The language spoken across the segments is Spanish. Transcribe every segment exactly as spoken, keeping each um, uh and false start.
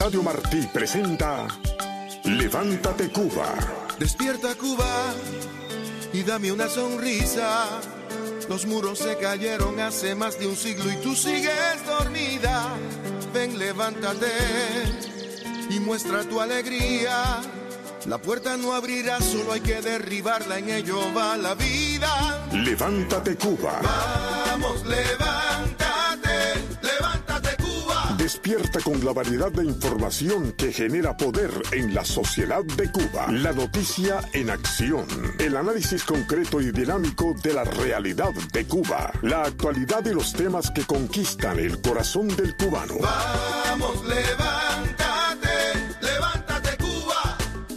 Radio Martí presenta Levántate Cuba. Despierta Cuba y dame una sonrisa. Los muros se cayeron hace más de un siglo y tú sigues dormida. Ven, levántate y muestra tu alegría. La puerta no abrirá, solo hay que derribarla, en ello va la vida. Levántate Cuba. Vamos, levántate, levántate Cuba. Despierta con la variedad de información que genera poder en la sociedad de Cuba. La noticia en acción. El análisis concreto y dinámico de la realidad de Cuba. La actualidad y los temas que conquistan el corazón del cubano. Vamos, levántate, levántate Cuba.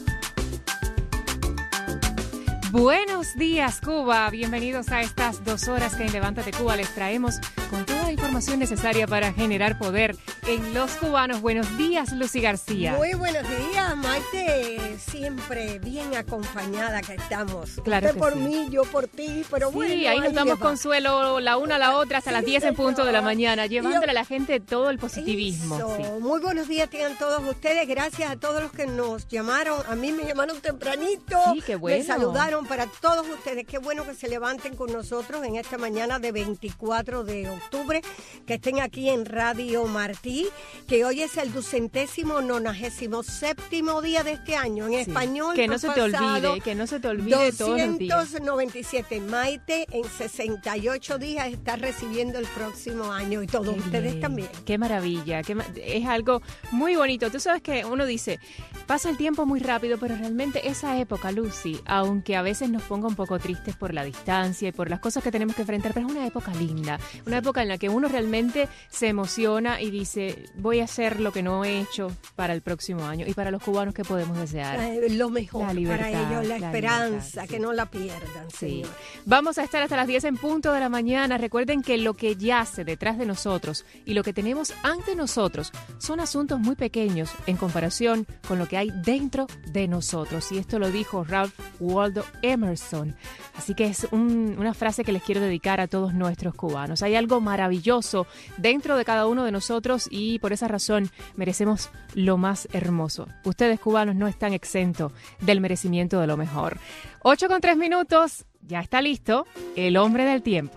Buenos días, Cuba. Bienvenidos a estas dos horas que en Levántate Cuba les traemos con toda la información necesaria para generar poder en los cubanos. Buenos días, Lucy García. Muy buenos días, Maite. Siempre bien acompañada que estamos. Claro Usted que por sí. mí, yo por ti, pero Sí, bueno. ahí nos damos consuelo la una a la otra hasta Sí, las diez en punto señora. de la mañana, llevándole Yo- a la gente todo el positivismo. Eso. Sí. Muy buenos días tengan todos ustedes. Gracias a todos los que nos llamaron. A mí me llamaron tempranito. Sí, qué bueno. Me saludaron para todos ustedes. Qué bueno que se levanten con nosotros en esta mañana de veinticuatro de octubre, que estén aquí en Radio Martí, que hoy es el ducentésimo nonagésimo séptimo día de este año. En Sí. español, Que no han se te pasado olvide, que no se te olvide todos los días. doscientos noventa y siete. Maite en sesenta y ocho días está recibiendo el próximo año y todos Qué ustedes bien, también. Qué maravilla, qué ma- es algo muy bonito. Tú sabes que uno dice, pasa el tiempo muy rápido, pero realmente esa época, Lucy, aunque a veces nos ponga un poco tristes por la distancia y por las cosas que tenemos que enfrentar, pero es una época linda, una época en la que uno realmente se emociona y dice, voy a hacer lo que no he hecho para el próximo año. Y para los cubanos, ¿qué podemos desear? Eh, Lo mejor La libertad, para ellos, la, la esperanza, libertad, sí. que no la pierdan. Sí. Señor. Vamos a estar hasta las diez en punto de la mañana. Recuerden que lo que yace detrás de nosotros y lo que tenemos ante nosotros son asuntos muy pequeños en comparación con lo que hay dentro de nosotros. Y esto lo dijo Ralph Waldo Emerson. Así que es un- una frase que les quiero dedicar a todos nuestros cubanos. Hay algo maravilloso dentro de cada uno de nosotros y por esa razón merecemos lo más hermoso. Ustedes cubanos no están exentos del merecimiento de lo mejor. ocho con tres minutos, ya está listo el hombre del tiempo.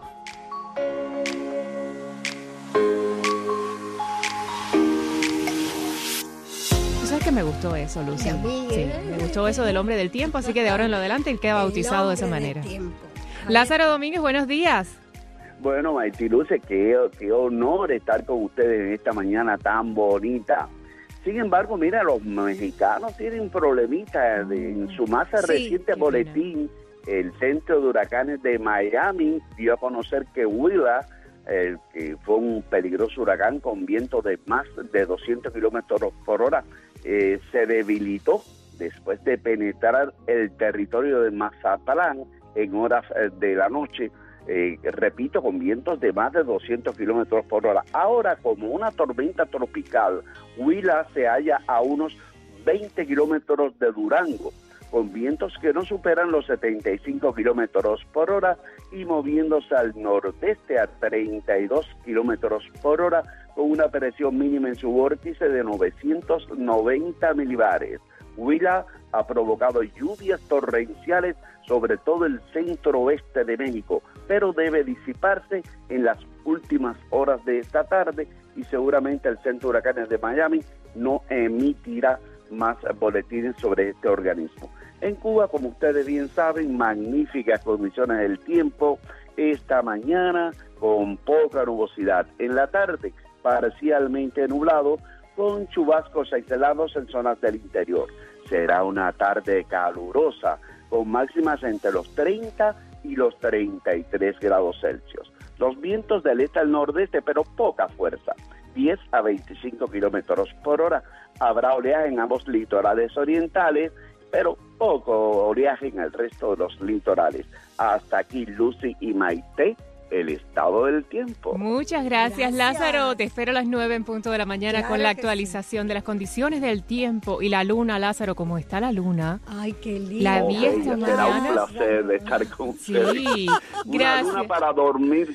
¿Tú sabes que me gustó eso, Lucy? Y a mí, Sí, ¿eh? me gustó eso del hombre del tiempo, así que de ahora en lo adelante él queda bautizado de esa El hombre manera. del tiempo. Lázaro Domínguez, buenos días. Bueno, Maite Luce, qué, qué honor estar con ustedes en esta mañana tan bonita. Sin embargo, mira, los mexicanos tienen problemitas. De- en su más Sí, reciente qué boletín, el Centro de Huracanes de Miami dio a conocer que Willa, eh, que fue un peligroso huracán con vientos de más de doscientos kilómetros por hora, eh, se debilitó después de penetrar el territorio de Mazatlán en horas eh, de la noche. Eh, repito, con vientos de más de doscientos kilómetros por hora. Ahora, como una tormenta tropical, Willa se halla a unos veinte kilómetros de Durango, con vientos que no superan los setenta y cinco kilómetros por hora y moviéndose al nordeste a treinta y dos kilómetros por hora, con una presión mínima en su vórtice de novecientos noventa milibares. Willa ha provocado lluvias torrenciales sobre todo el centro oeste de México, pero debe disiparse en las últimas horas de esta tarde y seguramente el Centro de Huracanes de Miami no emitirá más boletines sobre este organismo. En Cuba, como ustedes bien saben, magníficas condiciones del tiempo esta mañana con poca nubosidad. En la tarde, parcialmente nublado con chubascos aislados en zonas del interior. Será una tarde calurosa con máximas entre los treinta y los treinta y tres grados Celsius. Los vientos del este al nordeste, pero poca fuerza, diez a veinticinco kilómetros por hora. Habrá oleaje en ambos litorales orientales, pero poco oleaje en el resto de los litorales. Hasta aquí, Lucy y Maite, el estado del tiempo. Muchas gracias, Gracias. Lázaro. Te espero a las nueve en punto de la mañana Claro con la que actualización de las condiciones del tiempo y la luna, Lázaro. ¿Cómo está la luna? Ay, qué lindo. La vi Ok, esta será un mañana. placer de estar con ustedes. Sí, Una gracias. luna para dormir.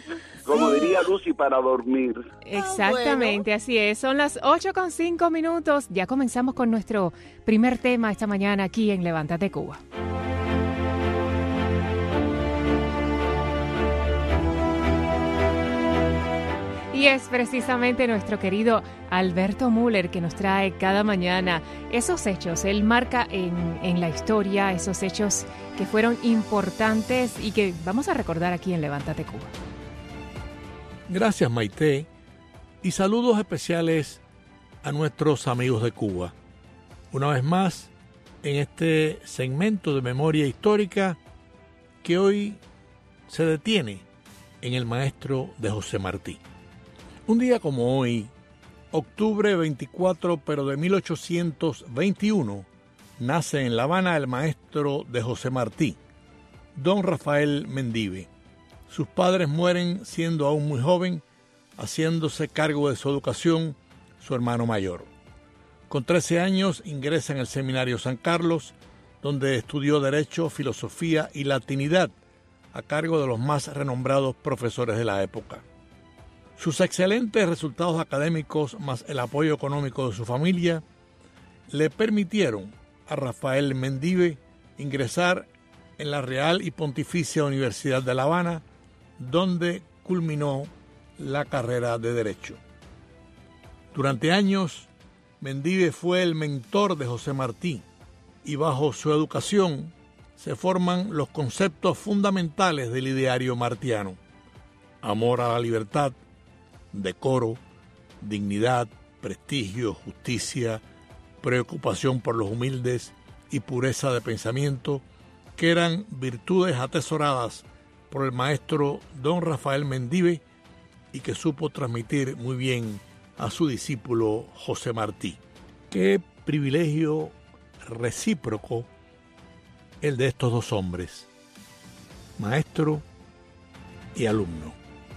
como diría Lucy, para dormir. Exactamente, bueno. Así es. Son las ocho con cinco minutos. Ya comenzamos con nuestro primer tema esta mañana aquí en Levántate Cuba. Y es precisamente nuestro querido Alberto Müller que nos trae cada mañana esos hechos. Él marca en, en la historia esos hechos que fueron importantes y que vamos a recordar aquí en Levántate Cuba. Gracias, Maite, y saludos especiales a nuestros amigos de Cuba. Una vez más, en este segmento de memoria histórica que hoy se detiene en el maestro de José Martí. Un día como hoy, octubre veinticuatro, pero de mil ochocientos veintiuno, nace en La Habana el maestro de José Martí, don Rafael Mendive. Sus padres mueren siendo aún muy joven, haciéndose cargo de su educación su hermano mayor. Con trece años ingresa en el Seminario San Carlos, donde estudió Derecho, Filosofía y Latinidad, a cargo de los más renombrados profesores de la época. Sus excelentes resultados académicos más el apoyo económico de su familia le permitieron a Rafael Mendive ingresar en la Real y Pontificia Universidad de La Habana, donde culminó la carrera de Derecho. Durante años, Mendive fue el mentor de José Martí y bajo su educación se forman los conceptos fundamentales del ideario martiano: amor a la libertad, decoro, dignidad, prestigio, justicia, preocupación por los humildes y pureza de pensamiento, que eran virtudes atesoradas por el maestro don Rafael Mendive y que supo transmitir muy bien a su discípulo José Martí. Qué privilegio recíproco el de estos dos hombres, maestro y alumno.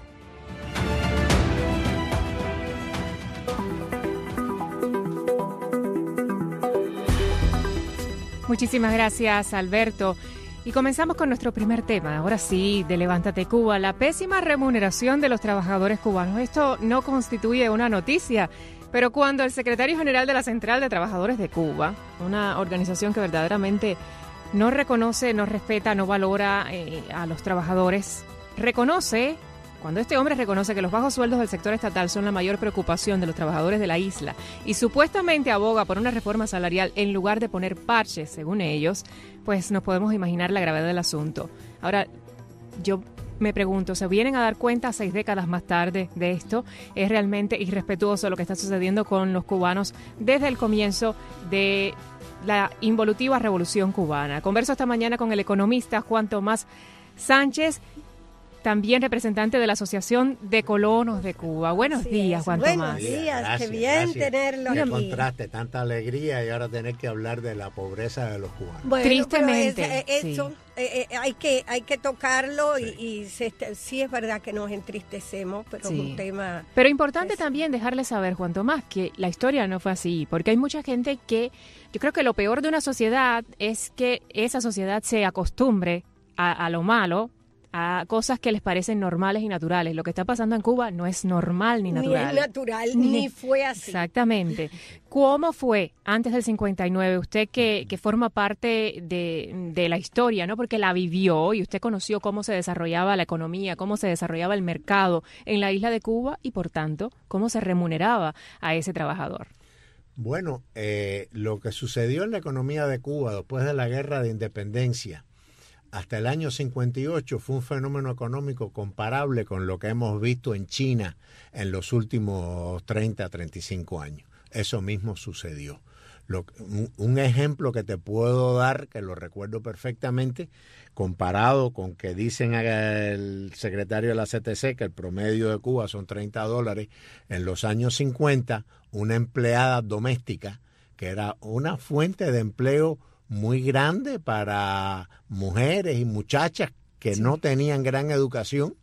Muchísimas gracias, Alberto. Y comenzamos con nuestro primer tema, ahora sí, de Levántate Cuba, la pésima remuneración de los trabajadores cubanos. Esto no constituye una noticia, pero cuando el secretario general de la Central de Trabajadores de Cuba, una organización que verdaderamente no reconoce, no respeta, no valora eh, a los trabajadores, reconoce... Cuando este hombre reconoce que los bajos sueldos del sector estatal son la mayor preocupación de los trabajadores de la isla y supuestamente aboga por una reforma salarial en lugar de poner parches, según ellos, pues nos podemos imaginar la gravedad del asunto. Ahora, yo me pregunto, ¿se vienen a dar cuenta seis décadas más tarde de esto? ¿Es realmente irrespetuoso lo que está sucediendo con los cubanos desde el comienzo de la involutiva revolución cubana? Converso esta mañana con el economista Juan Tomás Sánchez, también representante de la Asociación de Colonos de Cuba. Buenos Así días, es. Juan Buenos Tomás. Buenos días, gracias, qué bien gracias. tenerlo Qué aquí. contraste, tanta alegría y ahora tener que hablar de la pobreza de los cubanos. Bueno, Tristemente, pero es, sí. eso eh, eh, hay que hay que tocarlo Sí. y, y se, sí es verdad que nos entristecemos, pero Sí. es un tema... Pero importante es- también dejarle saber, Juan Tomás, que la historia no fue así, porque hay mucha gente que, yo creo que lo peor de una sociedad es que esa sociedad se acostumbre a, a lo malo, a cosas que les parecen normales y naturales. Lo que está pasando en Cuba no es normal ni natural. Ni es natural, ni, Ni- fue así. Exactamente. ¿Cómo fue antes del cincuenta y nueve? Usted que, que forma parte de, de la historia, ¿no? Porque la vivió y usted conoció cómo se desarrollaba la economía, cómo se desarrollaba el mercado en la isla de Cuba y, por tanto, cómo se remuneraba a ese trabajador. Bueno, eh, lo que sucedió en la economía de Cuba después de la guerra de independencia hasta el año cincuenta y ocho fue un fenómeno económico comparable con lo que hemos visto en China en los últimos treinta, treinta y cinco años. Eso mismo sucedió. Lo, un, un ejemplo que te puedo dar, que lo recuerdo perfectamente, comparado con que dicen el secretario de la C T C que el promedio de Cuba son treinta dólares, en los años cincuenta, una empleada doméstica, que era una fuente de empleo muy grande para mujeres y muchachas que sí. no tenían gran educación,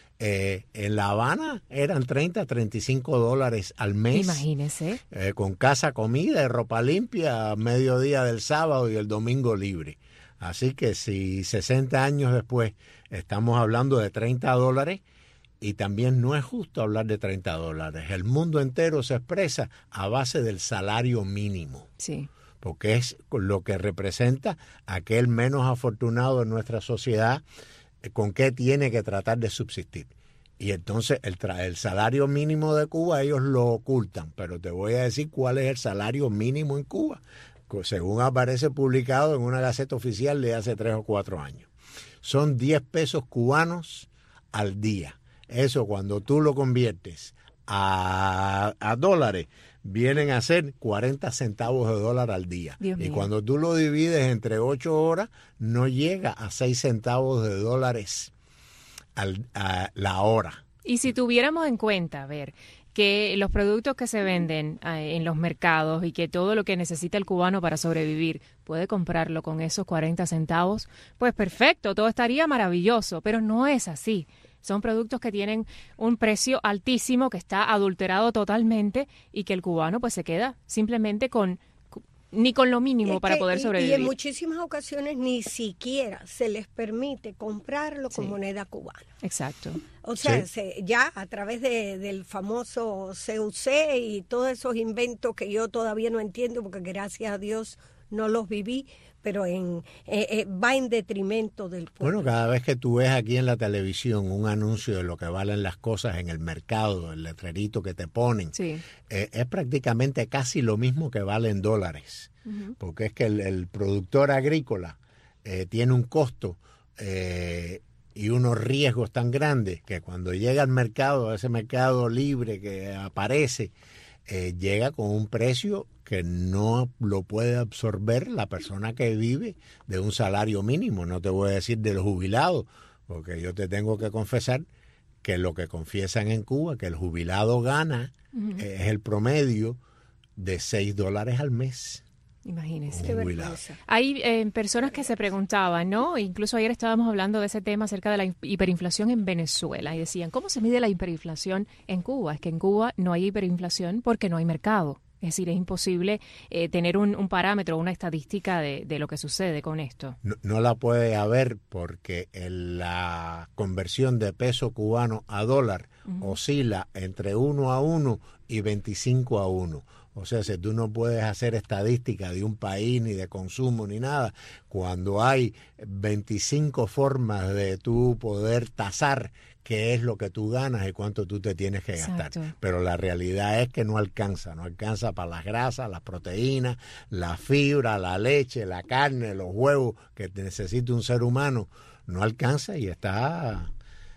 Eh, en La Habana eran treinta, treinta y cinco dólares al mes. Imagínese. Eh, con casa, comida y ropa limpia, mediodía del sábado y el domingo libre. Así que si sesenta años después estamos hablando de treinta dólares, Y también no es justo hablar de treinta dólares. El mundo entero se expresa a base del salario mínimo. Sí. Porque es lo que representa aquel menos afortunado en nuestra sociedad con qué tiene que tratar de subsistir. Y entonces el, tra- el salario mínimo de Cuba ellos lo ocultan, pero te voy a decir cuál es el salario mínimo en Cuba, según aparece publicado en una gaceta oficial de hace tres o cuatro años. Son diez pesos cubanos al día. Eso cuando tú lo conviertes a, a dólares, vienen a ser cuarenta centavos de dólar al día. Dios y mío. cuando tú lo divides entre ocho horas, no llega a seis centavos de dólares al, a la hora. Y si tuviéramos en cuenta, a ver, que los productos que se venden eh, en los mercados y que todo lo que necesita el cubano para sobrevivir puede comprarlo con esos cuarenta centavos, pues perfecto, todo estaría maravilloso, pero no es así. Son productos que tienen un precio altísimo, que está adulterado totalmente y que el cubano pues se queda simplemente con ni con lo mínimo Es para que- poder y- sobrevivir. Y en muchísimas ocasiones ni siquiera se les permite comprarlo con Sí. moneda cubana. Exacto. O sea, Sí. se- ya a través de, del famoso C U C y todos esos inventos que yo todavía no entiendo porque gracias a Dios no los viví, pero en eh, eh, va en detrimento del pueblo. Bueno, cada vez que tú ves aquí en la televisión un anuncio de lo que valen las cosas en el mercado, el letrerito que te ponen, Sí. eh, es prácticamente casi lo mismo que valen dólares, porque es que el, el productor agrícola eh, tiene un costo eh, y unos riesgos tan grandes que cuando llega al mercado, a ese mercado libre que aparece, eh, llega con un precio que no lo puede absorber la persona que vive de un salario mínimo. No te voy a decir de los jubilados, porque yo te tengo que confesar que lo que confiesan en Cuba, que el jubilado gana, eh, es el promedio de seis dólares al mes. Imagínese. Qué Un jubilado. vergüenza. Hay eh, personas que se preguntaban, ¿no? Incluso ayer estábamos hablando de ese tema acerca de la hiperinflación en Venezuela y decían, ¿cómo se mide la hiperinflación en Cuba? Es que en Cuba no hay hiperinflación porque no hay mercado. Es decir, es imposible eh, tener un, un parámetro, una estadística de, de lo que sucede con esto. No, no la puede haber porque el- la conversión de peso cubano a dólar uh-huh. oscila entre uno a uno y veinticinco a uno. O sea, si tú no puedes hacer estadística de un país, ni de consumo, ni nada, cuando hay veinticinco formas de tú poder tasar qué es lo que tú ganas y cuánto tú te tienes que gastar. Exacto. Pero la realidad es que no alcanza, no alcanza para las grasas, las proteínas, la fibra, la leche, la carne, los huevos que necesita un ser humano, no alcanza y está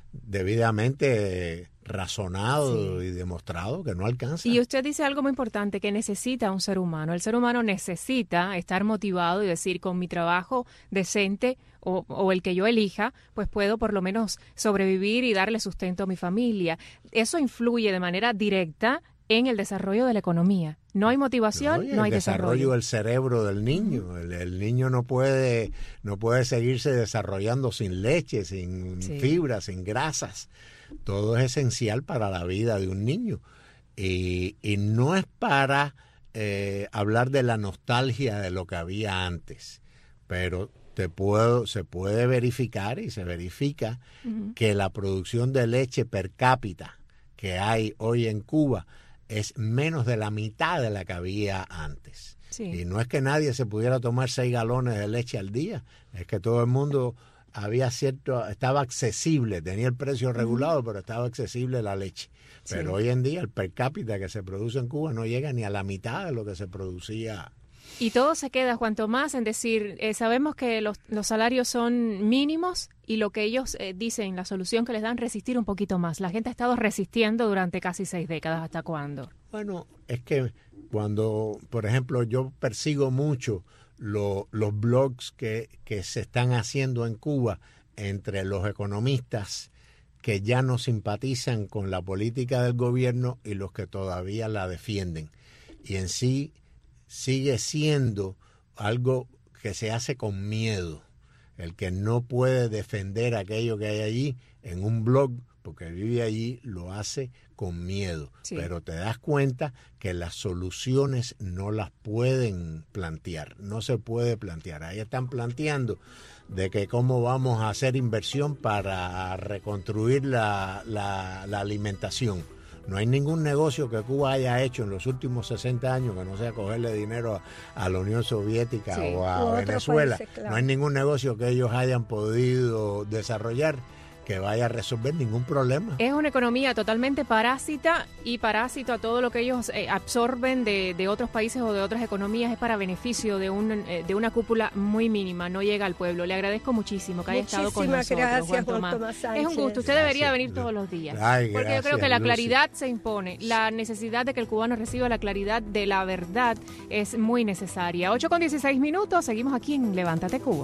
debidamente razonado Sí. y demostrado que no alcanza. Y usted dice algo muy importante, que necesita un ser humano. El ser humano necesita estar motivado y decir, con mi trabajo decente o, o el que yo elija, pues puedo por lo menos sobrevivir y darle sustento a mi familia. Eso influye de manera directa en el desarrollo de la economía. No hay motivación, no, no hay el desarrollo. desarrollo del cerebro del niño. Uh-huh. el, el niño no puede, no puede seguirse desarrollando sin leche, sin Sí. fibra, sin grasas. Todo es esencial para la vida de un niño. Y, y no es para eh, hablar de la nostalgia de lo que había antes, pero te puedo, se puede verificar y se verifica uh-huh. que la producción de leche per cápita que hay hoy en Cuba es menos de la mitad de la que había antes. Sí. Y no es que nadie se pudiera tomar seis galones de leche al día, es que todo el mundo había cierto, estaba accesible, tenía el precio regulado, uh-huh. pero estaba accesible la leche. Pero sí. hoy en día el per cápita que se produce en Cuba no llega ni a la mitad de lo que se producía. Y todo se queda cuanto más en decir, eh, sabemos que los, los salarios son mínimos y lo que ellos eh, dicen, la solución que les dan, resistir un poquito más. La gente ha estado resistiendo durante casi seis décadas. ¿Hasta cuándo? Bueno, es que cuando, por ejemplo, yo persigo mucho lo, los blogs que, que se están haciendo en Cuba entre los economistas que ya no simpatizan con la política del gobierno y los que todavía la defienden. Y en sí sigue siendo algo que se hace con miedo. El que no puede defender aquello que hay allí en un blog porque vive allí, lo hace con miedo. Sí. Pero te das cuenta que las soluciones no las pueden plantear, no se puede plantear. Ahí están planteando de que cómo vamos a hacer inversión para reconstruir la, la, la alimentación. No hay ningún negocio que Cuba haya hecho en los últimos sesenta años que no sea cogerle dinero a, a la Unión Soviética sí, o a o Venezuela. Países, claro. No hay ningún negocio que ellos hayan podido desarrollar que vaya a resolver ningún problema. Es una economía totalmente parásita y parásito a todo lo que ellos eh, absorben de, de otros países o de otras economías. Es para beneficio de, un, eh, de una cúpula muy mínima, no llega al pueblo. Le agradezco muchísimo que haya Muchísimas estado con nosotros, gracias, Juan Tomás. Tomás Sánchez. Es un gusto, usted debería gracias. venir todos los días. Ay, porque gracias, yo creo que la Lucy. claridad se impone, la necesidad de que el cubano reciba la claridad de la verdad es muy necesaria. ocho con dieciséis minutos, seguimos aquí en Levántate Cuba.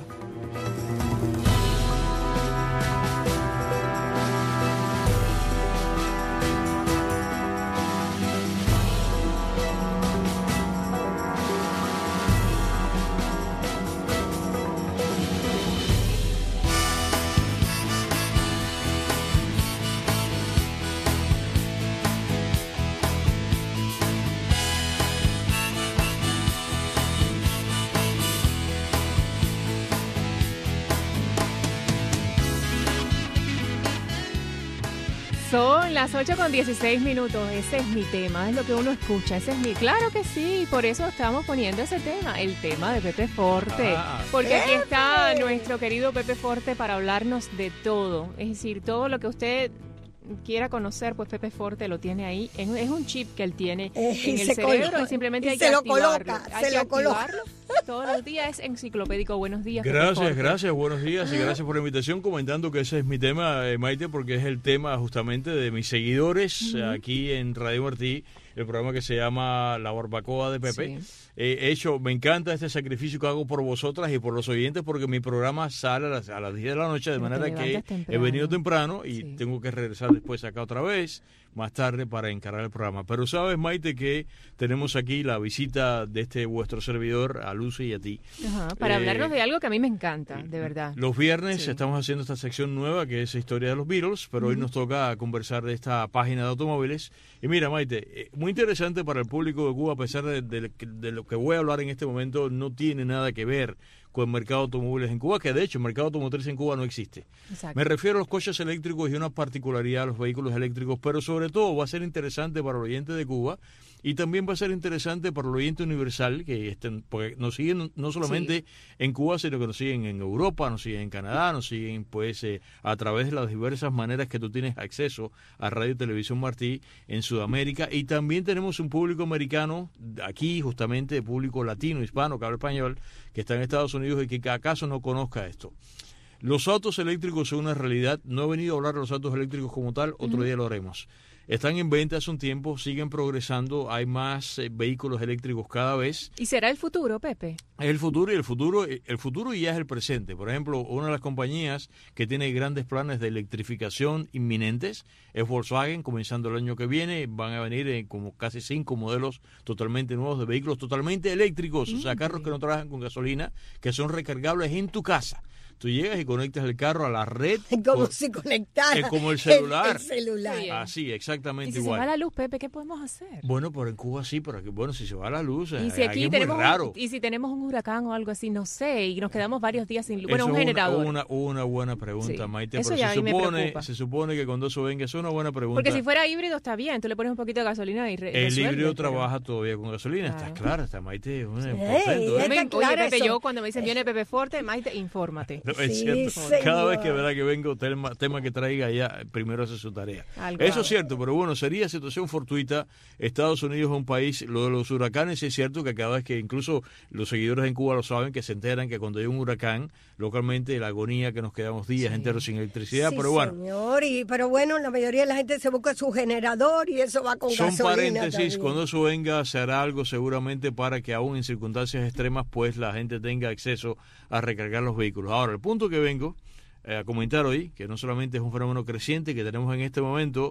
Son las ocho con dieciséis minutos, ese es mi tema, es lo que uno escucha, ese es mi... Claro que sí, por eso estamos poniendo ese tema, el tema de Pepe Forte, ah, porque aquí está nuestro querido Pepe Forte para hablarnos de todo, es decir, todo lo que usted quiera conocer, pues Pepe Forte lo tiene ahí, es un chip que él tiene eh, en el cerebro coloca, y simplemente y hay se que lo activarlo, coloca, hay se que lo activarlo. Coloca. Todos los días es enciclopédico. Buenos días. Gracias, gracias, buenos días y gracias por la invitación, comentando que ese es mi tema, eh, Maite, porque es el tema justamente de mis seguidores uh-huh. aquí en Radio Martí, el programa que se llama La Barbacoa de Pepe. Sí. Eh, hecho, me encanta este sacrificio que hago por vosotras y por los oyentes, porque mi programa sale a las, a las diez de la noche, de manera que temprano. he venido temprano y sí. tengo que regresar después acá otra vez, más tarde, para encarar el programa. Pero sabes, Maite, que tenemos aquí la visita de este vuestro servidor, a Lucy y a ti. Ajá, para eh, hablarnos de algo que a mí me encanta, de verdad. Los viernes sí. estamos haciendo esta sección nueva, que es Historia de los Beatles, pero uh-huh. hoy nos toca conversar de esta página de automóviles. Y mira, Maite, muy interesante para el público de Cuba, a pesar de, de, de lo que voy a hablar en este momento, no tiene nada que ver con el mercado de automóviles en Cuba, que de hecho el mercado automotriz en Cuba no existe. Exacto. Me refiero a los coches eléctricos y una particularidad a los vehículos eléctricos, pero sobre todo va a ser interesante para el oyente de Cuba y también va a ser interesante para el oyente universal, que estén, porque nos siguen no solamente sí. en Cuba, sino que nos siguen en Europa, nos siguen en Canadá, nos siguen pues eh, a través de las diversas maneras que tú tienes acceso a Radio y Televisión Martí en Sudamérica, y también tenemos un público americano aquí, justamente público latino, hispano, que habla español, que está en Estados Unidos y que acaso no conozca esto. Los autos eléctricos son una realidad. No he venido a hablar de los autos eléctricos como tal, otro uh-huh. día lo haremos. Están en venta hace un tiempo, siguen progresando, hay más eh, vehículos eléctricos cada vez. ¿Y será el futuro, Pepe? Es el futuro y el futuro, el futuro ya es el presente. Por ejemplo, una de las compañías que tiene grandes planes de electrificación inminentes es Volkswagen. Comenzando el año que viene van a venir eh, como casi cinco modelos totalmente nuevos de vehículos totalmente eléctricos, mm, o sea, carros que no trabajan con gasolina, que son recargables en tu casa. Tú llegas y conectas el carro a la red. Como con, si conectara. Es como el celular. El, el celular. Así, exactamente igual. ¿Y si igual. se va la luz, Pepe, qué podemos hacer? Bueno, por en Cuba sí, pero aquí, bueno, si se va la luz, ¿Y si aquí, aquí tenemos es muy raro. Un, y si tenemos un huracán o algo así, no sé, y nos quedamos varios días sin luz. Bueno, eso un generador. Una, una, una buena pregunta, sí. Maite, eso pero ya se, supone, me se supone que cuando eso venga, es una buena pregunta. Porque si fuera híbrido está bien, tú le pones un poquito de gasolina y re, El resuelve, híbrido pero... trabaja todavía con gasolina, claro. Está claro, está Maite, es sí. hey, ¿eh? Me, claro, oye, Pepe, eso. yo cuando me dicen viene Pepe Forte, Maite, infórmate. No, es sí, cierto. señor. Cada vez que verá que vengo, tema, tema que traiga ya, primero hace su tarea. Algo Eso hago. es cierto, pero bueno, sería situación fortuita. Estados Unidos es un país, lo de los huracanes es cierto que cada vez que incluso los seguidores en Cuba lo saben, que se enteran que cuando hay un huracán, localmente la agonía que nos quedamos días sí. enteros sin electricidad, sí, pero bueno. Señor, y, pero bueno, la mayoría de la gente se busca su generador y eso va con Son gasolina paréntesis, también. Cuando eso venga se hará algo seguramente para que aún en circunstancias extremas pues la gente tenga acceso a recargar los vehículos. Ahora, el punto que vengo a comentar hoy, que no solamente es un fenómeno creciente que tenemos en este momento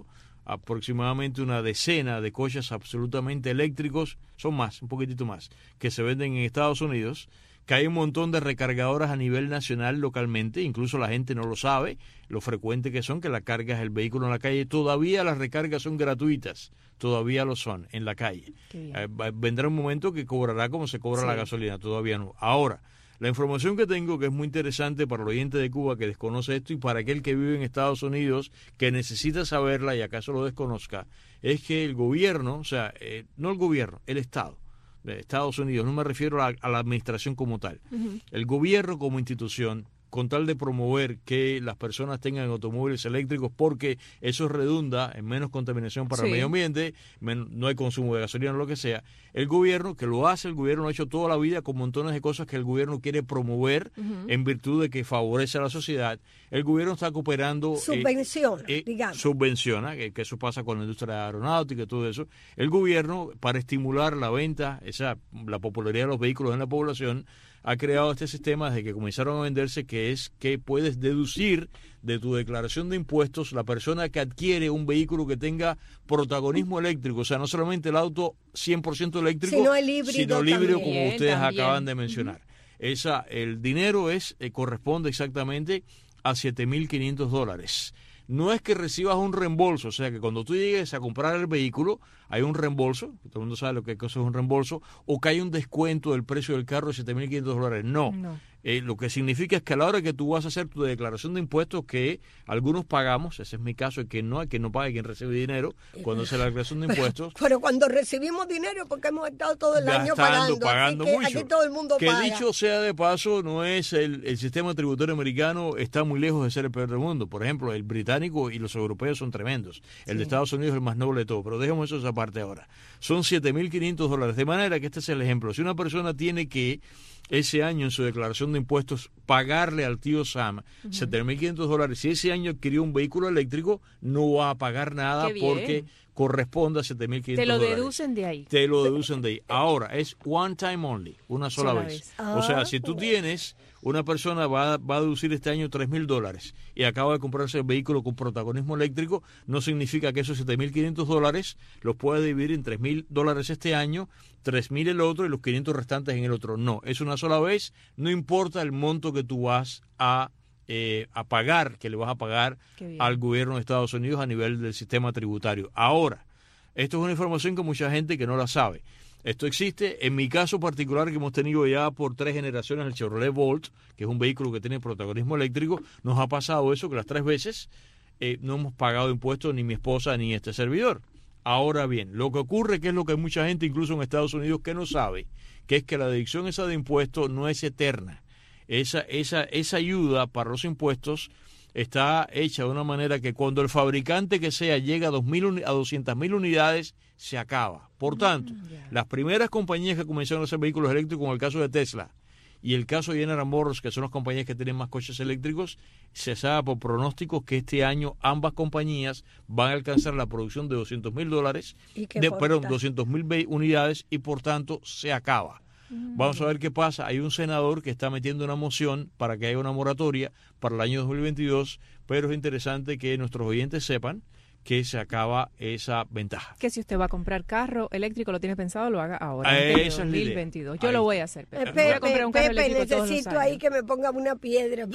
aproximadamente una decena de coches absolutamente eléctricos, son más, un poquitito más, que se venden en Estados Unidos, que hay un montón de recargadoras a nivel nacional localmente, incluso la gente no lo sabe, lo frecuente que son, que la cargas el vehículo en la calle. Todavía las recargas son gratuitas, todavía lo son en la calle. Eh, vendrá un momento que cobrará como se cobra sí. la gasolina, todavía no. Ahora, la información que tengo, que es muy interesante para el oyente de Cuba que desconoce esto y para aquel que vive en Estados Unidos que necesita saberla y acaso lo desconozca, es que el gobierno, o sea, eh, no el gobierno, el Estado, de Estados Unidos, no me refiero a, a la administración como tal, uh-huh. el gobierno como institución, con tal de promover que las personas tengan automóviles eléctricos, porque eso redunda en menos contaminación para sí. el medio ambiente, men- no hay consumo de gasolina o lo que sea, el gobierno, que lo hace, el gobierno lo ha hecho toda la vida con montones de cosas que el gobierno quiere promover uh-huh. en virtud de que favorece a la sociedad, el gobierno está cooperando... Subvenciona, eh, eh, digamos. Subvenciona, que, que eso pasa con la industria aeronáutica y todo eso. El gobierno, para estimular la venta, esa la popularidad de los vehículos en la población, ha creado este sistema desde que comenzaron a venderse, que es que puedes deducir de tu declaración de impuestos la persona que adquiere un vehículo que tenga protagonismo eléctrico, o sea, no solamente el auto cien por ciento eléctrico, sino el híbrido, sino el híbrido también, como ustedes también. acaban de mencionar. Uh-huh. Esa, el dinero es eh, corresponde exactamente a siete mil quinientos dólares. No es que recibas un reembolso, o sea que cuando tú llegues a comprar el vehículo hay un reembolso, todo el mundo sabe lo que es un reembolso, o que hay un descuento del precio del carro de siete mil quinientos dólares. No, no. Eh, lo que significa es que a la hora que tú vas a hacer tu declaración de impuestos, que algunos pagamos, ese es mi caso, el que no, el que no paga, quien recibe dinero, cuando hace la declaración de impuestos. Pero, pero cuando recibimos dinero, porque hemos estado todo el año pagando, pagando, pagando así que mucho. aquí todo el mundo que paga. Dicho sea de paso, no es el, el sistema tributario americano está muy lejos de ser el peor del mundo. Por ejemplo, el británico y los europeos son tremendos. El sí. de Estados Unidos es el más noble de todo, pero dejemos eso esa parte ahora. Son siete mil quinientos dólares, de manera que este es el ejemplo. Si una persona tiene que ese año en su declaración de impuestos pagarle al tío Sam uh-huh. siete mil quinientos dólares, si ese año adquirió un vehículo eléctrico, no va a pagar nada porque corresponde a siete mil quinientos dólares. Te lo deducen de ahí. Te lo deducen de ahí. Ahora, es one time only, una sola, sola vez. vez. Ah, o sea, si tú tienes, una persona va, va a deducir este año tres mil dólares y acaba de comprarse el vehículo con protagonismo eléctrico, no significa que esos siete mil quinientos dólares los pueda dividir en tres mil dólares este año, tres mil el otro y los quinientos restantes en el otro. No, es una sola vez, no importa el monto que tú vas a Eh, a pagar, que le vas a pagar al gobierno de Estados Unidos a nivel del sistema tributario. Ahora, esto es una información que mucha gente que no la sabe. Esto existe, en mi caso particular, que hemos tenido ya por tres generaciones el Chevrolet Volt, que es un vehículo que tiene protagonismo eléctrico, nos ha pasado eso, que las tres veces eh, no hemos pagado impuestos ni mi esposa ni este servidor. Ahora bien, lo que ocurre, que es lo que hay mucha gente, incluso en Estados Unidos, que no sabe, que es que la deducción esa de impuestos no es eterna. Esa, esa, esa ayuda para los impuestos está hecha de una manera que cuando el fabricante que sea llega a, dos mil, a doscientas mil unidades, se acaba. Por tanto, mm, yeah. las primeras compañías que comenzaron a hacer vehículos eléctricos, como el caso de Tesla y el caso de General Motors, que son las compañías que tienen más coches eléctricos, se sabe por pronósticos que este año ambas compañías van a alcanzar la producción de doscientos mil dólares, de, perdón, doscientos mil unidades y por tanto se acaba. Vamos a ver qué pasa. Hay un senador que está metiendo una moción para que haya una moratoria para el año dos mil veintidós, pero es interesante que nuestros oyentes sepan que se acaba esa ventaja. Que si usted va a comprar carro eléctrico, lo tiene pensado, lo haga ahora, ah, en dos mil veintidós. Yo ahí. Lo voy a hacer. Pepe, Pepe, voy a comprar un carro Pepe eléctrico todos los necesito años. ahí que me ponga una piedra.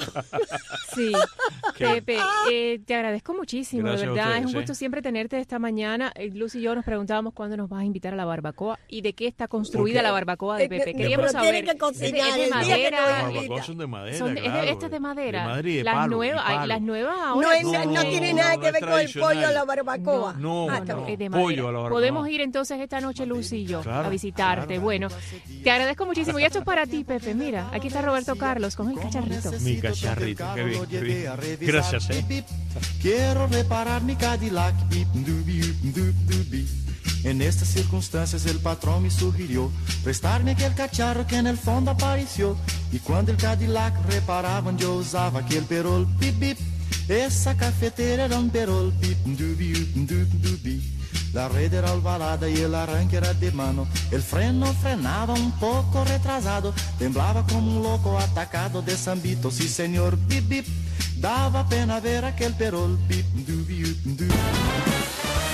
Sí, Pepe, eh, te agradezco muchísimo, Gracias de verdad. ustedes, es un gusto ¿eh? siempre tenerte esta mañana. Eh, Luz y yo nos preguntábamos cuándo nos vas a invitar a la barbacoa y de qué está construida okay. la barbacoa de Pepe. Eh, Queríamos pero saber. Que cocinar, es, de, es de madera. Las barbacoas son de madera, Son, claro. es de, esta es de madera. De madera y de las, palo, nuevas, y palo. Ay, las nuevas No, ahora. es, no, no tiene nada no, que ver no con el pollo a la barbacoa. No, ah, no, no, es de pollo a la barbacoa. Podemos ir entonces esta noche, Luz y yo, claro, a visitarte. Claro. Bueno, te agradezco muchísimo. Y esto es para ti, Pepe. Mira, aquí está Roberto Carlos con el cacharrito. Mi cacharrito, qué bien, qué bien. Gracias, eh. Quiero reparar mi Cadillac, bip, dubi, dubi, dubi. En estas circunstancias el patrón me sugirió prestarme aquel cacharro que en el fondo apareció. Y cuando el Cadillac reparaban yo usaba aquel perol, bip, bip. Esa cafetera era un perol, bip, dubi, dubi, dubi. La red era ovalada y el arranque era de mano. El freno frenaba un poco retrasado. Temblaba como un loco atacado de Sambito. Sí, señor, bip, bip. Daba pena ver aquel perol, bip, dubi, dubi.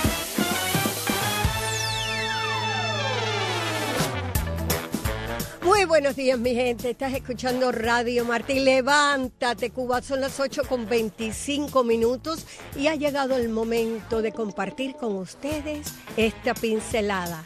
Muy buenos días, mi gente. Estás escuchando Radio Martí. Levántate, Cuba. Son las ocho con veinticinco minutos y ha llegado el momento de compartir con ustedes esta pincelada.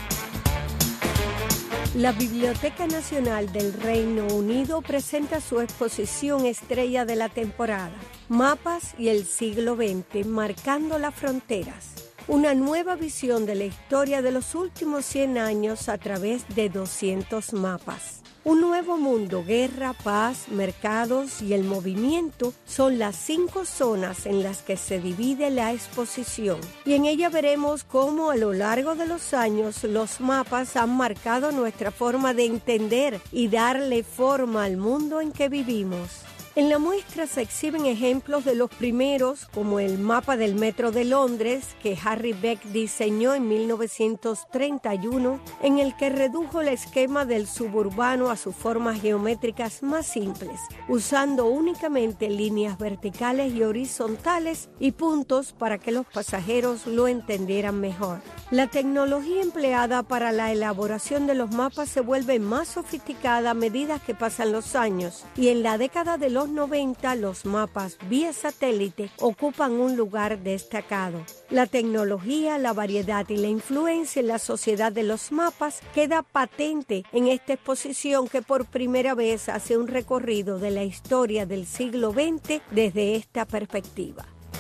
La Biblioteca Nacional del Reino Unido presenta su exposición estrella de la temporada, Mapas y el siglo veinte, marcando las fronteras. Una nueva visión de la historia de los últimos cien años a través de doscientos mapas. Un nuevo mundo, guerra, paz, mercados y el movimiento son las cinco zonas en las que se divide la exposición. Y en ella veremos cómo a lo largo de los años los mapas han marcado nuestra forma de entender y darle forma al mundo en que vivimos. En la muestra se exhiben ejemplos de los primeros, como el mapa del Metro de Londres, que Harry Beck diseñó en mil novecientos treinta y uno, en el que redujo el esquema del suburbano a sus formas geométricas más simples, usando únicamente líneas verticales y horizontales y puntos para que los pasajeros lo entendieran mejor. La tecnología empleada para la elaboración de los mapas se vuelve más sofisticada a medida que pasan los años, y en la década de los noventa los mapas vía satélite ocupan un lugar destacado. La tecnología, la variedad y la influencia en la sociedad de los mapas queda patente en esta exposición que por primera vez hace un recorrido de la historia del siglo veinte desde esta perspectiva.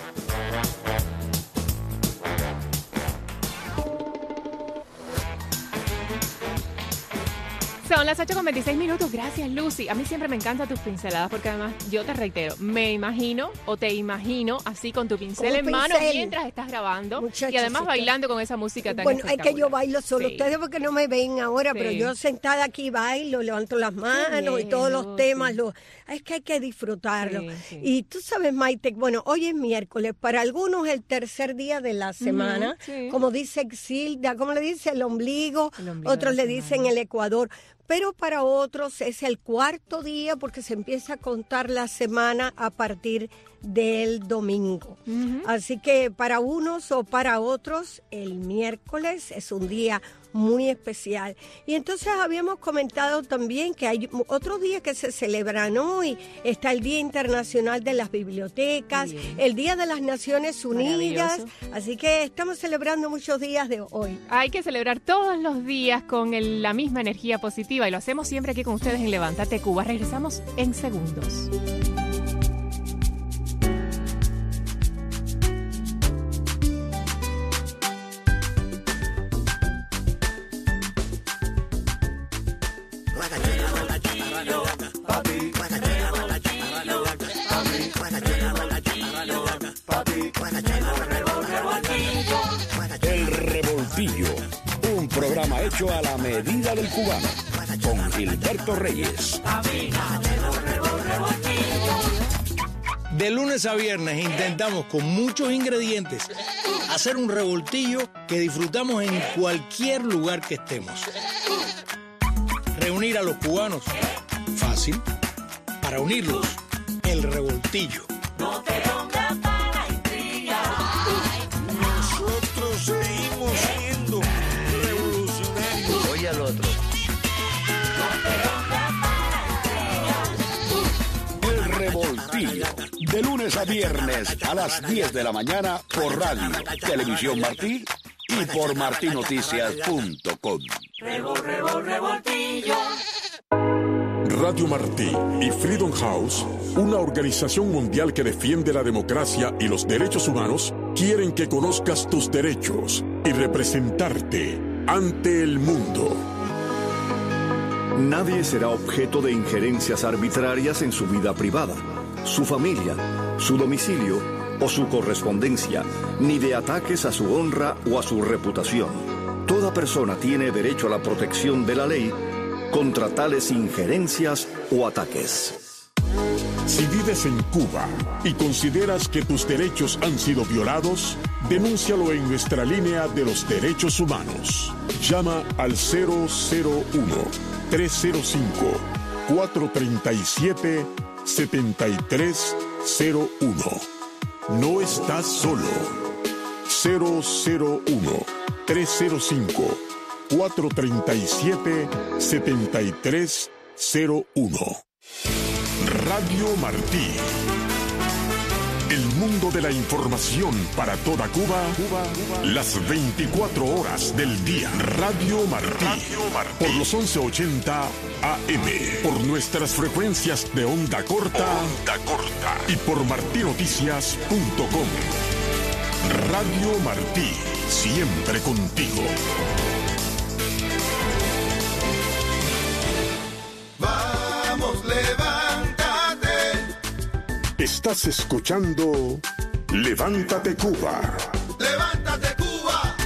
Son las ocho con veintiséis minutos. Gracias, Lucy. A mí siempre me encantan tus pinceladas porque además, yo te reitero, me imagino o te imagino así con tu pincel con en pincel. mano mientras estás grabando. Muchachos, y además bailando con esa música tan bueno, espectacular. es que yo bailo solo. Sí. Ustedes porque no me ven ahora, sí. Pero yo sentada aquí bailo, levanto las manos bien, y todos los temas. Sí. Los, es que hay que disfrutarlo. Sí, sí. Y tú sabes, Maite, bueno, hoy es miércoles. Para algunos el tercer día de la semana. Uh-huh, sí. Como dice Exilda, ¿cómo le dice? El ombligo. El ombligo otros le semana. Dicen el Ecuador. Pero para otros es el cuarto día porque se empieza a contar la semana a partir del domingo. Uh-huh. Así que para unos o para otros el miércoles es un día muy especial. Y entonces habíamos comentado también que hay otros días que se celebran hoy. Está el Día Internacional de las Bibliotecas, bien. El Día de las Naciones Unidas. Así que estamos celebrando muchos días de hoy. Hay que celebrar todos los días con el, la misma energía positiva y lo hacemos siempre aquí con ustedes en Levántate Cuba. Regresamos en segundos. El Revoltillo, un programa hecho a la medida del cubano, con Gilberto Reyes. De lunes a viernes intentamos con muchos ingredientes hacer un revoltillo que disfrutamos en cualquier lugar que estemos. Reunir a los cubanos, fácil. Para unirlos, el revoltillo. No te pongas para intrigar. Nosotros seguimos siendo revolucionarios. Oye al otro. No te pongas para intrigar. El Revoltillo, de lunes a viernes a las diez de la mañana por Radio, Televisión Martí y por martí noticias punto com. Revol, revol, revoltillo. Radio Martí y Freedom House, una organización mundial que defiende la democracia y los derechos humanos, quieren que conozcas tus derechos y representarte ante el mundo. Nadie será objeto de injerencias arbitrarias en su vida privada, su familia, su domicilio o su correspondencia, ni de ataques a su honra o a su reputación. Toda persona tiene derecho a la protección de la ley contra tales injerencias o ataques. Si vives en Cuba y consideras que tus derechos han sido violados, denúncialo en nuestra línea de los derechos humanos. Llama al cero cero uno, tres cero cinco, cuatro tres siete, siete tres cero uno. No estás solo. cero cero uno, tres cero cinco, cuatro tres siete, siete tres cero uno. Radio Martí. El mundo de la información para toda Cuba, Cuba, Cuba, las veinticuatro horas del día. Radio Martí. Radio Martí. Por los once ochenta A M. Por nuestras frecuencias de onda corta. Onda corta. Y por martí noticias punto com. Radio Martí. Siempre contigo. Vamos, levántate. Estás escuchando Levántate Cuba. Levántate Cuba.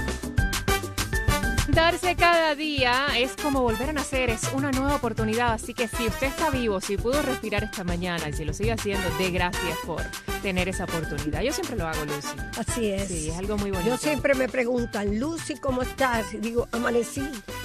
Darse cada día es como volver a nacer, es una nueva oportunidad, así que si usted está vivo, si pudo respirar esta mañana y si lo sigue haciendo, dé gracias por tener esa oportunidad. Yo siempre lo hago, Lucy. Así es. Sí, es algo muy bonito. Yo siempre me preguntan, Lucy, ¿cómo estás? Y digo, amanecí.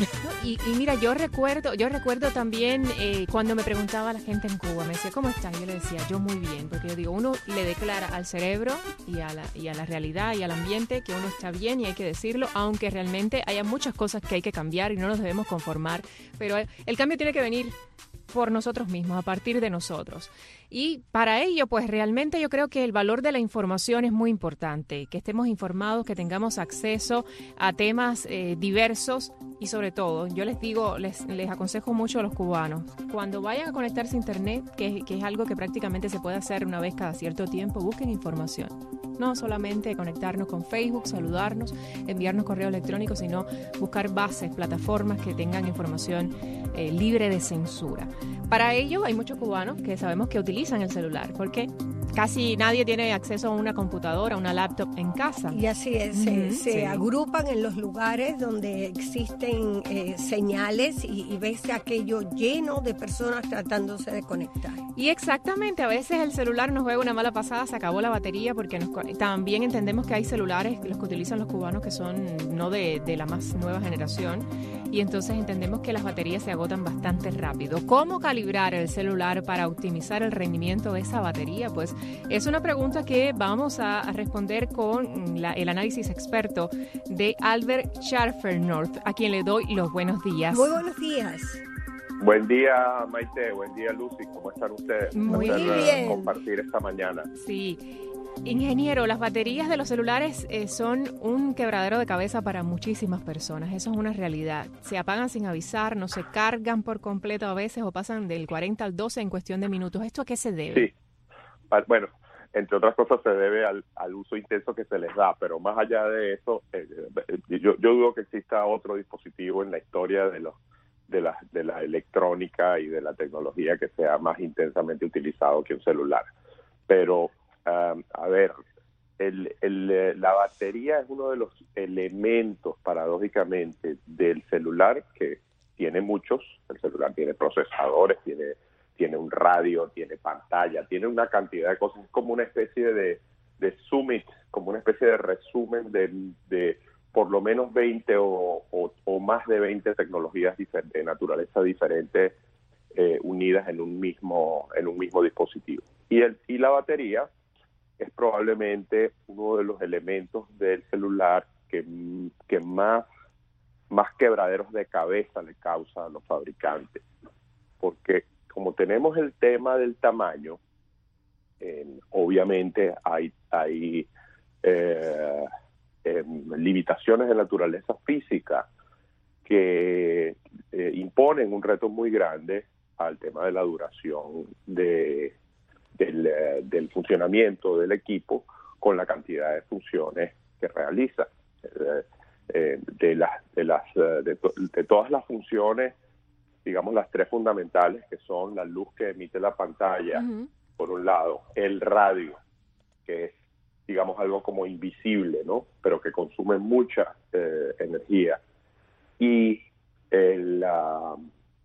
Y, y mira, yo recuerdo, yo recuerdo también eh, cuando me preguntaba la gente en Cuba, me decía, ¿cómo estás? Yo le decía, yo muy bien, porque yo digo, uno le declara al cerebro y a la, y a la realidad y al ambiente que uno está bien y hay que decirlo, aunque realmente haya muchas cosas que hay que cambiar y no nos debemos conformar, pero el, el cambio tiene que venir por nosotros mismos, a partir de nosotros. Y para ello, pues realmente yo creo que el valor de la información es muy importante, que estemos informados, que tengamos acceso a temas eh, diversos y sobre todo, yo les digo, les, les aconsejo mucho a los cubanos, cuando vayan a conectarse a internet, que, que es algo que prácticamente se puede hacer una vez cada cierto tiempo, busquen información. No solamente conectarnos con Facebook, saludarnos, enviarnos correo electrónico, sino buscar bases, plataformas que tengan información eh, libre de censura. Para ello hay muchos cubanos que sabemos que utilizan el celular, porque casi nadie tiene acceso a una computadora, a una laptop en casa. Y así es, se, Uh-huh, se sí. agrupan en los lugares donde existen eh, señales y, y ves aquello lleno de personas tratándose de conectar. Y exactamente, a veces el celular nos juega una mala pasada, se acabó la batería, porque nos, también entendemos que hay celulares, los que utilizan los cubanos, que son no de, de la más nueva generación, y entonces entendemos que las baterías se agotan bastante rápido. ¿Cómo calibrar el celular para optimizar el rendimiento de esa batería? Pues es una pregunta que vamos a, a responder con la, el análisis experto de Albert Scharfer-North, a quien le doy los buenos días. Muy buenos días. Buen día, Maite. Buen día, Lucy. ¿Cómo están ustedes? Muy Un placer, bien. eh, compartir esta mañana. Sí. Ingeniero, las baterías de los celulares eh, son un quebradero de cabeza para muchísimas personas. Eso es una realidad. Se apagan sin avisar, no se cargan por completo a veces o pasan del cuarenta al doce en cuestión de minutos. ¿Esto a qué se debe? Sí. Ah, Bueno, entre otras cosas se debe al, al uso intenso que se les da, pero más allá de eso, eh, eh, yo, yo dudo que exista otro dispositivo en la historia de los de la, de la electrónica y de la tecnología que sea más intensamente utilizado que un celular. Pero, um, a ver, el, el, la batería es uno de los elementos, paradójicamente, del celular, que tiene muchos. El celular tiene procesadores, tiene, tiene un radio, tiene pantalla, tiene una cantidad de cosas. Es como una especie de, de summit, como una especie de resumen de... de por lo menos veinte o, o, o más de veinte tecnologías difer- de naturaleza diferente eh, unidas en un mismo en un mismo dispositivo. Y el y la batería es probablemente uno de los elementos del celular que, que más, más quebraderos de cabeza le causa a los fabricantes. Porque como tenemos el tema del tamaño, eh, obviamente hay... hay eh, Eh, limitaciones de naturaleza física que eh, imponen un reto muy grande al tema de la duración de, del, eh, del funcionamiento del equipo con la cantidad de funciones que realiza. Eh, eh, de, las, de, las, de, to, de todas las funciones, digamos las tres fundamentales, que son la luz que emite la pantalla, uh-huh. por un lado, el radio, que es digamos algo como invisible, ¿no? Pero que consume mucha eh, energía, y el uh,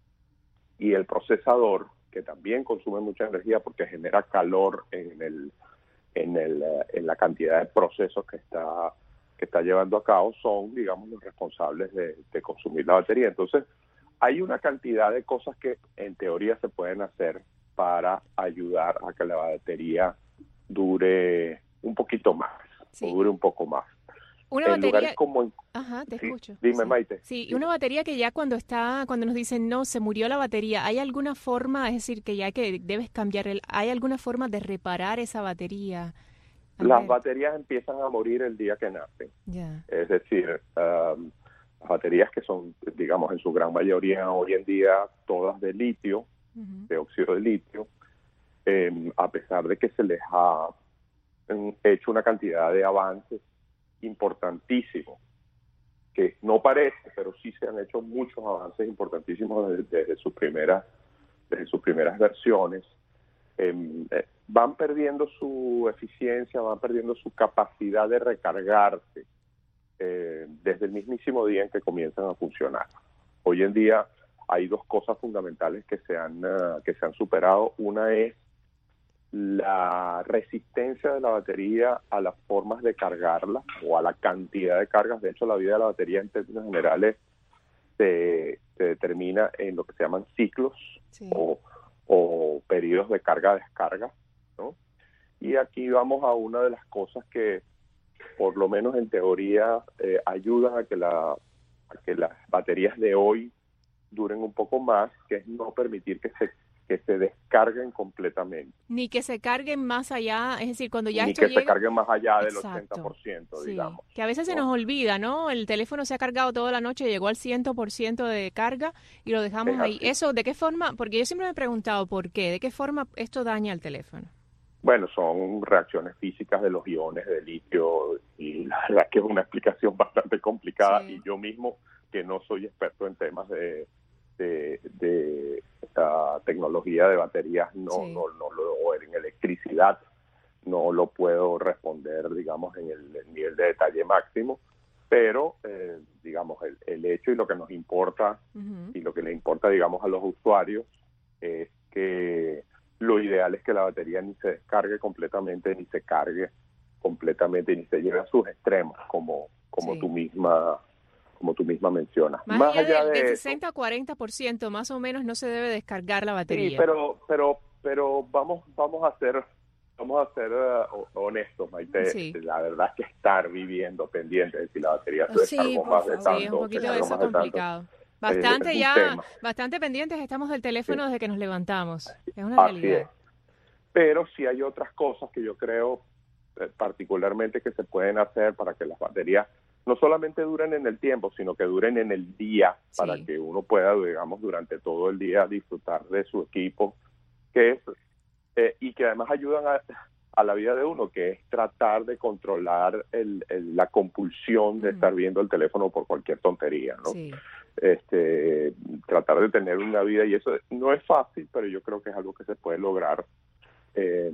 y el procesador, que también consume mucha energía porque genera calor en el en el uh, en la cantidad de procesos que está que está llevando a cabo, son digamos los responsables de, de consumir la batería. Entonces hay una cantidad de cosas que en teoría se pueden hacer para ayudar a que la batería dure un poquito más, sí. o dure un poco más. Una en batería... lugares como en... Ajá, te Sí, escucho. dime, sí. Maite. Sí, y una batería que ya cuando está, cuando nos dicen, no, se murió la batería, ¿hay alguna forma, es decir, que ya que debes cambiar el... ¿Hay alguna forma de reparar esa batería? Las Alberto? baterías empiezan a morir el día que nacen. Ya. Es decir, um, las baterías que son, digamos, en su gran mayoría hoy en día todas de litio, Ujú. de óxido de litio, eh, a pesar de que se les ha eh, hecho una cantidad de avances importantísimos, que no parece, pero sí se han hecho muchos avances importantísimos desde, desde sus primeras, desde sus primeras versiones. Eh, eh, van perdiendo su eficiencia, van perdiendo su capacidad de recargarse eh, desde el mismísimo día en que comienzan a funcionar. Hoy en día hay dos cosas fundamentales que se han, uh, que se han superado. Una es la resistencia de la batería a las formas de cargarla o a la cantidad de cargas. De hecho, la vida de la batería en términos generales se, se determina en lo que se llaman ciclos Sí. o, o periodos de carga-descarga, ¿no? Y aquí vamos a una de las cosas que, por lo menos en teoría, eh, ayudan a que, la, a que las baterías de hoy duren un poco más, que es no permitir que se que se descarguen completamente. Ni que se carguen más allá, es decir, cuando ya Ni esto que llega... se carguen más allá del Exacto. ochenta por ciento, Sí, digamos. que a veces se ¿no? nos olvida, ¿no? El teléfono se ha cargado toda la noche, llegó al cien por ciento de carga y lo dejamos Es ahí. así. Eso, ¿de qué forma? Porque yo siempre me he preguntado por qué, ¿de qué forma esto daña el teléfono? Bueno, son reacciones físicas de los iones de litio y la verdad que es una explicación bastante complicada Sí. y yo mismo, que no soy experto en temas de, de, de esta tecnología de baterías, no, Sí. no, no lo, o en electricidad, no lo puedo responder, digamos, en el, el nivel de detalle máximo, pero, eh, digamos, el, el hecho y lo que nos importa Ujú. y lo que le importa, digamos, a los usuarios es que lo ideal es que la batería ni se descargue completamente, ni se cargue completamente, ni se lleve a sus extremos, como, como Sí. tú misma como tú misma mencionas. Más, allá, del, del eso, sesenta a cuarenta por ciento más o menos no se debe descargar la sí, batería. pero pero pero vamos vamos a ser vamos a ser uh, honestos, Maite. Sí. La verdad es que estar viviendo pendiente de si la batería se Sí, descargó por más de favor. tanto, Sí, es un se poquito de descargó eso más de tanto. complicado. Bastante es un ya, tema. bastante pendientes estamos del teléfono Sí. desde que nos levantamos. Es una Así realidad. es. Pero sí hay otras cosas que yo creo eh, particularmente que se pueden hacer para que las baterías no solamente duren en el tiempo, sino que duren en el día, Sí. para que uno pueda, digamos, durante todo el día disfrutar de su equipo, que es, eh, y que además ayudan a, a la vida de uno, que es tratar de controlar el, el- la compulsión de Ujú. estar viendo el teléfono por cualquier tontería, ¿no? Sí. Este, tratar de tener una vida, y eso no es fácil, pero yo creo que es algo que se puede lograr. Eh,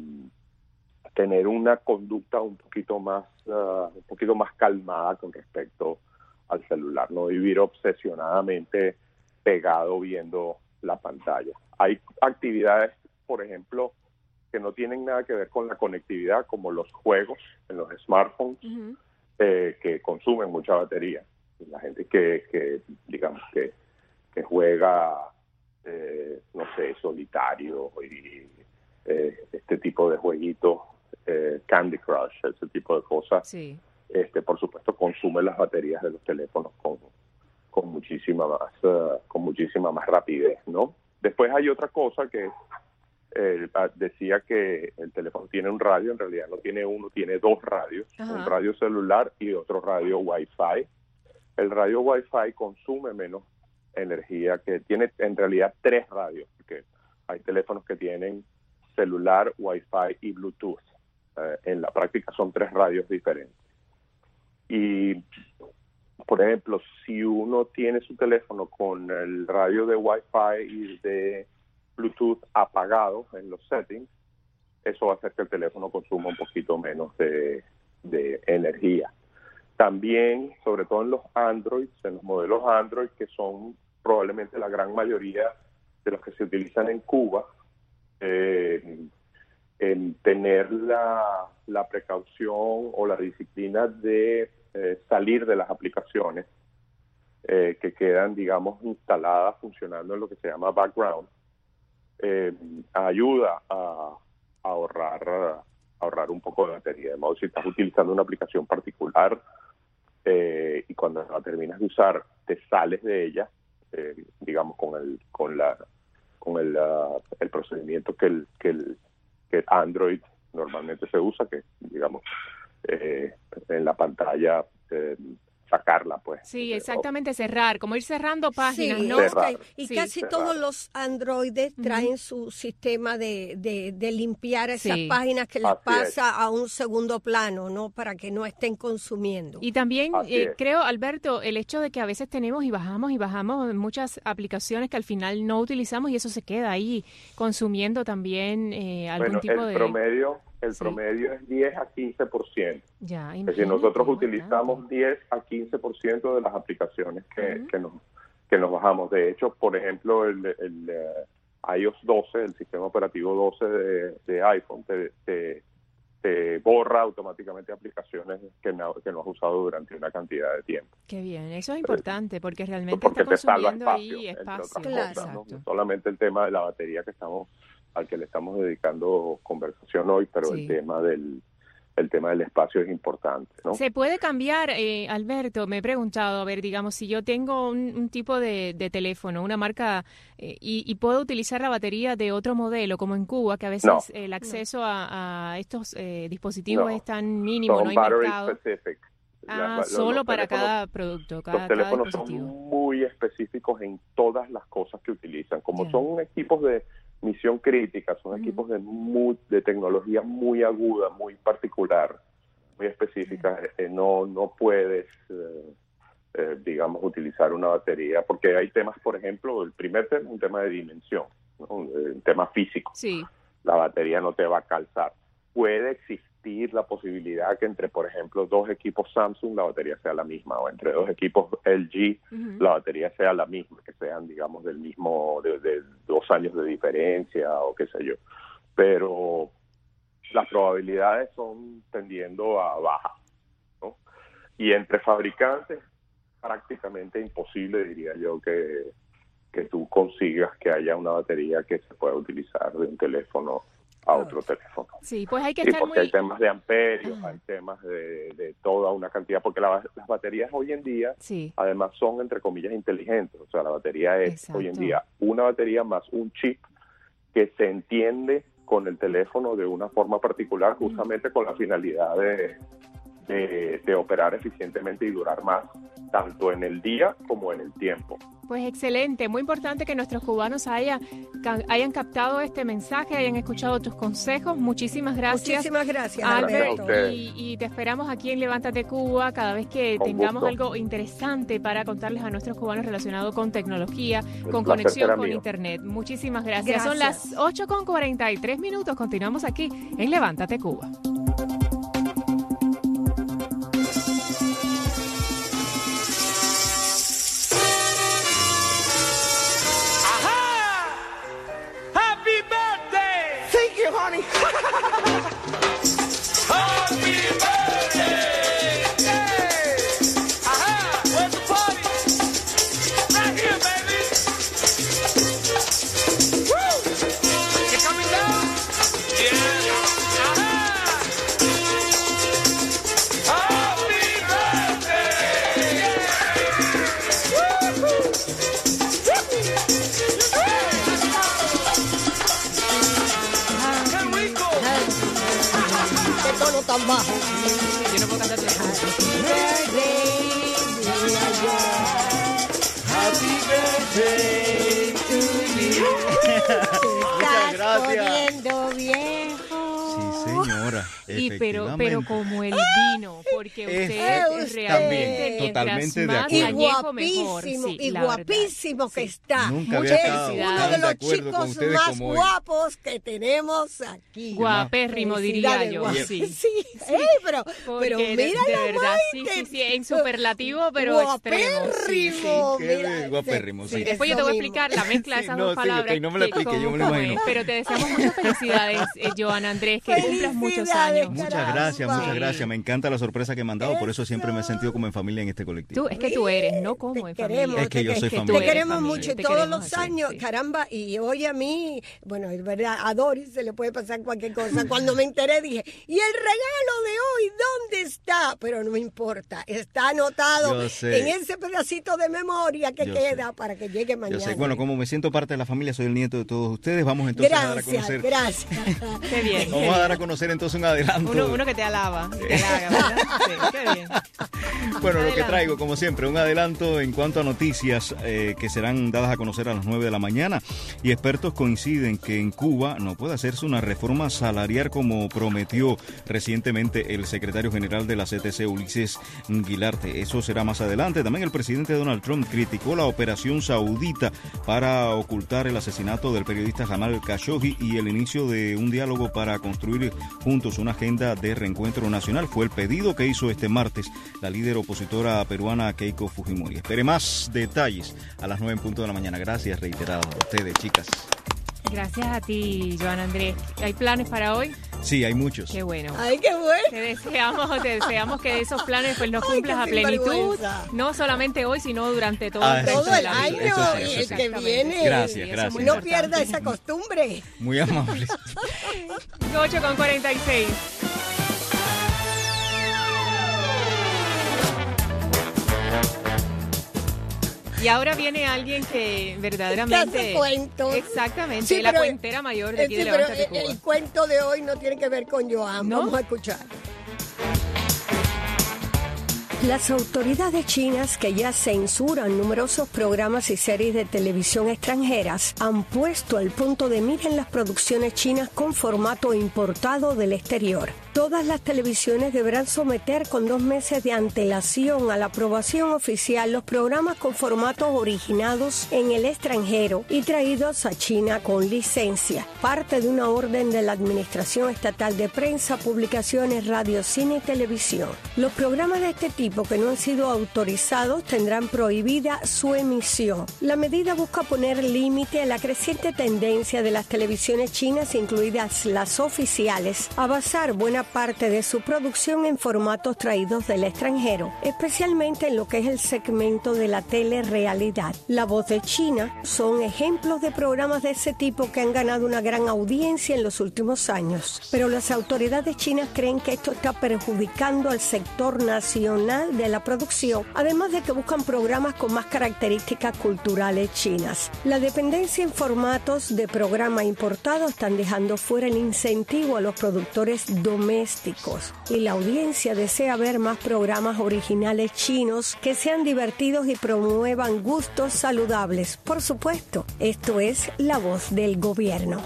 tener una conducta un poquito más uh, un poquito más calmada con respecto al celular, no vivir obsesionadamente pegado viendo la pantalla. Hay actividades, por ejemplo, que no tienen nada que ver con la conectividad, como los juegos en los smartphones, Ujú. eh, que consumen mucha batería. La gente que, que digamos, que, que juega, eh, no sé, solitario y eh, este tipo de jueguitos, eh, Candy Crush, ese tipo de cosas, Sí. este, por supuesto, consume las baterías de los teléfonos con, con muchísima más, uh, con muchísima más rapidez, ¿no? Después hay otra cosa que eh, decía que el teléfono tiene un radio, en realidad no tiene uno, tiene dos radios, Ajá. un radio celular y otro radio Wi-Fi. El radio Wi-Fi consume menos energía, que tiene en realidad tres radios, porque hay teléfonos que tienen celular, Wi-Fi y Bluetooth. Eh, en la práctica son tres radios diferentes. Y, por ejemplo, si uno tiene su teléfono con el radio de Wi-Fi y de Bluetooth apagado en los settings, eso va a hacer que el teléfono consuma un poquito menos de, de energía. También, sobre todo en los Android, en los modelos Android, que son probablemente la gran mayoría de los que se utilizan en Cuba, eh, en tener la, la precaución o la disciplina de eh, salir de las aplicaciones eh, que quedan, digamos, instaladas, funcionando en lo que se llama background, eh, ayuda a, a ahorrar a ahorrar un poco de batería. De modo, si estás utilizando una aplicación particular, eh, y cuando la terminas de usar te sales de ella, eh, digamos con el con la con el, uh, el procedimiento que el, que el que Android normalmente se usa, que digamos eh, en la pantalla eh, sacarla, pues. Sí, exactamente, cerrar, como ir cerrando páginas, sí, ¿no? Cerrar. Y Sí, casi cerrar. todos los androides traen Ujú. su sistema de, de, de limpiar esas Sí. páginas que les Así pasa es. a un segundo plano, ¿no? Para que no estén consumiendo. Y también Así eh, es. creo, Alberto, el hecho de que a veces tenemos y bajamos y bajamos muchas aplicaciones que al final no utilizamos y eso se queda ahí consumiendo también eh, algún Bueno, tipo el de... promedio el Sí. promedio es diez a quince por ciento. Ya, Es decir, imagínate, nosotros bastante. utilizamos diez a quince por ciento de las aplicaciones que, Ujú. que, nos, que nos bajamos. De hecho, por ejemplo, el, el eh, iOS doce, el sistema operativo doce de, de iPhone, te, te, te borra automáticamente aplicaciones que no, que no has usado durante una cantidad de tiempo. Qué bien, eso es importante porque realmente Porque está te salva consumiendo espacio, ahí entre espacio. otras Claro. cosas, ¿no? Exacto. No solamente el tema de la batería que estamos al que le estamos dedicando conversación hoy, pero Sí. el tema del el tema del espacio es importante, ¿no? Se puede cambiar, eh, Alberto, me he preguntado, a ver, digamos, si yo tengo un, un tipo de, de teléfono, una marca, eh, y, y puedo utilizar la batería de otro modelo, como en Cuba, que a veces No. el acceso a, a estos eh, dispositivos No. es tan mínimo, Son no hay battery mercado. specific. Ah, Las- los- solo los para teléfonos- cada producto, cada, Los cada teléfonos son dispositivo. muy específicos en todas las cosas que utilizan. Como Ya. son equipos de misión crítica, son Ujú. equipos de muy, de tecnología muy aguda, muy particular, muy específica. Eh, no, no puedes, eh, eh, digamos, utilizar una batería, porque hay temas, por ejemplo, el primer tema es un tema de dimensión, ¿no? Un tema físico. Sí, La batería no te va a calzar. Puede existir la posibilidad que entre, por ejemplo, dos equipos Samsung la batería sea la misma, o entre dos equipos L G ujú. la batería sea la misma, que sean, digamos, del mismo, de, de dos años de diferencia o qué sé yo. Pero las probabilidades son tendiendo a baja, ¿no? Y entre fabricantes, prácticamente imposible, diría yo, que, que tú consigas que haya una batería que se pueda utilizar de un teléfono a otro teléfono. Sí, pues hay que Sí, estar porque muy... hay temas de amperios, Ah. hay temas de, de toda una cantidad, porque la- las baterías hoy en día, Sí, además, son, entre comillas, inteligentes. O sea, la batería es Exacto. hoy en día una batería más un chip que se entiende con el teléfono de una forma particular, justamente con la finalidad de, de, de operar eficientemente y durar más, tanto en el día como en el tiempo. pues excelente, muy importante que nuestros cubanos haya, ca- hayan captado este mensaje, hayan escuchado tus consejos. Muchísimas gracias. Muchísimas gracias, Albert, Gracias a ustedes. y, y te esperamos aquí en Levántate Cuba cada vez que Con tengamos gusto. algo interesante para contarles a nuestros cubanos relacionado con tecnología, con placer conexión será con mío. Internet. Muchísimas gracias. Son Gracias. las ocho con cuarenta y tres minutos. Continuamos aquí en Levántate Cuba. Happy birthday! Thank you, honey. Happy birthday! Hey! Aha! Where's the party? Right here, baby. Woo! You coming down? Yeah. Aha! Happy birthday! Yeah. Woo-hoo! ¡Qué rico! Qué tono tan bajo. Yo no puedo cantar todo eso. Estás gracias. poniendo viejo. Sí, señora. Y pero, pero como el vino, porque usted Es realmente también, mientras totalmente de más Y acuerdo. añejo, mejor. guapísimo, Sí, y la verdad. guapísimo que Sí. está. Nunca Muchas había estado felicidades. Uno tan de de los acuerdo con chicos ustedes más como hoy. guapos que tenemos aquí. Guapérrimo, diría Felicidades, yo. guapo. Sí. Sí, Ey, pero, Porque pero de- mira de la verdad, sí, sí, sí, en superlativo, pero extremo. Sí, sí. Guapérrimo. Qué mira, guapérrimo, sí. Después yo te eso voy a mismo. explicar la mezcla de Sí, esas no, dos sí, palabras. ok, no me la que explique, yo cómo- me lo cómo imagino. es. Pero te deseamos muchas felicidades, eh, Joana Andrés, que cumple cumplas muchos años. Muchas gracias, muchas gracias. Me encanta la sorpresa que me han dado, por eso siempre me he sentido como en familia en este colectivo. Tú, es que tú eres, no como en familia. Es que yo soy Te familia. queremos mucho Te todos queremos los así, años, sí. caramba, y hoy a mí, bueno, es verdad, a Doris se le puede pasar cualquier cosa. Cuando me enteré dije, ¿y el regalo de hoy dónde está? Pero no me importa, está anotado Yo sé. en ese pedacito de memoria que Yo queda para que llegue mañana. Yo sé, bueno, como me siento parte de la familia, soy el nieto de todos ustedes, vamos entonces a dar a Gracias, conocer. gracias. Qué bien. Vamos a dar a conocer entonces un adelanto. Uno, uno que te alaba, que te halaga, ¿verdad? Sí, qué bien. Bueno, lo que Adelante. traigo, como siempre, un adelanto en cuanto a noticias eh, que serán dadas a conocer a las nueve de la mañana. Y expertos coinciden que en Cuba no puede hacerse una reforma salarial como prometió recientemente el secretario general de la C T C, Ulises Guilarte. Eso será más adelante. También el presidente Donald Trump criticó la operación saudita para ocultar el asesinato del periodista Jamal Khashoggi y el inicio de un diálogo para construir juntos una agenda de reencuentro nacional. Fue el pedido que hizo este martes la líder opositora peruana Keiko Fujimori. Espere más detalles a las nueve en punto de la mañana. Gracias reiteradas a ustedes, chicas. Gracias a ti, Joan Andrés. ¿Hay planes para hoy? Sí, hay muchos. Qué bueno. Ay, qué bueno. Te deseamos, te deseamos que esos planes pues los Ay, cumplas qué a plenitud, sinvergüenza. no solamente hoy, sino durante todo, Ah, el eso resto sí, de la Todo el vida. año eso sí, y eso el sí. que viene. Gracias, Sí, eso es gracias. muy No importante. pierda esa costumbre. Muy amables. ocho con cuarenta y seis. Y ahora viene alguien que verdaderamente... Que hace cuentos. Exactamente, Sí, la pero- cuentera mayor de aquí Sí, de pero Levántate Cuba. el, el cuento de hoy no tiene que ver con Joan. ¿No? Vamos a escuchar. Las autoridades chinas, que ya censuran numerosos programas y series de televisión extranjeras, han puesto al punto de mira en las producciones chinas con formato importado del exterior. Todas las televisiones deberán someter con dos meses de antelación a la aprobación oficial los programas con formatos originados en el extranjero y traídos a China con licencia, parte de una orden de la Administración Estatal de Prensa, Publicaciones, Radio, Cine y Televisión. Los programas de este tipo que no han sido autorizados tendrán prohibida su emisión. La medida busca poner límite a la creciente tendencia de las televisiones chinas, incluidas las oficiales, a basar buena parte de su producción en formatos traídos del extranjero, especialmente en lo que es el segmento de la telerrealidad. La Voz de China son ejemplos de programas de ese tipo que han ganado una gran audiencia en los últimos años, pero las autoridades chinas creen que esto está perjudicando al sector nacional de la producción, además de que buscan programas con más características culturales chinas. La dependencia en formatos de programa importado están dejando fuera el incentivo a los productores domésticos y la audiencia desea ver más programas originales chinos que sean divertidos y promuevan gustos saludables. Por supuesto, esto es la voz del gobierno.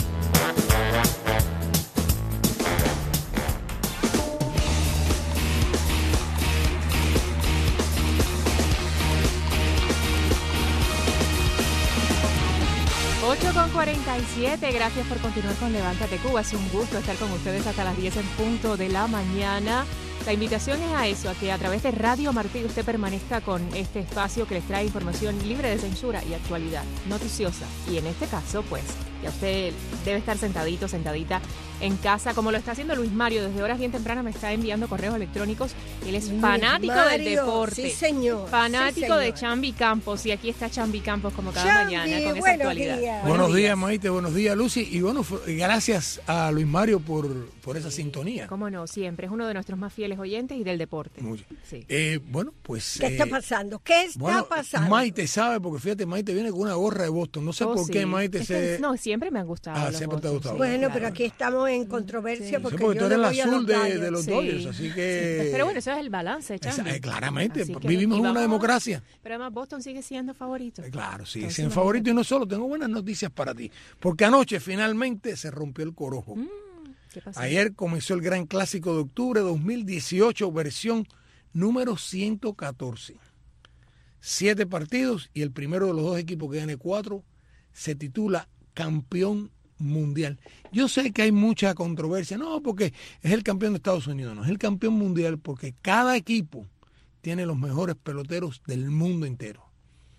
ocho con cuarenta y siete, gracias por continuar con Levántate Cuba. Es un gusto estar con ustedes hasta las diez en punto de la mañana. La invitación es a eso, a que a través de Radio Martí usted permanezca con este espacio que les trae información libre de censura y actualidad noticiosa. Y en este caso, pues, ya usted debe estar sentadito, sentadita en casa, como lo está haciendo Luis Mario. Desde horas bien tempranas me está enviando correos electrónicos. Él es Luis fanático Mario, del deporte. sí, señor, Fanático sí, señor. de Chambi Campos. Y aquí está Chambi Campos como cada Chambi, mañana con esa buenos actualidad. días. Buenos días, Maite, buenos días, Lucy. Y bueno, fue- gracias a Luis Mario por, por esa sintonía. Cómo no, siempre. Es uno de nuestros más fieles oyentes y del deporte. Muy bien. Sí. Eh, bueno, pues... ¿Qué está eh, pasando? ¿Qué está bueno, pasando? Maite sabe, porque fíjate, Maite viene con una gorra de Boston. No sé Oh, por sí. qué Maite Es que se... No, siempre me han gustado. Ah, los siempre te ha Boston, gustado. sí, Bueno, claro. pero aquí estamos en controversia Sí. porque, Sí, porque yo tú le eres el voy a azul los de, Dodgers. de los Sí. Dodgers, así que... Pero bueno, eso es el balance, Chambi. Esa- eh, claramente, Así que- vivimos y en una vamos- democracia. Pero además Boston sigue siendo favorito. Eh, Claro, sí, Entonces, sin imagínate. favorito y no solo, tengo buenas noticias para ti. Porque anoche finalmente se rompió el corojo. Mm, ¿Qué pasó? Ayer comenzó el Gran Clásico de Octubre dos mil dieciocho, versión número ciento catorce. Siete partidos y el primero de los dos equipos que gane cuatro se titula campeón mundial. Yo sé que hay mucha controversia, no, porque es el campeón de Estados Unidos, no, es el campeón mundial porque cada equipo tiene los mejores peloteros del mundo entero.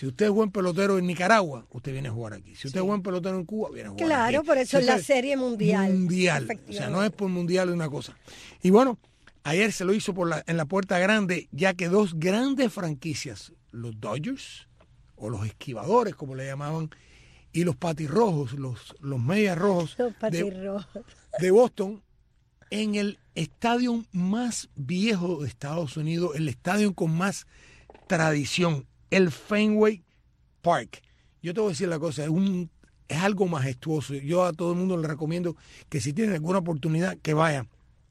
Si usted es buen pelotero en Nicaragua, usted viene a jugar aquí. Si usted sí. es buen pelotero en Cuba, viene a jugar claro, aquí. Claro, por eso es la serie mundial. Mundial. O sea, no es por mundial una cosa. Y bueno, ayer se lo hizo por la, en la puerta grande, ya que dos grandes franquicias, los Dodgers, o los esquivadores, como le llamaban, y los patirrojos, los, los medias rojos los patirrojos. De, de Boston, en el estadio más viejo de Estados Unidos, el estadio con más tradición, el Fenway Park. Yo te voy a decir la cosa, es, un, es algo majestuoso. Yo a todo el mundo le recomiendo que si tienen alguna oportunidad, que vayan.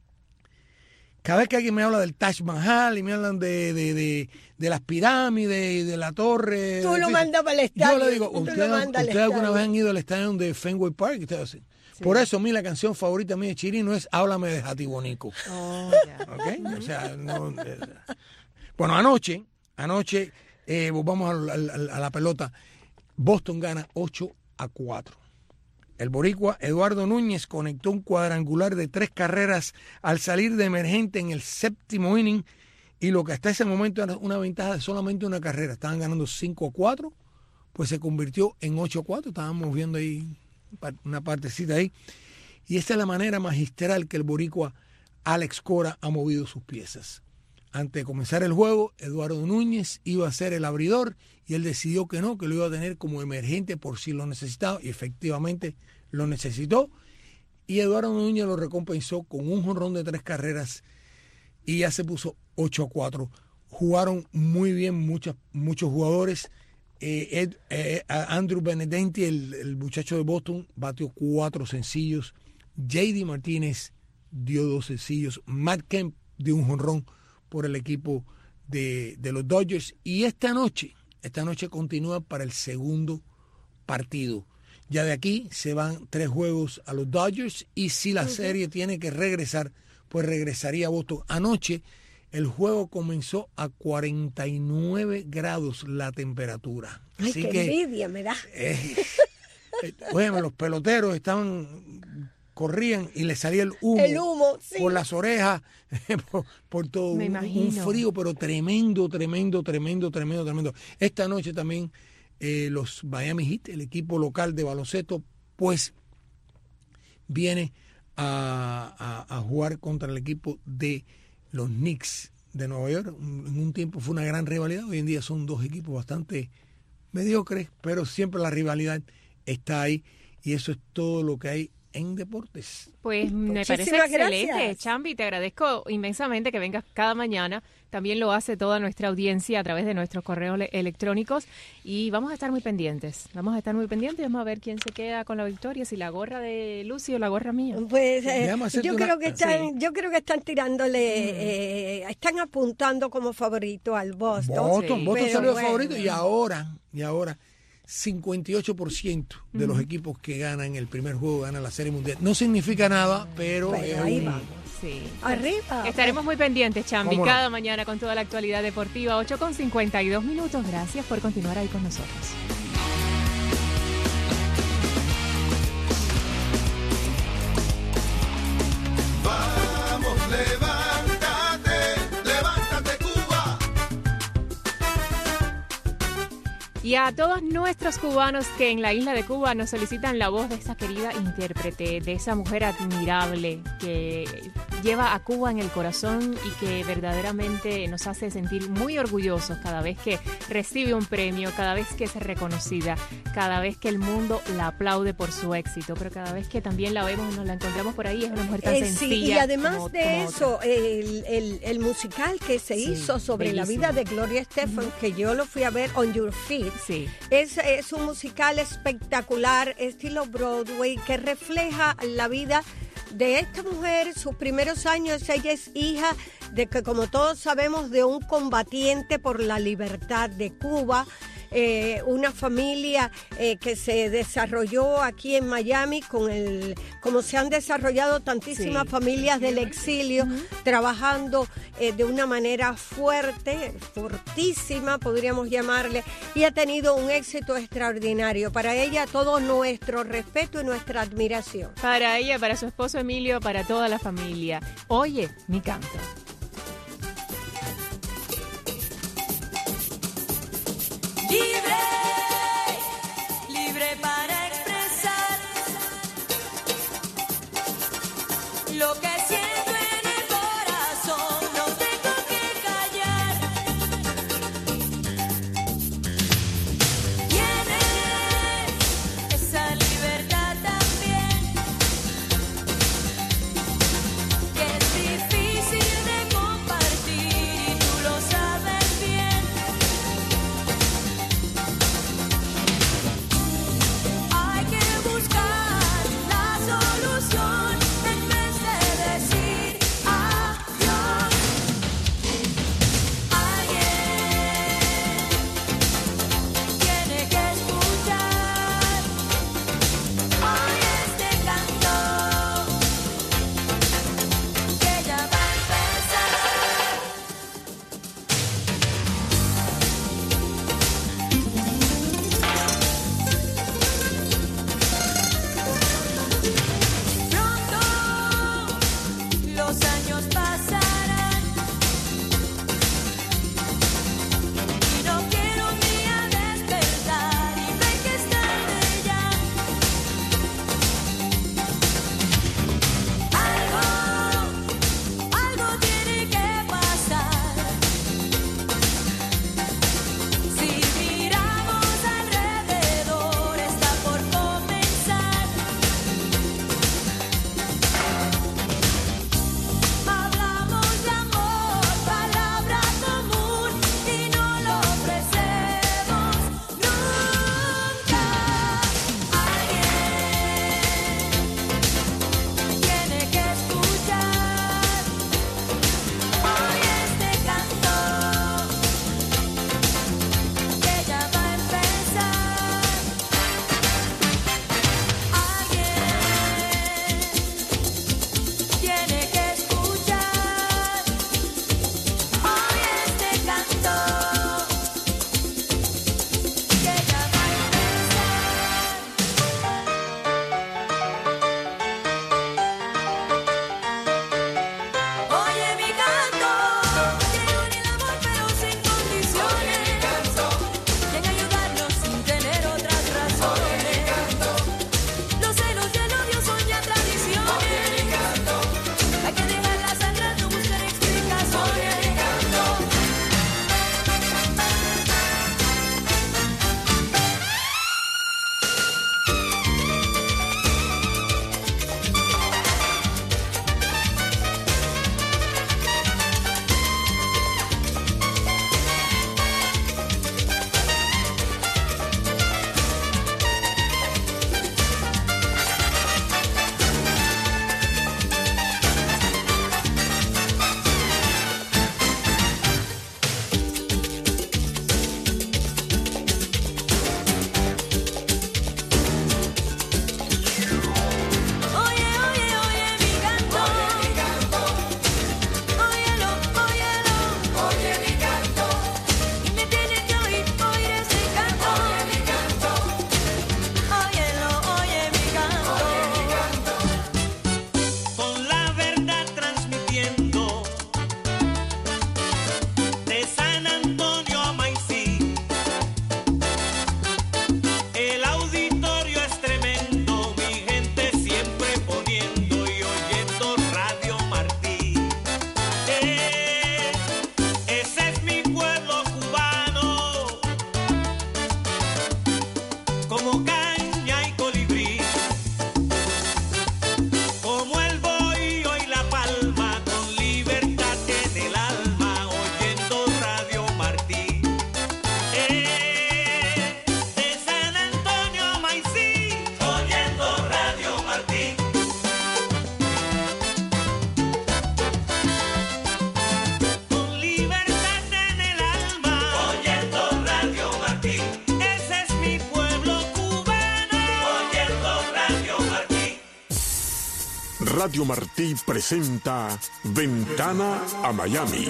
Cada vez que alguien me habla del Taj Mahal y me hablan de, de, de, de las pirámides y de la torre... Tú lo mandas para el estadio. Yo le digo, ¿ustedes usted alguna vez han ido al estadio de Fenway Park? Ustedes hacen. Sí. Por eso a mí la canción favorita mía de Chirino es Háblame de Jatibonico. Oh, yeah. ¿Okay? O sea, no, eh, bueno, anoche, anoche, eh, vamos a, a, a la pelota, Boston gana ocho a cuatro. El boricua Eduardo Núñez conectó un cuadrangular de tres carreras al salir de emergente en el séptimo inning y lo que hasta ese momento era una ventaja de solamente una carrera. Estaban ganando cinco a cuatro, pues se convirtió en ocho a cuatro. Estábamos viendo ahí una partecita ahí. Y esta es la manera magistral que el boricua Alex Cora ha movido sus piezas. Antes de comenzar el juego, Eduardo Núñez iba a ser el abridor y él decidió que no, que lo iba a tener como emergente por si lo necesitaba, y efectivamente lo necesitó. Y Eduardo Núñez lo recompensó con un jonrón de tres carreras y ya se puso ocho a cuatro. Jugaron muy bien muchos, muchos jugadores. Eh, Ed, eh, Andrew Benedetti, el, el muchacho de Boston, batió cuatro sencillos. J D Martínez dio dos sencillos. Matt Kemp dio un jonrón por el equipo de, de los Dodgers. Y esta noche, esta noche continúa para el segundo partido. Ya de aquí se van tres juegos a los Dodgers y si la uh-huh. serie tiene que regresar, pues regresaría a Boston. Anoche el juego comenzó a cuarenta y nueve grados la temperatura. Ay, Así qué que, envidia me da. Eh, eh, bueno, los peloteros estaban... corrían y le salía el humo, el humo sí. por las orejas, por, por todo un, un frío, pero tremendo, tremendo, tremendo, tremendo, tremendo. Esta noche también eh, los Miami Heat, el equipo local de baloncesto, pues viene a, a, a jugar contra el equipo de los Knicks de Nueva York. En un tiempo fue una gran rivalidad, hoy en día son dos equipos bastante mediocres, pero siempre la rivalidad está ahí y eso es todo lo que hay en deportes. Pues me Muchísimas parece excelente, gracias. Chambi, te agradezco inmensamente que vengas cada mañana. También lo hace toda nuestra audiencia a través de nuestros correos le- electrónicos y vamos a estar muy pendientes. Vamos a estar muy pendientes, vamos a ver quién se queda con la victoria, si la gorra de Lucy o la gorra mía. Pues eh, yo una... creo que están, sí. yo creo que están tirándole, mm. eh, están apuntando como favorito al Boston. Boston, Sí. Boston Pero salió bueno. favorito y ahora, y ahora cincuenta y ocho por ciento de los equipos que ganan el primer juego ganan la Serie Mundial. No significa nada, pero, Pero es ahí un- vamos. Sí. Arriba. Estaremos muy pendientes, Chambi, ¿Cómo no? cada mañana con toda la actualidad deportiva, ocho con cincuenta y dos minutos. Gracias por continuar ahí con nosotros. Vamos, levántate, levántate Cuba. Y a todos nuestros cubanos que en la isla de Cuba nos solicitan la voz de esa querida intérprete, de esa mujer admirable que lleva a Cuba en el corazón y que verdaderamente nos hace sentir muy orgullosos cada vez que recibe un premio, cada vez que es reconocida, cada vez que el mundo la aplaude por su éxito, pero cada vez que también la vemos y nos la encontramos por ahí, es una mujer tan Eh, sencilla. sí, y además como- de como eso, otra. el, el, el musical que se Sí, hizo sobre bellísimo. la vida de Gloria Estefan, que yo lo fui a ver on your feet, Sí. es, es un musical espectacular, estilo Broadway, que refleja la vida de esta mujer, sus primeros años. Ella es hija de que, como todos sabemos, de un combatiente por la libertad de Cuba. Eh, una familia eh, que se desarrolló aquí en Miami, con el, como se han desarrollado tantísimas Sí. familias del exilio, trabajando eh, de una manera fuerte, fortísima, podríamos llamarle, y ha tenido un éxito extraordinario. Para ella, todo nuestro respeto y nuestra admiración. Para ella, para su esposo Emilio, para toda la familia. Oye, mi canto. Libre Lo que siento en el corazón no tengo que callar. Tienes esa libertad también, que es difícil de compartir y tú lo sabes bien. Hay que buscar la solución en vez de decir adiós. Alguien tiene que escuchar hoy este canto que ya va a empezar. Pronto los años pasarán y no quiero un día despertar y ver que es tarde ya. Algo, algo tiene que pasar. Si miramos alrededor está por comenzar. Hablamos de amor, palabra común y no lo ofrecemos nunca. Alguien tiene que escuchar hoy este canto que ya va a empezar. Alguien tiene que escuchar hoy este canto que ya va a empezar. Oye mi canto, quiero unir el amor pero sin condiciones. Quiero ayudarlos sin tener otras razones. Los celos y el odio son ya tradiciones. Hay que dejarlas atrás, no buscar explicaciones. Oye, oye, oye mi canto. Óyelo, óyelo. Oye mi canto. Y me tienes que oír, oír ese canto. Oye mi canto. Óyelo, oye mi canto. Con la verdad transmitiendo de San Antonio a Maicí. El auditorio es tremendo, mi gente siempre poniendo y oyendo Radio Martí. Eh, ese es mi pueblo cubano, como caña y colibrí, como el bohío y la palma, con libertad en el alma, oyendo Radio Martí. Eh, de San Antonio a Maicí, oyendo Radio Martí. Con libertad en el alma, oyendo Radio Martí. Ese es mi pueblo cubano, oyendo Radio Martí. Radio Martí presenta Ventana a Miami.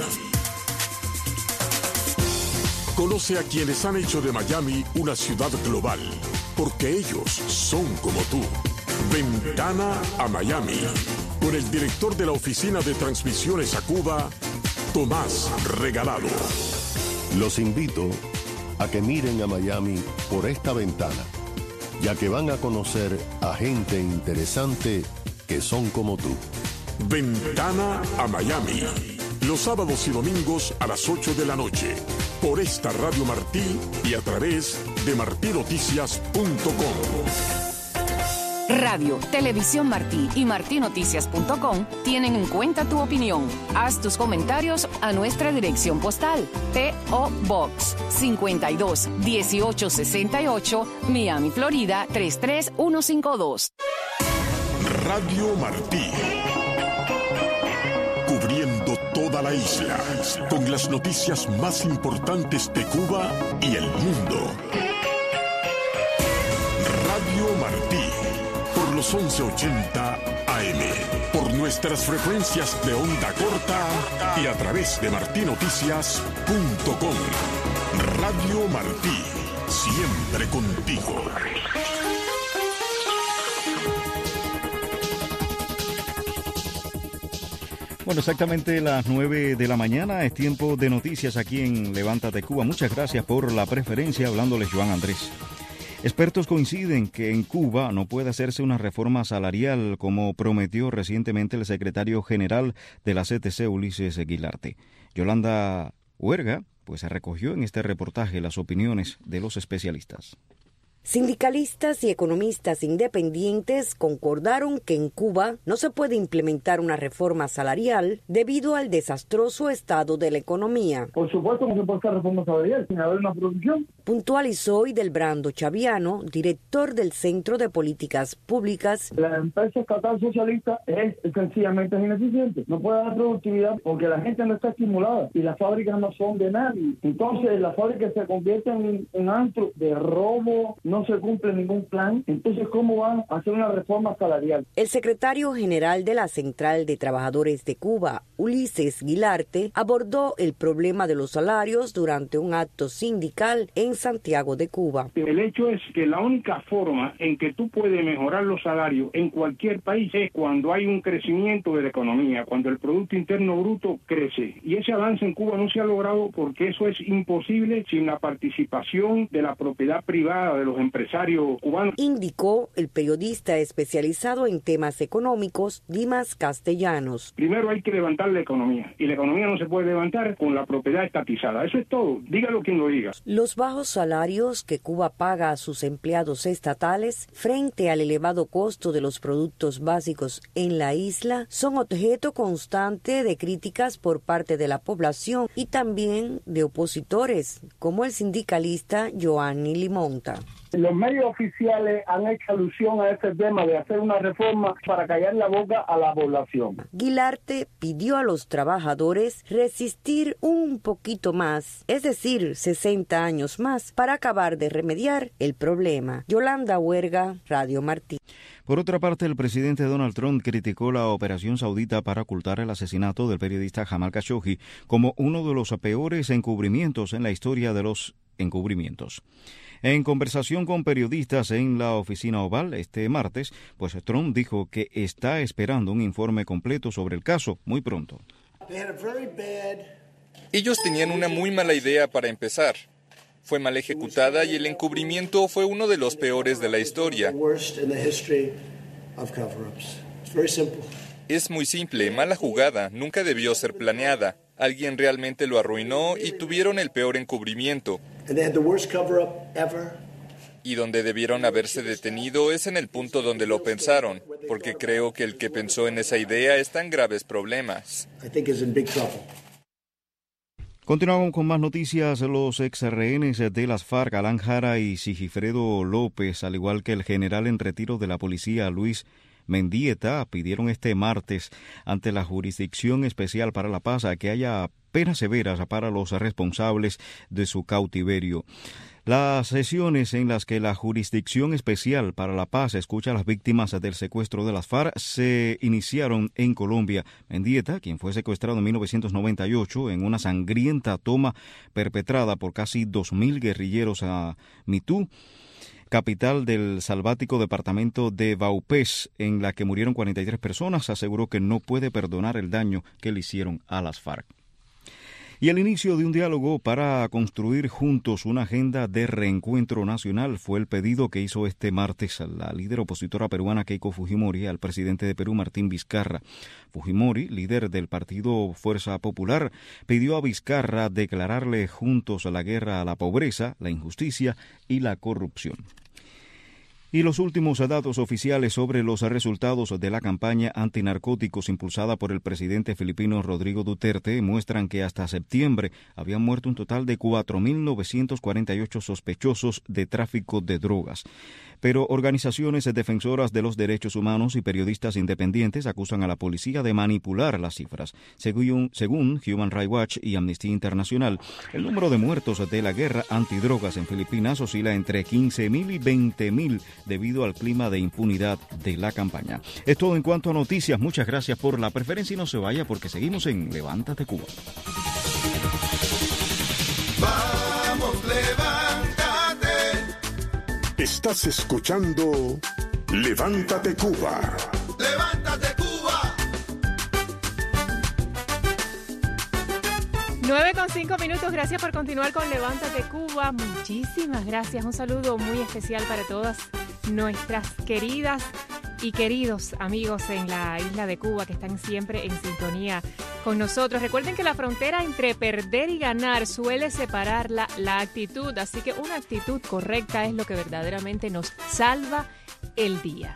Conoce a quienes han hecho de Miami una ciudad global, porque ellos son como tú. Ventana a Miami, con el director de la Oficina de Transmisiones a Cuba, Tomás Regalado. Los invito a que miren a Miami por esta ventana, ya que van a conocer a gente interesante que son como tú. Ventana a Miami. Los sábados y domingos a las ocho de la noche. Por esta Radio Martí y a través de martí noticias punto com. Radio, Televisión Martí y martí noticias punto com tienen en cuenta tu opinión. Haz tus comentarios a nuestra dirección postal. P O. Box cincuenta y dos dieciocho sesenta y ocho, Miami, Florida tres tres uno cinco dos. Radio Martí. Cubriendo toda la isla con las noticias más importantes de Cuba y el mundo. Radio Martí. Por los once ochenta A M, por nuestras frecuencias de onda corta y a través de martí noticias punto com. Radio Martí, siempre contigo. Bueno, exactamente las nueve de la mañana es tiempo de noticias aquí en Levántate Cuba. Muchas gracias por la preferencia, hablándoles Joan Andrés. Expertos coinciden que en Cuba no puede hacerse una reforma salarial como prometió recientemente el secretario general de la C T C, Ulises Guilarte. Yolanda Huerga pues recogió en este reportaje las opiniones de los especialistas. Sindicalistas y economistas independientes concordaron que en Cuba no se puede implementar una reforma salarial debido al desastroso estado de la economía. Por supuesto que no se puede hacer reforma salarial sin haber una producción. Puntualizó Hildebrando Chaviano, director del Centro de Políticas Públicas. La empresa estatal socialista es sencillamente ineficiente. No puede dar productividad porque la gente no está estimulada y las fábricas no son de nadie. Entonces las fábricas se convierten en un antro de robo. No se cumple ningún plan, entonces ¿cómo van a hacer una reforma salarial? El secretario general de la Central de Trabajadores de Cuba, Ulises Guilarte, abordó el problema de los salarios durante un acto sindical en Santiago de Cuba. El hecho es que la única forma en que tú puedes mejorar los salarios en cualquier país es cuando hay un crecimiento de la economía, cuando el Producto Interno Bruto crece. Y ese avance en Cuba no se ha logrado porque eso es imposible sin la participación de la propiedad privada de los empresarios cubanos. Indicó el periodista especializado en temas económicos, Dimas Castellanos. Primero hay que levantar la economía, y la economía no se puede levantar con la propiedad estatizada. Eso es todo, dígalo quien lo diga. Los bajos salarios que Cuba paga a sus empleados estatales frente al elevado costo de los productos básicos en la isla son objeto constante de críticas por parte de la población y también de opositores, como el sindicalista Joanny Limonta. Los medios oficiales han hecho alusión a este tema de hacer una reforma para callar la boca a la población. Guilarte pidió a los trabajadores resistir un poquito más, es decir, sesenta años más, para acabar de remediar el problema. Yolanda Huerga, Radio Martí. Por otra parte, el presidente Donald Trump criticó la operación saudita para ocultar el asesinato del periodista Jamal Khashoggi como uno de los peores encubrimientos en la historia de los encubrimientos. En conversación con periodistas en la oficina Oval este martes, pues Trump dijo que está esperando un informe completo sobre el caso muy pronto. Ellos tenían una muy mala idea para empezar. Fue mal ejecutada y el encubrimiento fue uno de los peores de la historia. Es muy simple, mala jugada, nunca debió ser planeada. Alguien realmente lo arruinó y tuvieron el peor encubrimiento. Y donde debieron haberse detenido es en el punto donde lo pensaron, porque creo que el que pensó en esa idea está en graves problemas. Continuamos con más noticias. Los ex rehenes de las FARC, Alan Jara y Sigifredo López, al igual que el general en retiro de la policía, Luis Mendieta, pidieron este martes ante la Jurisdicción Especial para la Paz que haya penas severas para los responsables de su cautiverio. Las sesiones en las que la Jurisdicción Especial para la Paz escucha a las víctimas del secuestro de las FARC se iniciaron en Colombia. Mendieta, quien fue secuestrado en mil novecientos noventa y ocho en una sangrienta toma perpetrada por casi dos mil guerrilleros a Mitú, capital del salvático departamento de Vaupés, en la que murieron cuarenta y tres personas, aseguró que no puede perdonar el daño que le hicieron a las FARC. Y el inicio de un diálogo para construir juntos una agenda de reencuentro nacional fue el pedido que hizo este martes la líder opositora peruana Keiko Fujimori al presidente de Perú, Martín Vizcarra. Fujimori, líder del partido Fuerza Popular, pidió a Vizcarra declararle juntos la guerra a la pobreza, la injusticia y la corrupción. Y los últimos datos oficiales sobre los resultados de la campaña antinarcóticos impulsada por el presidente filipino Rodrigo Duterte muestran que hasta septiembre habían muerto un total de cuatro mil novecientos cuarenta y ocho sospechosos de tráfico de drogas. Pero organizaciones defensoras de los derechos humanos y periodistas independientes acusan a la policía de manipular las cifras. Según, según Human Rights Watch y Amnistía Internacional, el número de muertos de la guerra antidrogas en Filipinas oscila entre quince mil y veinte mil debido al clima de impunidad de la campaña. Es todo en cuanto a noticias. Muchas gracias por la preferencia y no se vaya porque seguimos en Levántate Cuba. Vamos, levántate. Estás escuchando Levántate Cuba. Levántate Cuba. nueve con cinco minutos, gracias por continuar con Levántate Cuba. Muchísimas gracias. Un saludo muy especial para todas nuestras queridas y queridos amigos en la isla de Cuba que están siempre en sintonía con nosotros. Recuerden que la frontera entre perder y ganar suele separar la, la actitud, así que una actitud correcta es lo que verdaderamente nos salva el día.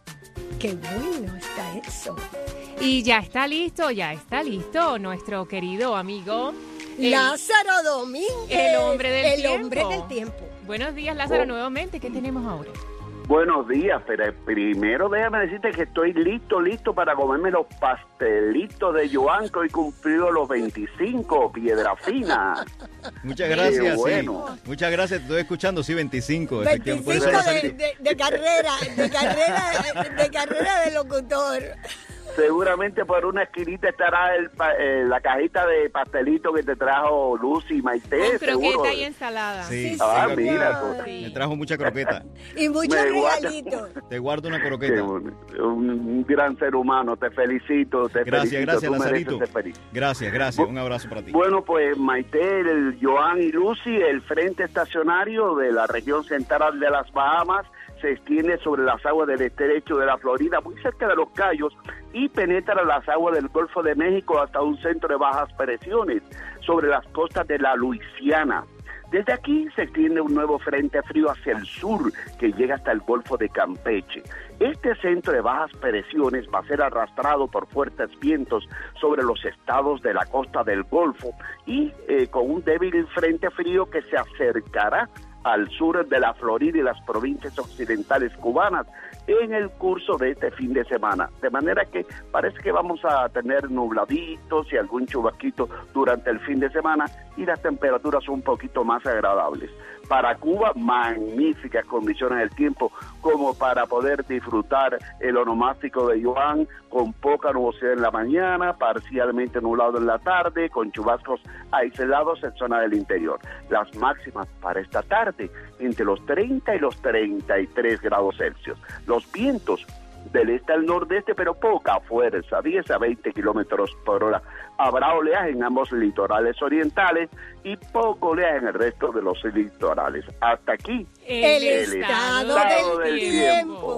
Qué bueno está eso. Y ya está listo, ya está listo nuestro querido amigo el, Lázaro Domínguez, el hombre del el tiempo. hombre del tiempo. Buenos días, Lázaro, Oh. nuevamente. ¿Qué tenemos ahora? Buenos días, pero primero déjame decirte que estoy listo, listo para comerme los pastelitos de Joan, que hoy cumplido los veinticinco, piedra fina. Muchas gracias, Qué bueno. sí. Muchas gracias, te estoy escuchando, sí, veinticinco. veinticinco Por eso no de, salí. de, de carrera, de carrera, de carrera de locutor. Seguramente por una esquinita estará el, pa- eh, la cajita de pastelito que te trajo Lucy y Maite, Con seguro. croqueta y ensalada. Sí, Ah, sí, mira, sí. pues. Me trajo mucha croqueta. Y muchos Me guarda- regalitos. Te guardo una Qué croqueta. bueno. Un, un gran ser humano, te felicito, te Gracias, felicito. gracias, Tú mereces Lazarito. ser feliz. Gracias, gracias. Un abrazo para ti. Bueno, pues Maite, el Joan y Lucy, el frente estacionario de la región central de las Bahamas se extiende sobre las aguas del estrecho de la Florida, muy cerca de los Cayos, y penetra las aguas del Golfo de México hasta un centro de bajas presiones sobre las costas de la Luisiana. Desde aquí se extiende un nuevo frente frío hacia el sur que llega hasta el Golfo de Campeche. Este centro de bajas presiones va a ser arrastrado por fuertes vientos sobre los estados de la costa del Golfo y eh, con un débil frente frío que se acercará al sur de la Florida y las provincias occidentales cubanas en el curso de este fin de semana. De manera que parece que vamos a tener nubladitos y algún chubasquito durante el fin de semana y las temperaturas un poquito más agradables. Para Cuba, magníficas condiciones del tiempo como para poder disfrutar el onomástico de Joan con poca nubosidad en la mañana, parcialmente nublado en la tarde, con chubascos aislados en zona del interior. Las máximas para esta tarde entre los treinta y los treinta y tres grados Celsius. Los vientos del este al nordeste, pero poca fuerza, diez a veinte kilómetros por hora. Habrá oleaje en ambos litorales orientales y poco oleaje en el resto de los litorales. Hasta aquí El, estado, estado del, del tiempo.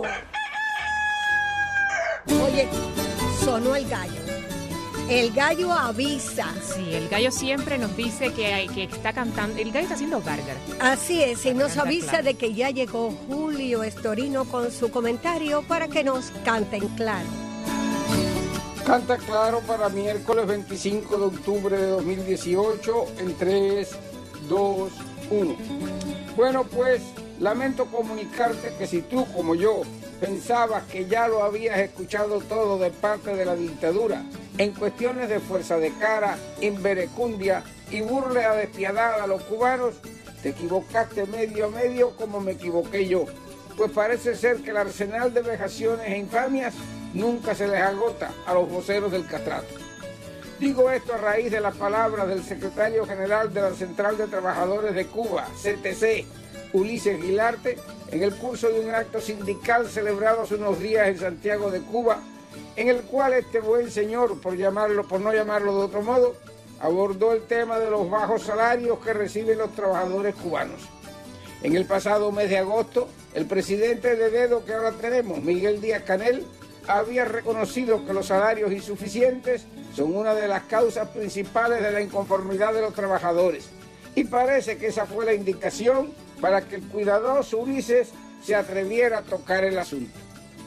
Oye, sonó el gallo. El gallo avisa. Sí, el gallo siempre nos dice que, hay, que está cantando. El gallo está haciendo gárgara. Así es, y nos Canta avisa claro. de que ya llegó Julio Estorino con su comentario para que nos canten claro. Canta claro para miércoles veinticinco de octubre de dos mil dieciocho en tres, dos, uno. Bueno, pues lamento comunicarte que si tú, como yo, pensabas que ya lo habías escuchado todo de parte de la dictadura en cuestiones de fuerza de cara, inverecundia y burla despiadada a los cubanos, te equivocaste medio a medio como me equivoqué yo. Pues parece ser que el arsenal de vejaciones e infamias nunca se les agota a los voceros del castrato. Digo esto a raíz de las palabras del secretario general de la Central de Trabajadores de Cuba, C T C, Ulises Guilarte, en el curso de un acto sindical celebrado hace unos días en Santiago de Cuba, en el cual este buen señor, por llamarlo, por no llamarlo de otro modo, abordó el tema de los bajos salarios que reciben los trabajadores cubanos. En el pasado mes de agosto, el presidente de dedo que ahora tenemos, Miguel Díaz-Canel, había reconocido que los salarios insuficientes son una de las causas principales de la inconformidad de los trabajadores. Y parece que esa fue la indicación para que el cuidadoso Ulises se atreviera a tocar el asunto.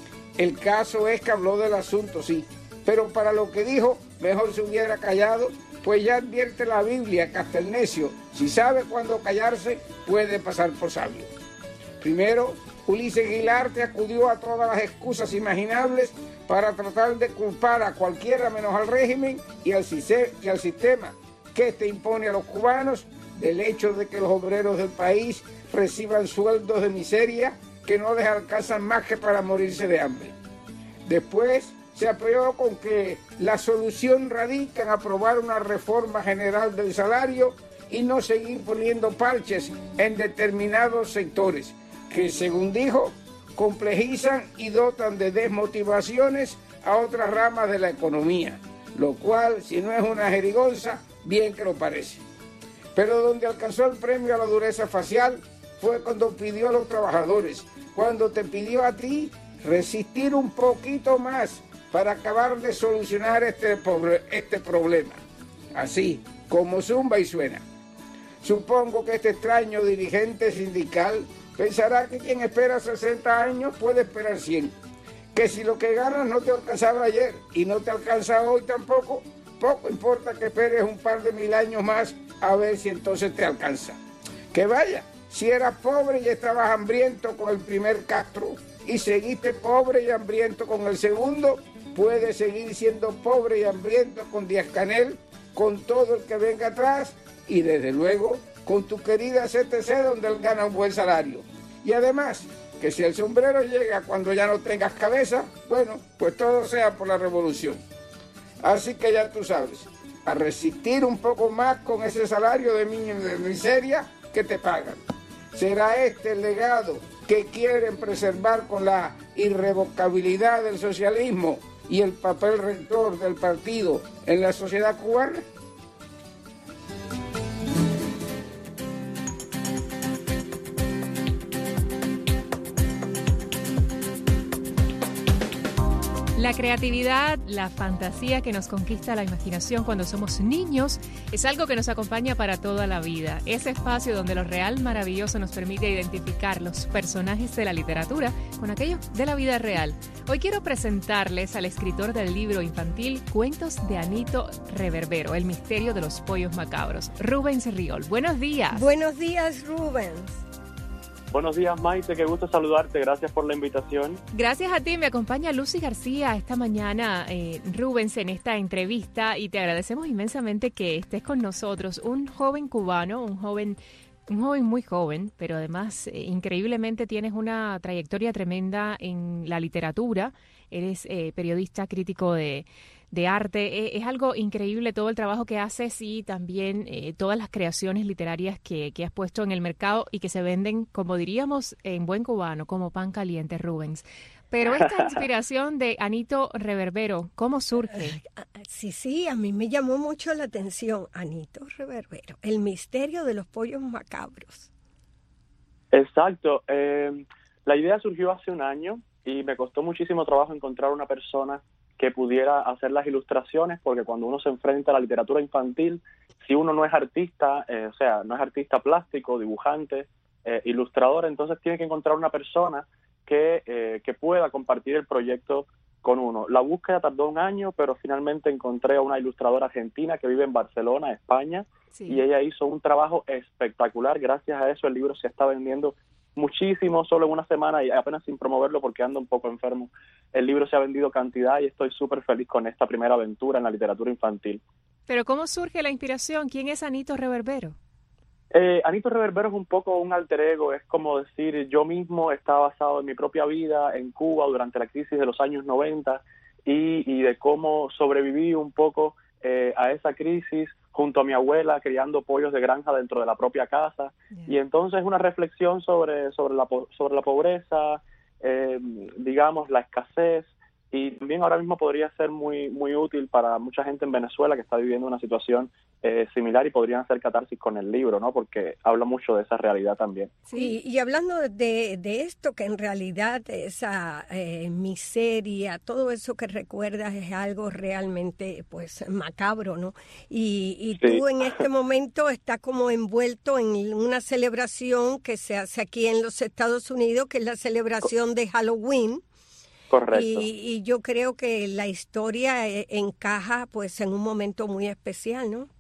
El caso es que habló del asunto, sí, pero para lo que dijo, mejor se hubiera callado, pues ya advierte la Biblia que hasta el necio, si sabe cuándo callarse, puede pasar por sabio. Primero, Ulises Guilarte acudió a todas las excusas imaginables para tratar de culpar a cualquiera menos al régimen y al, y al sistema que este impone a los cubanos del hecho de que los obreros del país reciban sueldos de miseria que no les alcanzan más que para morirse de hambre. Después se apoyó con que la solución radica en aprobar una reforma general del salario y no seguir poniendo parches en determinados sectores que, según dijo, complejizan y dotan de desmotivaciones a otras ramas de la economía, lo cual, si no es una jerigonza, bien que lo parece. Pero donde alcanzó el premio a la dureza facial fue cuando pidió a los trabajadores, cuando te pidió a ti resistir un poquito más para acabar de solucionar este, este problema. Así, como zumba y suena. Supongo que este extraño dirigente sindical pensará que quien espera sesenta años puede esperar cien. Que si lo que ganas no te alcanzaba ayer y no te alcanza hoy tampoco, poco importa que esperes un par de mil años más a ver si entonces te alcanza. Que vaya, si eras pobre y estabas hambriento con el primer Castro y seguiste pobre y hambriento con el segundo, puedes seguir siendo pobre y hambriento con Díaz-Canel, con todo el que venga atrás y desde luego con tu querida C T C donde él gana un buen salario. Y además, que si el sombrero llega cuando ya no tengas cabeza, bueno, pues todo sea por la revolución. Así que ya tú sabes, a resistir un poco más con ese salario de, de miseria que te pagan. Será este el legado que quieren preservar con la irrevocabilidad del socialismo y el papel rector del partido en la sociedad cubana. La creatividad, la fantasía que nos conquista la imaginación cuando somos niños es algo que nos acompaña para toda la vida. Ese espacio donde lo real maravilloso nos permite identificar los personajes de la literatura con aquellos de la vida real. Hoy quiero presentarles al escritor del libro infantil Cuentos de Anito Reverbero, El misterio de los pollos macabros, Rubens Riol. Buenos días. Buenos días, Rubens. Buenos días, Maite, qué gusto saludarte, gracias por la invitación. Gracias a ti, me acompaña Lucy García esta mañana, eh, Rubens, en esta entrevista y te agradecemos inmensamente que estés con nosotros. Un joven cubano, un joven, un joven muy joven, pero además eh, increíblemente tienes una trayectoria tremenda en la literatura, eres eh, periodista crítico de... de arte. Es algo increíble todo el trabajo que haces y también eh, todas las creaciones literarias que, que has puesto en el mercado y que se venden, como diríamos en buen cubano, como pan caliente, Rubens. Pero esta inspiración de Anito Reverbero, ¿cómo surge? Sí, sí, a mí me llamó mucho la atención. Anito Reverbero, el misterio de los pollos macabros. Exacto. Eh, la idea surgió hace un año y me costó muchísimo trabajo encontrar una persona que pudiera hacer las ilustraciones, porque cuando uno se enfrenta a la literatura infantil, si uno no es artista, eh, o sea, no es artista plástico, dibujante, eh, ilustrador, entonces tiene que encontrar una persona que, eh, que pueda compartir el proyecto con uno. La búsqueda tardó un año, pero finalmente encontré a una ilustradora argentina que vive en Barcelona, España, sí. Y ella hizo un trabajo espectacular. Gracias a eso el libro se está vendiendo muchísimo, solo en una semana y apenas sin promoverlo porque ando un poco enfermo. El libro se ha vendido cantidad y estoy súper feliz con esta primera aventura en la literatura infantil. Pero ¿cómo surge la inspiración? ¿Quién es Anito Reverbero? Eh, Anito Reverbero es un poco un alter ego, es como decir, yo mismo estaba basado en mi propia vida en Cuba durante la crisis de los años noventa y, y de cómo sobreviví un poco eh, a esa crisis junto a mi abuela criando pollos de granja dentro de la propia casa. Yeah. Y entonces una reflexión sobre, sobre, la, sobre la pobreza, eh, digamos, la escasez y también ahora mismo podría ser muy muy útil para mucha gente en Venezuela que está viviendo una situación eh, similar y podrían hacer catarsis con el libro, ¿no? Porque habla mucho de esa realidad también. Sí, y hablando de, de esto, que en realidad esa eh, miseria, todo eso que recuerdas es algo realmente pues macabro, ¿no? Y, y Sí. tú en este momento estás como envuelto en una celebración que se hace aquí en los Estados Unidos, que es la celebración de Halloween. Correcto. Y, y yo creo que la historia eh, encaja pues en un momento muy especial, ¿no?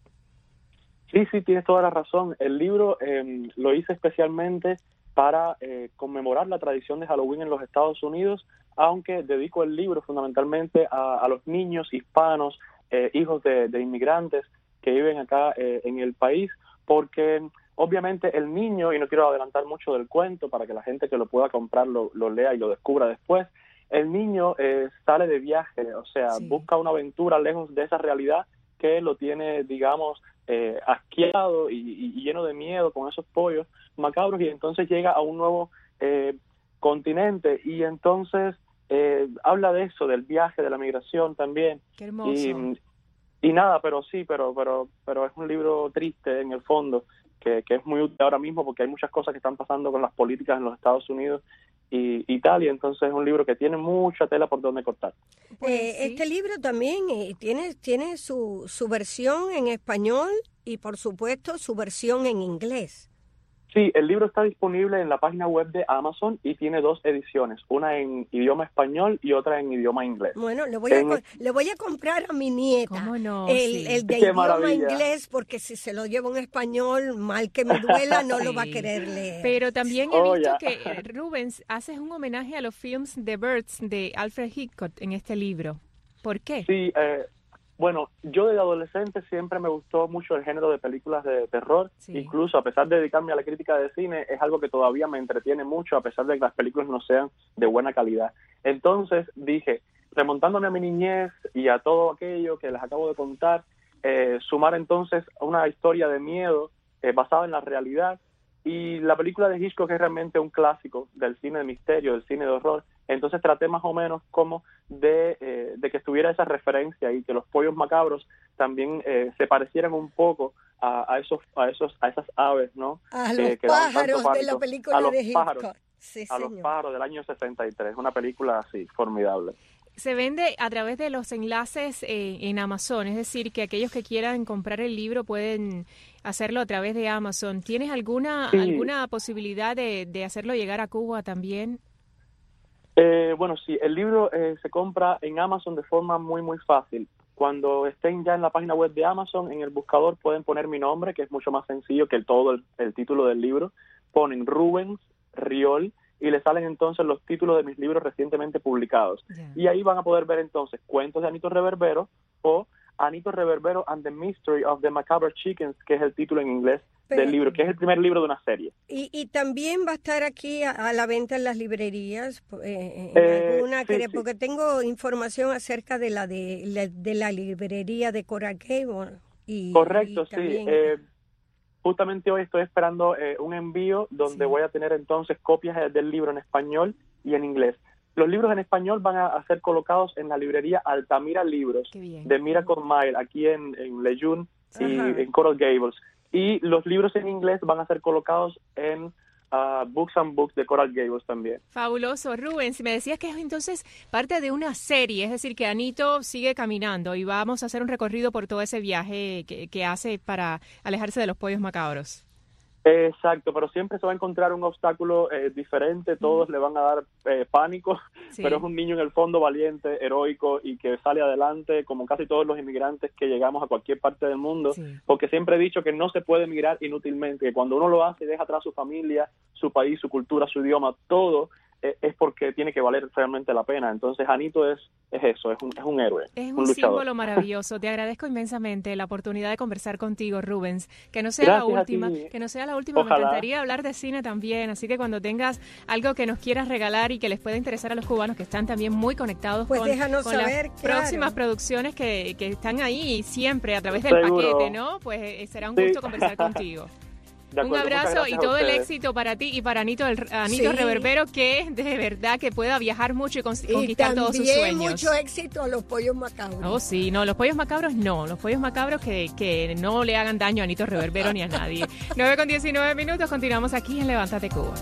Sí, sí, tienes toda la razón. El libro eh, lo hice especialmente para eh, conmemorar la tradición de Halloween en los Estados Unidos, aunque dedico el libro fundamentalmente a, a los niños hispanos, eh, hijos de, de inmigrantes que viven acá eh, en el país, porque obviamente el niño, y no quiero adelantar mucho del cuento para que la gente que lo pueda comprar lo, lo lea y lo descubra después, el niño eh, sale de viaje, o sea, sí. busca una aventura lejos de esa realidad que lo tiene, digamos, eh, asqueado y, y, y lleno de miedo con esos pollos macabros, y entonces llega a un nuevo eh, continente y entonces eh, habla de eso, del viaje, de la migración también. Qué hermoso. Y, y nada, pero sí, pero pero pero es un libro triste en el fondo, que, que es muy útil ahora mismo porque hay muchas cosas que están pasando con las políticas en los Estados Unidos y, y tal, y entonces es un libro que tiene mucha tela por donde cortar. Pues, eh, sí. Este libro también eh, tiene, tiene su, su versión en español y por supuesto su versión en inglés. Sí, el libro está disponible en la página web de Amazon y tiene dos ediciones, una en idioma español y otra en idioma inglés. Bueno, le voy a, en... le voy a comprar a mi nieta ¿Cómo no? el, Sí. el de Qué idioma maravilla. inglés, porque si se lo llevo en español, mal que me duela, no Sí. lo va a querer leer. Pero también he Oh, visto ya. que, eh, Rubens, haces un homenaje a los films The Birds de Alfred Hitchcock en este libro. ¿Por qué? Sí, eh, bueno, yo de adolescente siempre me gustó mucho el género de películas de terror, Sí. incluso a pesar de dedicarme a la crítica de cine, es algo que todavía me entretiene mucho, a pesar de que las películas no sean de buena calidad. Entonces dije, remontándome a mi niñez y a todo aquello que les acabo de contar, eh, sumar entonces una historia de miedo eh, basada en la realidad, y la película de Hitchcock es realmente un clásico del cine de misterio, del cine de horror. Entonces traté más o menos como de, eh, de que estuviera esa referencia y que los pollos macabros también eh, se parecieran un poco a, a esos a esos a esas aves, ¿no? A Que- los que dan tanto pájaros de la pánico. película A los de Hitchcock. pájaros, Sí, a los señor. pájaros del año sesenta y tres, una película así, formidable. Se vende a través de los enlaces eh, en Amazon, es decir, que aquellos que quieran comprar el libro pueden hacerlo a través de Amazon. ¿Tienes alguna Sí. alguna posibilidad de, de hacerlo llegar a Cuba también? Eh, bueno, sí, el libro eh, se compra en Amazon de forma muy, muy fácil. Cuando estén ya en la página web de Amazon, en el buscador pueden poner mi nombre, que es mucho más sencillo que el, todo el, el título del libro. Ponen Rubens Riol y le salen entonces los títulos de mis libros recientemente publicados. Ya. Y ahí van a poder ver entonces Cuentos de Anito Reverbero o Anito Reverbero and the Mystery of the Macabre Chickens, que es el título en inglés Pero- del libro, que es el primer libro de una serie. Y, y también va a estar aquí a, a la venta en las librerías, eh, en Eh, alguna, sí, que- sí. porque tengo información acerca de la de la, de la librería de Coral Gable. Y, Correcto, y sí. también- Eh, justamente hoy estoy esperando eh, un envío donde Sí. voy a tener entonces copias eh, del libro en español y en inglés. Los libros en español van a, a ser colocados en la librería Altamira Libros Qué bien. de Miracle Mile, aquí en, en Lejeune y Ajá. en Coral Gables. Y los libros en inglés van a ser colocados en ah, Books and Books de Coral Gables también. Fabuloso, Rubens. Me decías que es entonces parte de una serie, es decir, que Anito sigue caminando y vamos a hacer un recorrido por todo ese viaje que, que hace para alejarse de los pollos macabros. Exacto, pero siempre se va a encontrar un obstáculo eh, diferente, todos le van a dar eh, pánico, Sí. pero es un niño en el fondo valiente, heroico y que sale adelante, como casi todos los inmigrantes que llegamos a cualquier parte del mundo, Sí. porque siempre he dicho que no se puede emigrar inútilmente, que cuando uno lo hace y deja atrás su familia, su país, su cultura, su idioma, todo, eh, es porque tiene que valer realmente la pena. Entonces Anito es, es eso, es un, es un héroe, Es un un luchador. símbolo maravilloso. Te agradezco inmensamente la oportunidad de conversar contigo, Rubens. Que no sea la Gracias a ti. última, que no sea la última. Me Ojalá. encantaría hablar de cine también. Así que cuando tengas algo que nos quieras regalar y que les pueda interesar a los cubanos que están también muy conectados Pues con, déjanos con saber, las claro. próximas producciones que, que están ahí siempre a través del Seguro. paquete, ¿no? Pues eh, será un Sí. gusto conversar contigo. De Un acuerdo, muchas abrazo y gracias a todo el ustedes. éxito para ti y para Anito, el, Anito Sí. Reverbero, que de verdad que pueda viajar mucho y, con- Y conquistar todos sus también sueños. mucho éxito a los pollos macabros. Oh, sí, no, los pollos macabros no, los pollos macabros que, que no le hagan daño a Anito Reverbero ni a nadie. nueve con diecinueve minutos, continuamos aquí en Levántate Cuba.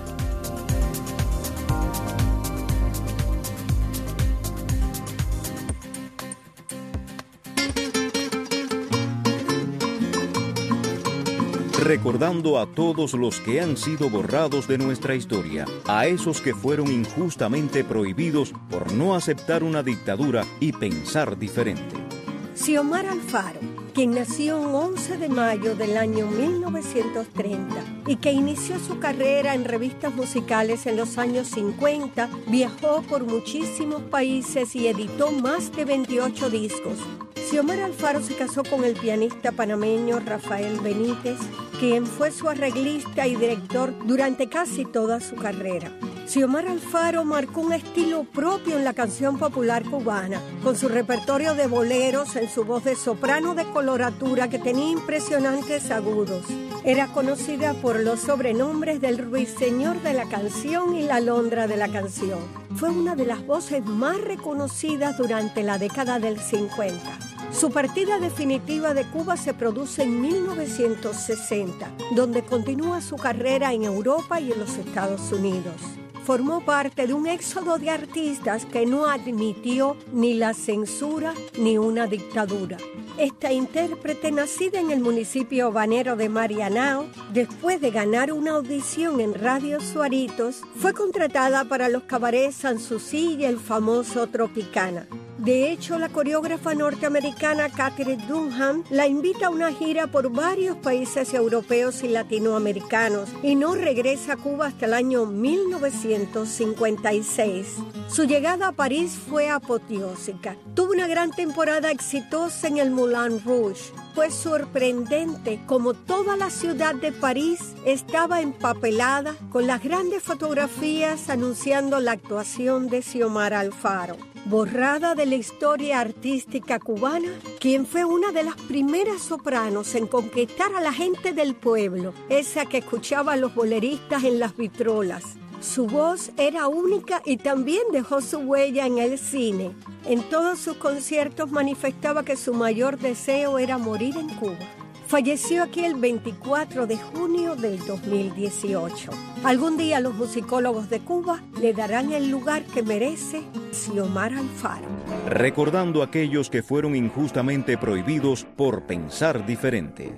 Recordando a todos los que han sido borrados de nuestra historia, a esos que fueron injustamente prohibidos por no aceptar una dictadura y pensar diferente. Xiomar Alfaro, quien nació el once de mayo del año mil novecientos treinta y que inició su carrera en revistas musicales en los años cincuenta, viajó por muchísimos países y editó más de veintiocho discos. Xiomar Alfaro se casó con el pianista panameño Rafael Benítez, quien fue su arreglista y director durante casi toda su carrera. Xiomar Alfaro marcó un estilo propio en la canción popular cubana, con su repertorio de boleros en su voz de soprano de coloratura que tenía impresionantes agudos. Era conocida por los sobrenombres del ruiseñor de la canción y la alondra de la canción. Fue una de las voces más reconocidas durante la década del cincuenta. Su partida definitiva de Cuba se produce en mil novecientos sesenta, donde continúa su carrera en Europa y en los Estados Unidos. Formó parte de un éxodo de artistas que no admitió ni la censura ni una dictadura. Esta intérprete, nacida en el municipio habanero de Marianao, después de ganar una audición en Radio Suaritos, fue contratada para los cabarets Sanssouci y el famoso Tropicana. De hecho, la coreógrafa norteamericana Catherine Dunham la invita a una gira por varios países europeos y latinoamericanos y no regresa a Cuba hasta el año mil novecientos cincuenta y seis. Su llegada a París fue apoteósica. Tuvo una gran temporada exitosa en el Moulin Rouge. Fue sorprendente como toda la ciudad de París estaba empapelada con las grandes fotografías anunciando la actuación de Xiomar Alfaro. Borrada de la historia artística cubana, quien fue una de las primeras sopranos en conquistar a la gente del pueblo, esa que escuchaba a los boleristas en las vitrolas. Su voz era única y también dejó su huella en el cine. En todos sus conciertos manifestaba que su mayor deseo era morir en Cuba. Falleció aquí el veinticuatro de junio del dos mil dieciocho. Algún día los musicólogos de Cuba le darán el lugar que merece Xiomar Alfaro. Recordando a aquellos que fueron injustamente prohibidos por pensar diferente.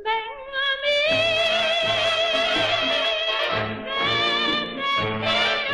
Ven a mí,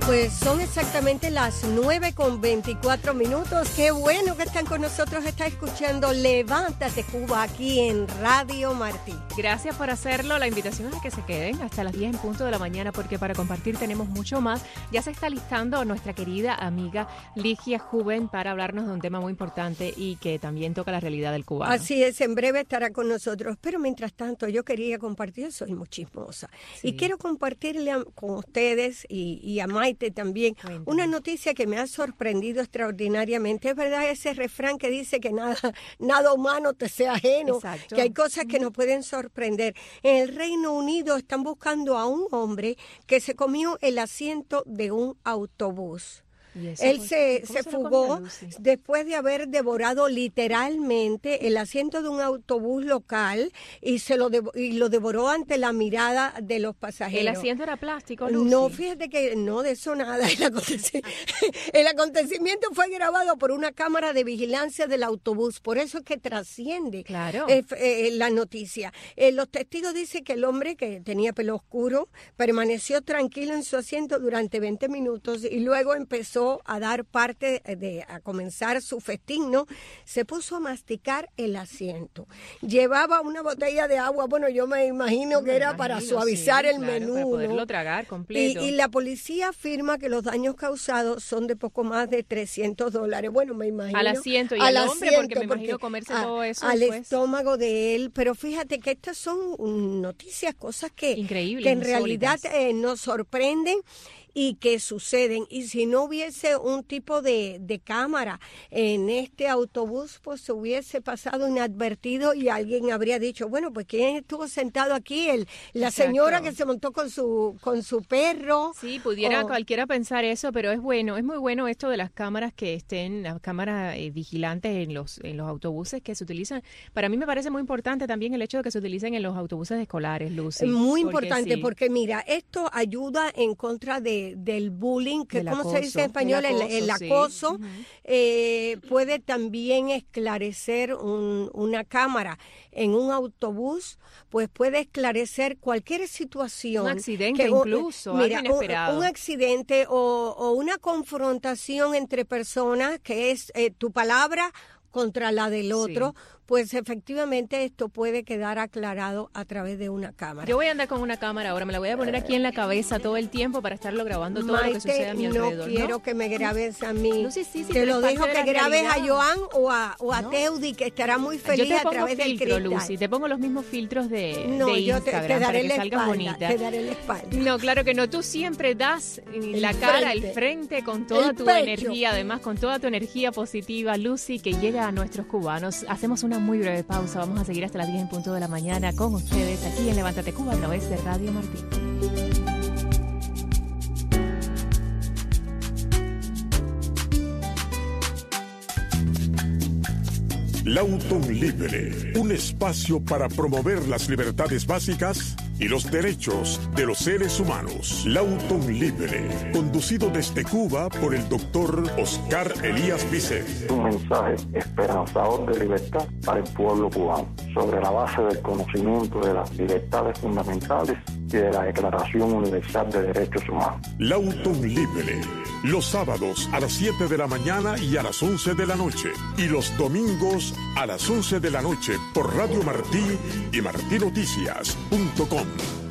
Pues son exactamente las nueve con veinticuatro minutos. Qué bueno que están con nosotros. Está escuchando Levántate Cuba aquí en Radio Martí. Gracias por hacerlo. La invitación es a que se queden hasta las diez en punto de la mañana porque para compartir tenemos mucho más. Ya se está listando nuestra querida amiga Ligia Juven para hablarnos de un tema muy importante y que también toca la realidad del cubano. Así es, en breve estará con nosotros. Pero mientras tanto yo quería compartir, soy muy chismosa. Sí. Y quiero compartirle a, con ustedes y, y a Maite también, Cuéntame. Una noticia que me ha sorprendido extraordinariamente. Es verdad ese refrán que dice que nada, nada humano te sea ajeno. Exacto. Que hay cosas que nos pueden sorprender. En el Reino Unido están buscando a un hombre que se comió el asiento de un autobús. Él fue, se, se fugó después de haber devorado literalmente el asiento de un autobús local y se lo devo, y lo devoró ante la mirada de los pasajeros. ¿El asiento era plástico, Lucy? No, fíjate que no, de eso nada. El, acontec el acontecimiento fue grabado por una cámara de vigilancia del autobús, por eso es que trasciende claro. eh, eh, la noticia. Eh, los testigos dicen que el hombre, que tenía pelo oscuro, permaneció tranquilo en su asiento durante veinte minutos y luego empezó a dar parte de, a comenzar su festín, ¿no? Se puso a masticar el asiento. Llevaba una botella de agua, bueno, yo me imagino que me era imagino, para suavizar sí, el claro, menú, para poderlo ¿no? tragar completo. Y, y la policía afirma que los daños causados son de poco más de trescientos dólares. Bueno, me imagino. Al asiento y al al hombre, asiento, porque me imagino porque comerse a, todo eso al después. estómago de él, pero fíjate que estas son noticias, cosas que, Increíbles, que en insólitas. realidad eh, nos sorprenden y que suceden. Y si no hubiese un tipo de, de cámara en este autobús, pues se hubiese pasado inadvertido y alguien habría dicho, bueno, pues ¿quién estuvo sentado aquí? El, la Exacto. señora que se montó con su con su perro. Sí, pudiera o... cualquiera pensar eso, pero es bueno, es muy bueno esto de las cámaras que estén, las cámaras eh, vigilantes en los en los autobuses que se utilizan. Para mí me parece muy importante también el hecho de que se utilicen en los autobuses escolares, Lucy. Muy porque importante, sí. porque mira, esto ayuda en contra de del bullying, que como se dice en español, el acoso, el, el acoso sí. eh, puede también esclarecer un, una cámara en un autobús, pues puede esclarecer cualquier situación. Un accidente que, incluso, mira, algo inesperado. Un, un accidente o, o una confrontación entre personas que es eh, tu palabra contra la del otro, sí. Pues efectivamente esto puede quedar aclarado a través de una cámara. Yo voy a andar con una cámara ahora, me la voy a poner aquí en la cabeza todo el tiempo para estarlo grabando todo Maite, lo que sucede a mi alrededor. No quiero ¿no? que me grabes a mí. No, sí, sí, sí, te lo dejo que grabes realidad. a Joan o a, o a no. Teudi, que estará muy feliz yo te a pongo través filtro, del cristal. Lucy, te pongo los mismos filtros de, no, de yo Instagram te, te daré para que la salgas espalda, bonita. Te daré la espalda. No, claro que no. Tú siempre das el la cara, frente. el frente con toda El tu pecho. energía, además con toda tu energía positiva, Lucy, que llega a nuestros cubanos. Hacemos una muy breve pausa. Vamos a seguir hasta las diez en punto de la mañana con ustedes aquí en Levántate Cuba a través de Radio Martí. Lautón Libre, un espacio para promover las libertades básicas y los derechos de los seres humanos. Lautón Libre, conducido desde Cuba por el doctor Oscar Elías Bisset. Un mensaje esperanzador de libertad para el pueblo cubano, sobre la base del conocimiento de las libertades fundamentales y de la Declaración Universal de Derechos Humanos. Lautón Libre, los sábados a las siete de la mañana y a las once de la noche, y los domingos a las once de la noche por Radio Martí y martí noticias punto com.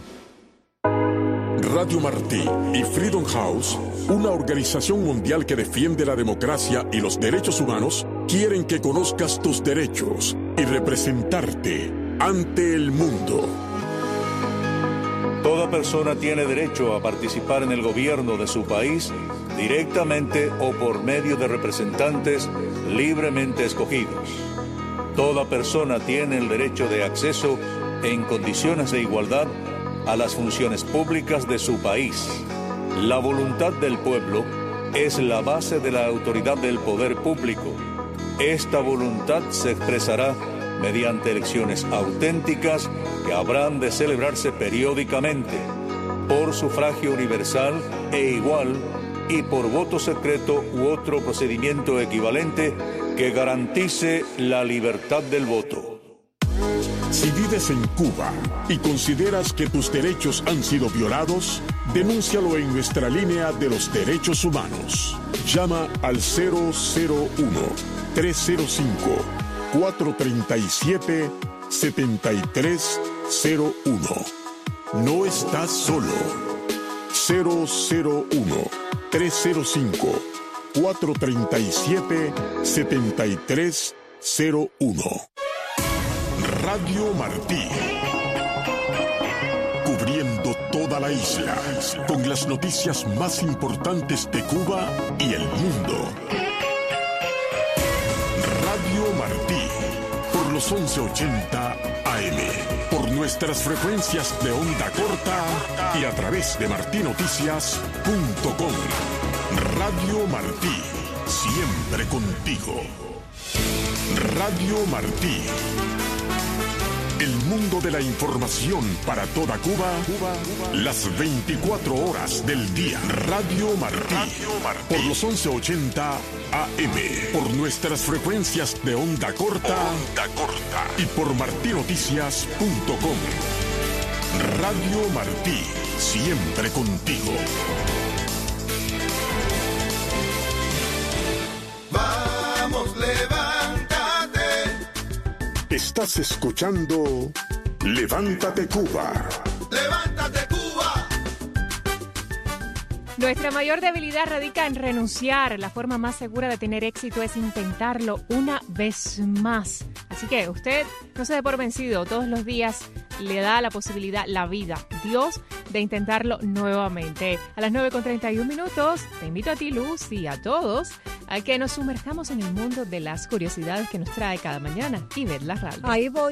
Radio Martí y Freedom House, una organización mundial que defiende la democracia y los derechos humanos, quieren que conozcas tus derechos y representarte ante el mundo. Toda persona tiene derecho a participar en el gobierno de su país directamente o por medio de representantes libremente escogidos. Toda persona tiene el derecho de acceso en condiciones de igualdad a las funciones públicas de su país. La voluntad del pueblo es la base de la autoridad del poder público. Esta voluntad se expresará mediante elecciones auténticas que habrán de celebrarse periódicamente, por sufragio universal e igual y por voto secreto u otro procedimiento equivalente que garantice la libertad del voto. Si vives en Cuba y consideras que tus derechos han sido violados, denúncialo en nuestra línea de los derechos humanos. Llama al cero cero uno, tres cero cinco, cuatro tres siete, siete tres cero uno. No estás solo. cero cero uno, tres cero cinco, cuatro tres siete, siete tres cero uno. Radio Martí. Cubriendo toda la isla con las noticias más importantes de Cuba y el mundo. Radio Martí. Por los once ochenta A M. Por nuestras frecuencias de onda corta y a través de martí noticias punto com. Radio Martí. Siempre contigo. Radio Martí. El mundo de la información para toda Cuba, las veinticuatro horas del día. Radio Martí. Por los once ochenta A M. Por nuestras frecuencias de onda corta, onda corta. Y por martí noticias punto com. Radio Martí. Siempre contigo. Vamos, levántate. Estás escuchando Levántate Cuba. Levántate Cuba. Nuestra mayor debilidad radica en renunciar. La forma más segura de tener éxito es intentarlo una vez más. Así que usted no se dé por vencido. Todos los días le da la posibilidad, la vida, Dios, de intentarlo nuevamente. A las nueve con treinta y un minutos, te invito a ti, Luz, y a todos a que nos sumerjamos en el mundo de las curiosidades que nos trae cada mañana Ivette Larralde. Ahí voy.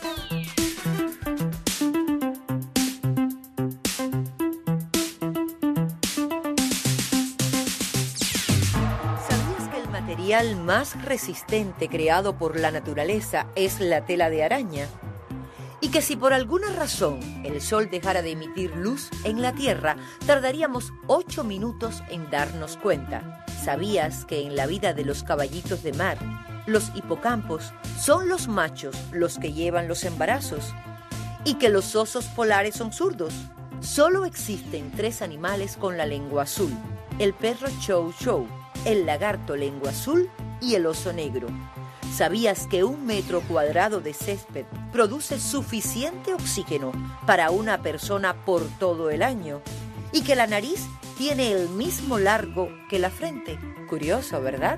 ¿Sabías que el material más resistente creado por la naturaleza es la tela de araña? Y que si por alguna razón el sol dejara de emitir luz en la Tierra, tardaríamos ocho minutos en darnos cuenta. ¿Sabías que en la vida de los caballitos de mar, los hipocampos son los machos los que llevan los embarazos? ¿Y que los osos polares son zurdos? Solo existen tres animales con la lengua azul: el perro chow chow, el lagarto lengua azul y el oso negro. ¿Sabías que un metro cuadrado de césped produce suficiente oxígeno para una persona por todo el año? Y que la nariz tiene el mismo largo que la frente. Curioso, ¿verdad?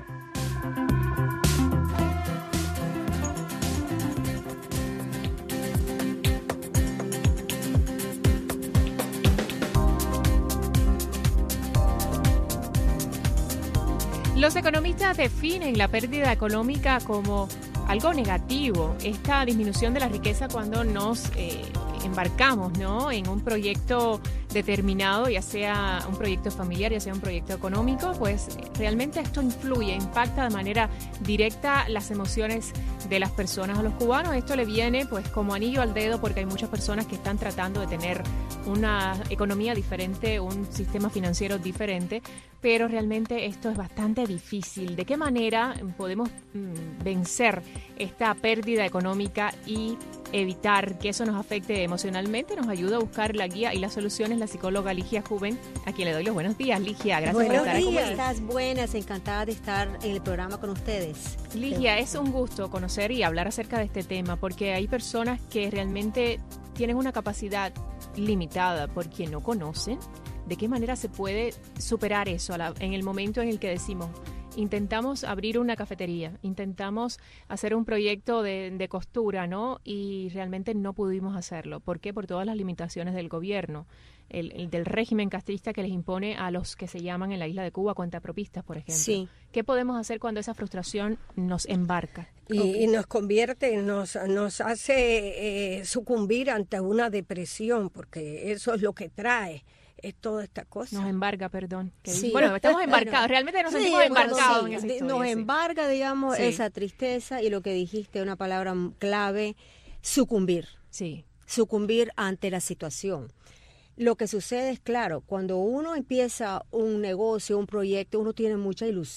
Los economistas definen la pérdida económica como algo negativo, esta disminución de la riqueza cuando nos eh, embarcamos, ¿no?, en un proyecto determinado, ya sea un proyecto familiar, ya sea un proyecto económico, pues realmente esto influye, impacta de manera directa las emociones de las personas. A los cubanos esto le viene pues como anillo al dedo, porque hay muchas personas que están tratando de tener una economía diferente, un sistema financiero diferente, pero realmente esto es bastante difícil. ¿De qué manera podemos mm, vencer esta pérdida económica y evitar que eso nos afecte emocionalmente? Nos ayuda a buscar la guía y las soluciones la psicóloga Ligia Juven, a quien le doy los buenos días. Ligia, gracias buenos por estar aquí. ¿Cómo estás? Buenas, encantada de estar en el programa con ustedes. Ligia, es un gusto conocer y hablar acerca de este tema, porque hay personas que realmente tienen una capacidad limitada porque no conocen de qué manera se puede superar eso a la, en el momento en el que decimos: intentamos abrir una cafetería, intentamos hacer un proyecto de, de costura, ¿no? Y realmente no pudimos hacerlo. ¿Por qué? Por todas las limitaciones del gobierno, el, el del régimen castrista que les impone a los que se llaman en la isla de Cuba cuentapropistas, por ejemplo. Sí. ¿Qué podemos hacer cuando esa frustración nos embarca? Y, okay. y nos convierte, nos, nos hace eh, sucumbir ante una depresión, porque eso es lo que trae. Es toda esta cosa. Nos embarga, perdón. Sí. Bueno, estamos embarcados, bueno, realmente nos sentimos sí, embarcados bueno, sí. en esa historia. Nos sí. embarga, digamos, sí. esa tristeza y lo que dijiste, una palabra clave, sucumbir. Sí. Sucumbir ante la situación. Lo que sucede es, claro, cuando uno empieza un negocio, un proyecto, uno tiene mucha ilusión.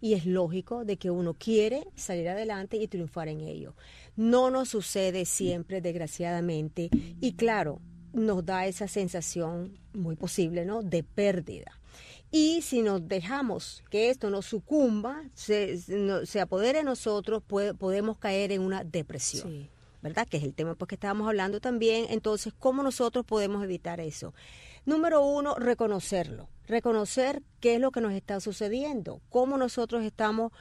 y es lógico de que uno quiere salir adelante y triunfar en ello. No nos sucede siempre, desgraciadamente, y claro, nos da esa sensación muy posible, ¿no?, de pérdida. Y si nos dejamos que esto nos sucumba, se, no, se apodere de nosotros, puede, podemos caer en una depresión. Sí. ¿Verdad? Que es el tema pues, que estábamos hablando también. Entonces, ¿cómo nosotros podemos evitar eso? Número uno, reconocerlo. Reconocer qué es lo que nos está sucediendo, cómo nosotros estamos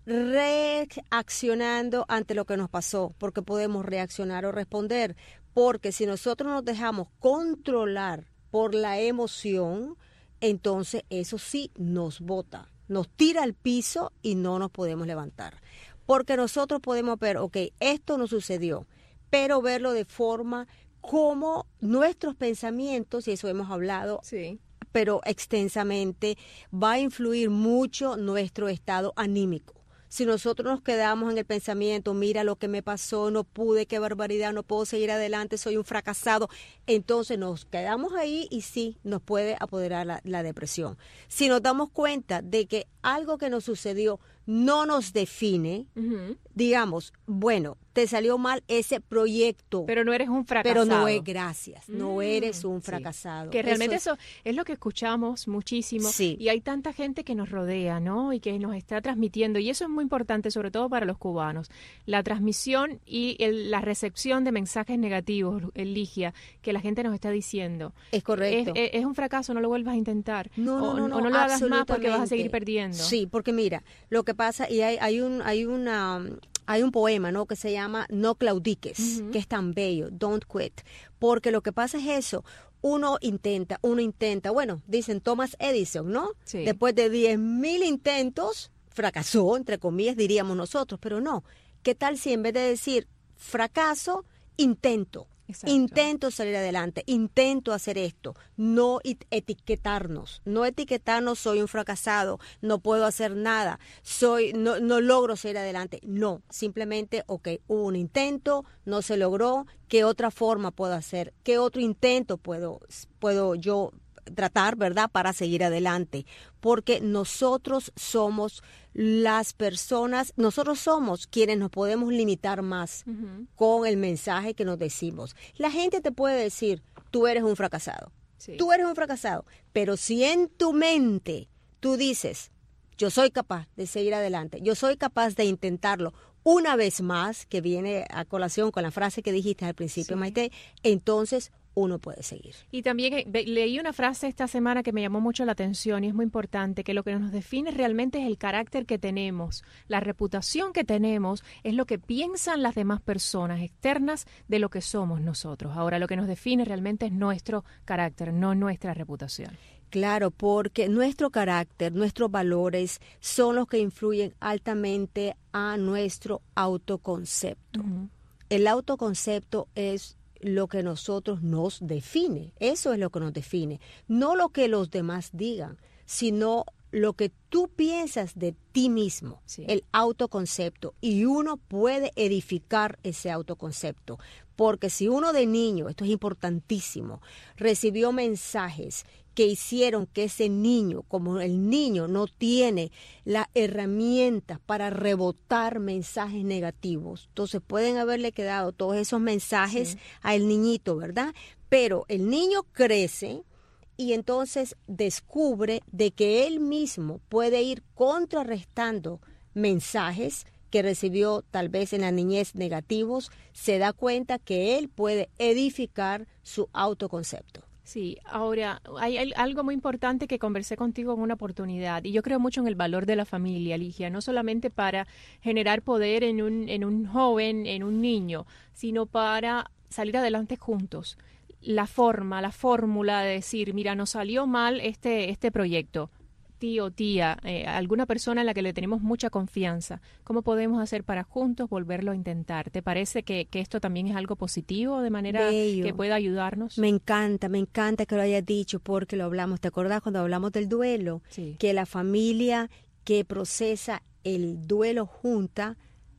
reaccionando ante lo que nos pasó, porque podemos reaccionar o responder. Porque si nosotros nos dejamos controlar por la emoción, entonces eso sí nos bota, nos tira al piso y no nos podemos levantar. Porque nosotros podemos ver, ok, esto no sucedió, pero verlo de forma como nuestros pensamientos, y eso hemos hablado, sí, pero extensamente, va a influir mucho nuestro estado anímico. Si nosotros nos quedamos en el pensamiento, mira lo que me pasó, no pude, qué barbaridad, no puedo seguir adelante, soy un fracasado, entonces nos quedamos ahí y sí, nos puede apoderar la, la depresión. Si nos damos cuenta de que algo que nos sucedió no nos define, uh-huh, digamos, bueno, te salió mal ese proyecto. Pero no eres un fracasado. Pero no es gracias, mm, no eres un fracasado. Sí. Que realmente eso es, eso es lo que escuchamos muchísimo. Sí. Y hay tanta gente que nos rodea, ¿no? Y que nos está transmitiendo. Y eso es muy importante, sobre todo para los cubanos. La transmisión y el, la recepción de mensajes negativos, Ligia, que la gente nos está diciendo. Es correcto. Es, es, es un fracaso, no lo vuelvas a intentar. No, no, o, no, no, o no lo hagas más porque vas a seguir perdiendo. Sí, porque mira, lo que pasa, y hay, hay un, hay una... Hay un poema, ¿no?, que se llama No claudiques, uh-huh, que es tan bello, Don't quit, porque lo que pasa es eso, uno intenta, uno intenta, bueno, dicen Thomas Edison, ¿no? Sí. Después de diez mil intentos, fracasó, entre comillas, diríamos nosotros, pero no. ¿Qué tal si en vez de decir fracaso, intento? Exacto. Intento salir adelante, intento hacer esto, no etiquetarnos, no etiquetarnos, soy un fracasado, no puedo hacer nada, soy no, no logro salir adelante, no, simplemente, ok, hubo un intento, no se logró, ¿qué otra forma puedo hacer? ¿Qué otro intento puedo, puedo yo tratar, verdad, para seguir adelante? Porque nosotros somos las personas, nosotros somos quienes nos podemos limitar más, uh-huh, con el mensaje que nos decimos. La gente te puede decir, tú eres un fracasado, sí, tú eres un fracasado, pero si en tu mente tú dices, yo soy capaz de seguir adelante, yo soy capaz de intentarlo una vez más, que viene a colación con la frase que dijiste al principio, sí, Maite, entonces uno puede seguir. Y también eh, leí una frase esta semana que me llamó mucho la atención y es muy importante, que lo que nos define realmente es el carácter que tenemos, la reputación que tenemos, es lo que piensan las demás personas externas de lo que somos nosotros. Ahora, lo que nos define realmente es nuestro carácter, no nuestra reputación. Claro, porque nuestro carácter, nuestros valores son los que influyen altamente a nuestro autoconcepto. Uh-huh. El autoconcepto es lo que nosotros nos define, eso es lo que nos define, no lo que los demás digan, sino lo que tú piensas de ti mismo, sí, el autoconcepto, y uno puede edificar ese autoconcepto, porque si uno de niño, esto es importantísimo, recibió mensajes que hicieron que ese niño, como el niño no tiene las herramientas para rebotar mensajes negativos, entonces pueden haberle quedado todos esos mensajes, sí, al niñito, ¿verdad? Pero el niño crece y entonces descubre de que él mismo puede ir contrarrestando mensajes que recibió tal vez en la niñez negativos, se da cuenta que él puede edificar su autoconcepto. Sí, ahora hay, hay algo muy importante que conversé contigo en una oportunidad y yo creo mucho en el valor de la familia, Ligia, no solamente para generar poder en un, en un joven, en un niño, sino para salir adelante juntos. La forma, la fórmula de decir, mira, nos salió mal este, este proyecto. Tío, tía, eh, alguna persona en la que le tenemos mucha confianza, ¿cómo podemos hacer para juntos volverlo a intentar? ¿Te parece que, que esto también es algo positivo de manera Bello. que pueda ayudarnos? Me encanta, me encanta que lo hayas dicho porque lo hablamos. ¿Te acordás cuando hablamos del duelo? Sí. Que la familia que procesa el duelo junta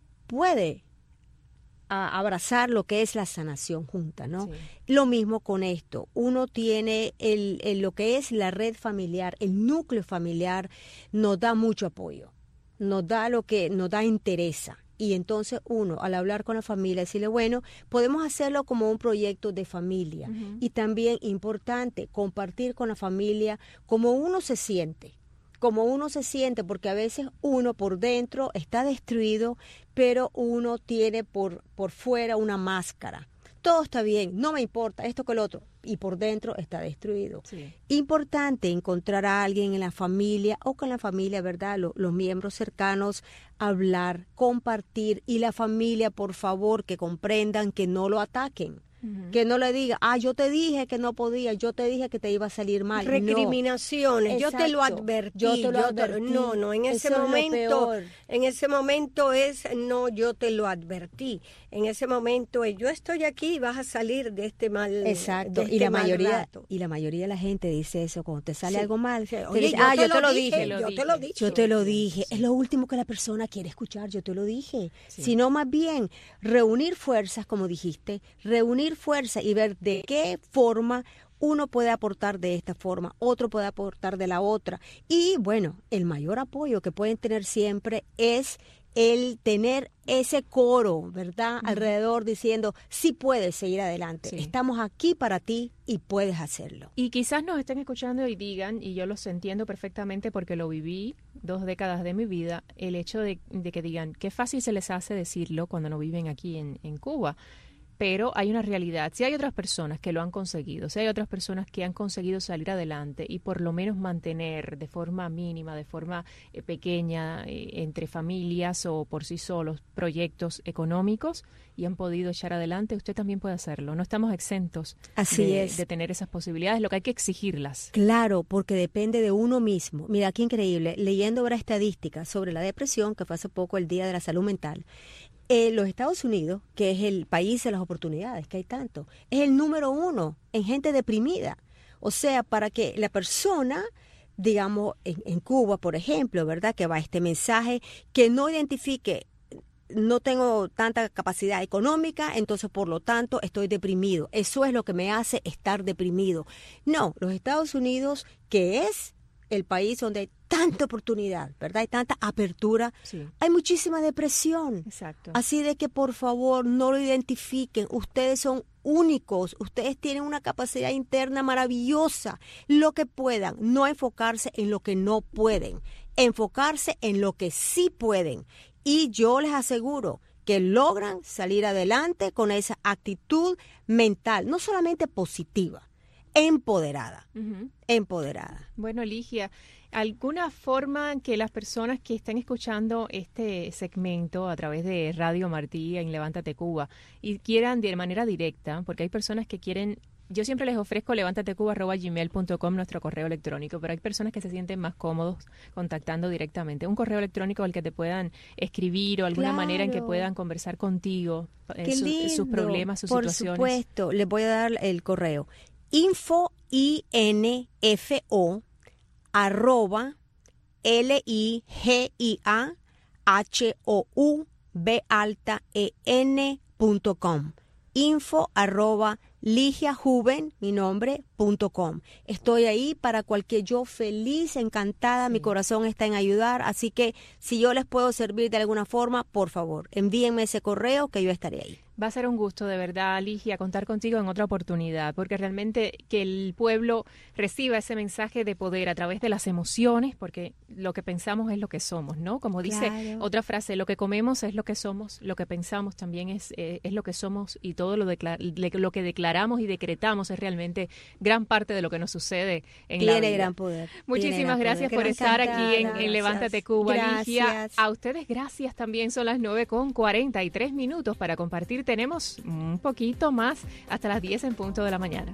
puede a abrazar lo que es la sanación junta, ¿no? Sí. Lo mismo con esto, uno tiene el, el, lo que es la red familiar, el núcleo familiar nos da mucho apoyo, nos da lo que nos da interesa. Y entonces uno, al hablar con la familia, decirle, bueno, podemos hacerlo como un proyecto de familia. Uh-huh. Y también importante, compartir con la familia cómo uno se siente. Como uno se siente, porque a veces uno por dentro está destruido, pero uno tiene por, por fuera una máscara. Todo está bien, no me importa, esto que el otro, y por dentro está destruido. Sí. Importante encontrar a alguien en la familia o con la familia, ¿verdad? Los, los miembros cercanos, hablar, compartir, y la familia, por favor, que comprendan, que no lo ataquen. Uh-huh. Que no le diga, ah, yo te dije que no podía, yo te dije que te iba a salir mal. Recriminaciones, no. yo te lo advertí. Yo te lo yo advertí. Te, no, no, en ese Eso momento, en ese momento es, no, yo te lo advertí. En ese momento es, yo estoy aquí y vas a salir de este mal. Exacto, este y la mayoría rato. y la mayoría de la gente dice eso cuando te sale sí. algo mal. Sí. Oye, dice, yo ah, te yo lo te lo dije, dije. Yo te lo dije. Yo te lo dije. Sí. Es lo último que la persona quiere escuchar, yo te lo dije. Sí. Sino más bien, reunir fuerzas, como dijiste, reunir fuerzas y ver de qué forma uno puede aportar de esta forma, otro puede aportar de la otra. Y bueno, el mayor apoyo que pueden tener siempre es el tener ese coro, ¿verdad? Uh-huh. Alrededor diciendo, sí puedes seguir adelante, sí. Estamos aquí para ti y puedes hacerlo. Y quizás nos estén escuchando y digan, y yo los entiendo perfectamente porque lo viví dos décadas de mi vida, el hecho de, de que digan, qué fácil se les hace decirlo cuando no viven aquí en, en Cuba. Pero hay una realidad. Si hay otras personas que lo han conseguido, si hay otras personas que han conseguido salir adelante y por lo menos mantener de forma mínima, de forma eh, pequeña, eh, entre familias o por sí solos, proyectos económicos y han podido echar adelante, usted también puede hacerlo. No estamos exentos Así de, es. de tener esas posibilidades, lo que hay que exigirlas. Claro, porque depende de uno mismo. Mira, qué increíble. Leyendo ahora estadísticas sobre la depresión, que fue hace poco el Día de la Salud Mental, Eh, los Estados Unidos, que es el país de las oportunidades, que hay tanto, es el número uno en gente deprimida. O sea, para que la persona, digamos, en, en Cuba, por ejemplo, ¿verdad?, que va este mensaje, que no identifique, no tengo tanta capacidad económica, entonces por lo tanto estoy deprimido. Eso es lo que me hace estar deprimido. No, los Estados Unidos, que es el país donde hay tanta oportunidad, ¿verdad? Hay tanta apertura. Sí. Hay muchísima depresión. Exacto. Así de que, por favor, no lo identifiquen. Ustedes son únicos. Ustedes tienen una capacidad interna maravillosa. Lo que puedan. No enfocarse en lo que no pueden. Enfocarse en lo que sí pueden. Y yo les aseguro que logran salir adelante con esa actitud mental, no solamente positiva, empoderada, uh-huh. empoderada. Bueno, Ligia, ¿alguna forma que las personas que estén escuchando este segmento a través de Radio Martí en Levántate Cuba y quieran de manera directa, porque hay personas que quieren, yo siempre les ofrezco levántatecuba arroba gmail punto com, nuestro correo electrónico, pero hay personas que se sienten más cómodos contactando directamente. Un correo electrónico al que te puedan escribir o alguna claro. manera en que puedan conversar contigo en su, sus problemas, sus Por situaciones. Por supuesto, les voy a dar el correo. Info, I N F O, arroba, L I G I A, H O U, B alta, E N, punto com. Info, arroba, Ligia Juven, mi nombre, punto com. Estoy ahí para cualquier, yo feliz, encantada, sí. Mi corazón está en ayudar, así que si yo les puedo servir de alguna forma, por favor, envíenme ese correo que yo estaré ahí. Va a ser un gusto, de verdad, Ligia, contar contigo en otra oportunidad, porque realmente que el pueblo reciba ese mensaje de poder a través de las emociones, porque lo que pensamos es lo que somos, ¿no? Como dice claro. otra frase, lo que comemos es lo que somos, lo que pensamos también es, eh, es lo que somos y todo lo, declar- lo que declaramos y decretamos es realmente gran parte de lo que nos sucede en Tiene la vida. gran poder. Muchísimas gran gracias poder. por estar encantada. aquí en, en Levántate Cuba, Gracias. Ligia. A ustedes gracias también, son las nueve con cuarenta y tres minutos para compartir. Tenemos un poquito más hasta las diez en punto de la mañana.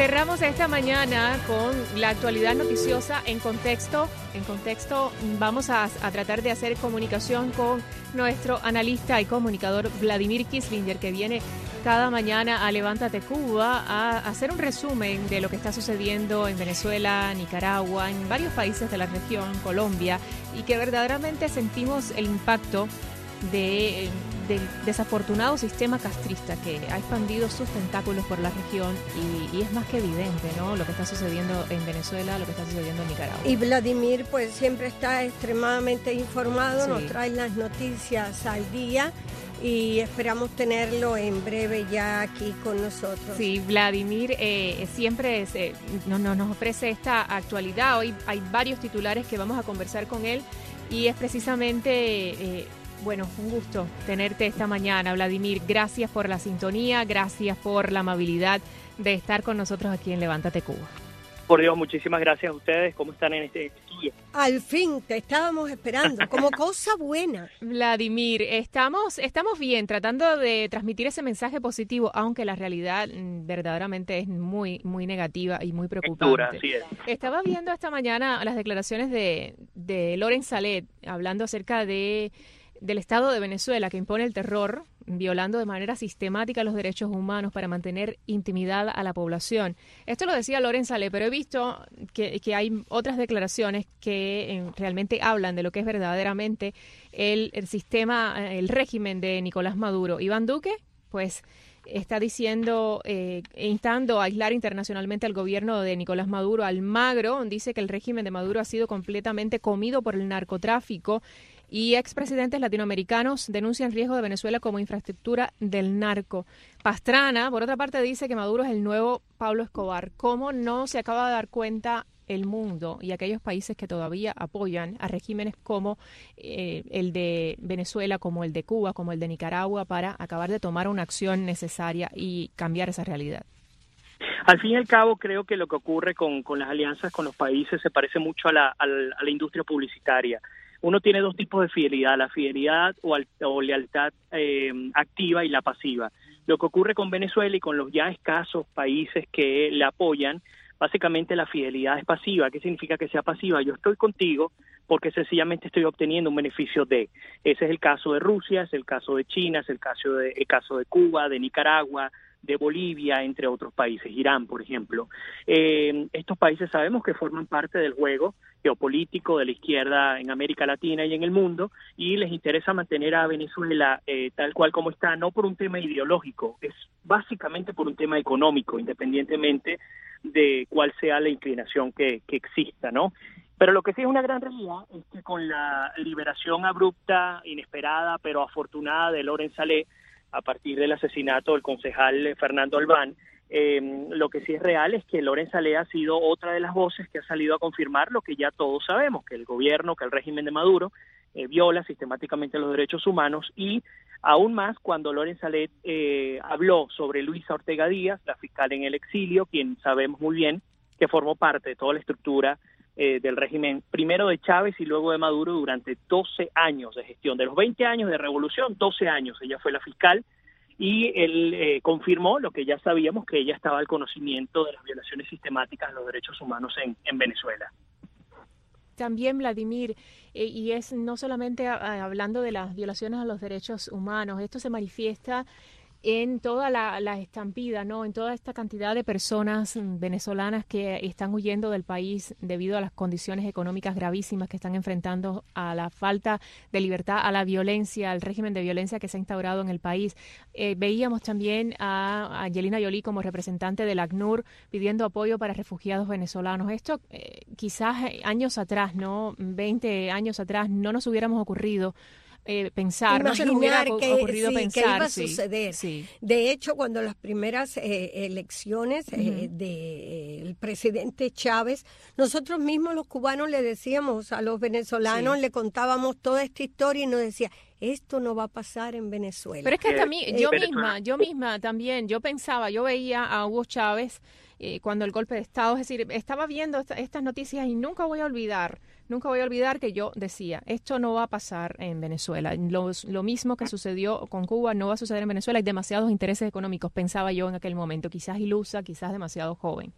Cerramos esta mañana con la actualidad noticiosa en contexto. En contexto vamos a, a tratar de hacer comunicación con nuestro analista y comunicador Vladimir Kislinger, que viene cada mañana a Levántate Cuba a hacer un resumen de lo que está sucediendo en Venezuela, Nicaragua, en varios países de la región, Colombia, y que verdaderamente sentimos el impacto de, del desafortunado sistema castrista que ha expandido sus tentáculos por la región y, y es más que evidente, ¿no? Lo que está sucediendo en Venezuela, lo que está sucediendo en Nicaragua. Y Vladimir pues siempre está extremadamente informado, Sí. nos trae las noticias al día y esperamos tenerlo en breve ya aquí con nosotros. Sí, Vladimir eh, siempre es, eh, no, no, nos ofrece esta actualidad. Hoy hay varios titulares que vamos a conversar con él y es precisamente, eh, bueno, un gusto tenerte esta mañana, Vladimir. Gracias por la sintonía, gracias por la amabilidad de estar con nosotros aquí en Levántate Cuba. Por Dios, muchísimas gracias a ustedes. ¿Cómo están en este estudio? Al fin, te estábamos esperando, como cosa buena. Vladimir, estamos, estamos bien tratando de transmitir ese mensaje positivo, aunque la realidad mm, verdaderamente es muy, muy negativa y muy preocupante. Dura, así es. Estaba viendo esta mañana las declaraciones de, de Loren Salet hablando acerca de del Estado de Venezuela que impone el terror, violando de manera sistemática los derechos humanos para mantener intimidad a la población. Esto lo decía Loren Salet, pero he visto que, que hay otras declaraciones que eh, realmente hablan de lo que es verdaderamente el, el sistema, el régimen de Nicolás Maduro. Iván Duque, pues está diciendo, eh, instando a aislar internacionalmente al gobierno de Nicolás Maduro. Almagro dice que el régimen de Maduro ha sido completamente comido por el narcotráfico y expresidentes latinoamericanos denuncian riesgo de Venezuela como infraestructura del narco. Pastrana, por otra parte, dice que Maduro es el nuevo Pablo Escobar. ¿Cómo no se acaba de dar cuenta el mundo y aquellos países que todavía apoyan a regímenes como eh, el de Venezuela, como el de Cuba, como el de Nicaragua, para acabar de tomar una acción necesaria y cambiar esa realidad? Al fin y al cabo, creo que lo que ocurre con, con las alianzas con los países se parece mucho a la, a la, a la industria publicitaria. Uno tiene dos tipos de fidelidad, la fidelidad o, al, o lealtad eh, activa y la pasiva. Lo que ocurre con Venezuela y con los ya escasos países que le apoyan, básicamente la fidelidad es pasiva. ¿Qué significa que sea pasiva? Yo estoy contigo porque sencillamente estoy obteniendo un beneficio de. Ese es el caso de Rusia, es el caso de China, es el caso de, el caso de Cuba, de Nicaragua, de Bolivia, entre otros países, Irán, por ejemplo. Eh, estos países sabemos que forman parte del juego geopolítico de la izquierda en América Latina y en el mundo, y les interesa mantener a Venezuela eh, tal cual como está, no por un tema ideológico, es básicamente por un tema económico, independientemente de cuál sea la inclinación que, que exista, ¿no? Pero lo que sí es una gran realidad es que con la liberación abrupta, inesperada, pero afortunada de Loren Salet, a partir del asesinato del concejal Fernando Albán, eh, lo que sí es real es que Loren Salet ha sido otra de las voces que ha salido a confirmar lo que ya todos sabemos, que el gobierno, que el régimen de Maduro eh, viola sistemáticamente los derechos humanos, y aún más cuando Loren Salet eh, habló sobre Luisa Ortega Díaz, la fiscal en el exilio, quien sabemos muy bien que formó parte de toda la estructura eh, del régimen, primero de Chávez y luego de Maduro, durante doce años de gestión. De los veinte años de revolución, doce años ella fue la fiscal, y él eh, confirmó lo que ya sabíamos, que ella estaba al conocimiento de las violaciones sistemáticas de los derechos humanos en, en Venezuela. También, Vladimir, eh, y es no solamente a, hablando de las violaciones a los derechos humanos, esto se manifiesta en toda la, la estampida, ¿no? En toda esta cantidad de personas venezolanas que están huyendo del país debido a las condiciones económicas gravísimas que están enfrentando, a la falta de libertad, a la violencia, al régimen de violencia que se ha instaurado en el país. Eh, veíamos también a Angelina Jolie como representante del ACNUR pidiendo apoyo para refugiados venezolanos. Esto eh, quizás años atrás, ¿no? veinte años atrás, no nos hubiéramos ocurrido Eh, pensar, no se nos hubiera que, ocurrido sí, pensar que iba a sí, suceder. Sí. De hecho, cuando las primeras eh, elecciones uh-huh. eh, del de, eh, presidente Chávez, nosotros mismos los cubanos le decíamos a los venezolanos, sí. le contábamos toda esta historia y nos decía, esto no va a pasar en Venezuela. Pero es que hasta mí, yo Eh, misma, yo misma también, yo pensaba, yo veía a Hugo Chávez eh, cuando el golpe de Estado, es decir, estaba viendo esta- estas noticias y nunca voy a olvidar, nunca voy a olvidar que yo decía, esto no va a pasar en Venezuela. Lo, lo mismo que sucedió con Cuba no va a suceder en Venezuela. Hay demasiados intereses económicos, pensaba yo en aquel momento, quizás ilusa, quizás demasiado joven.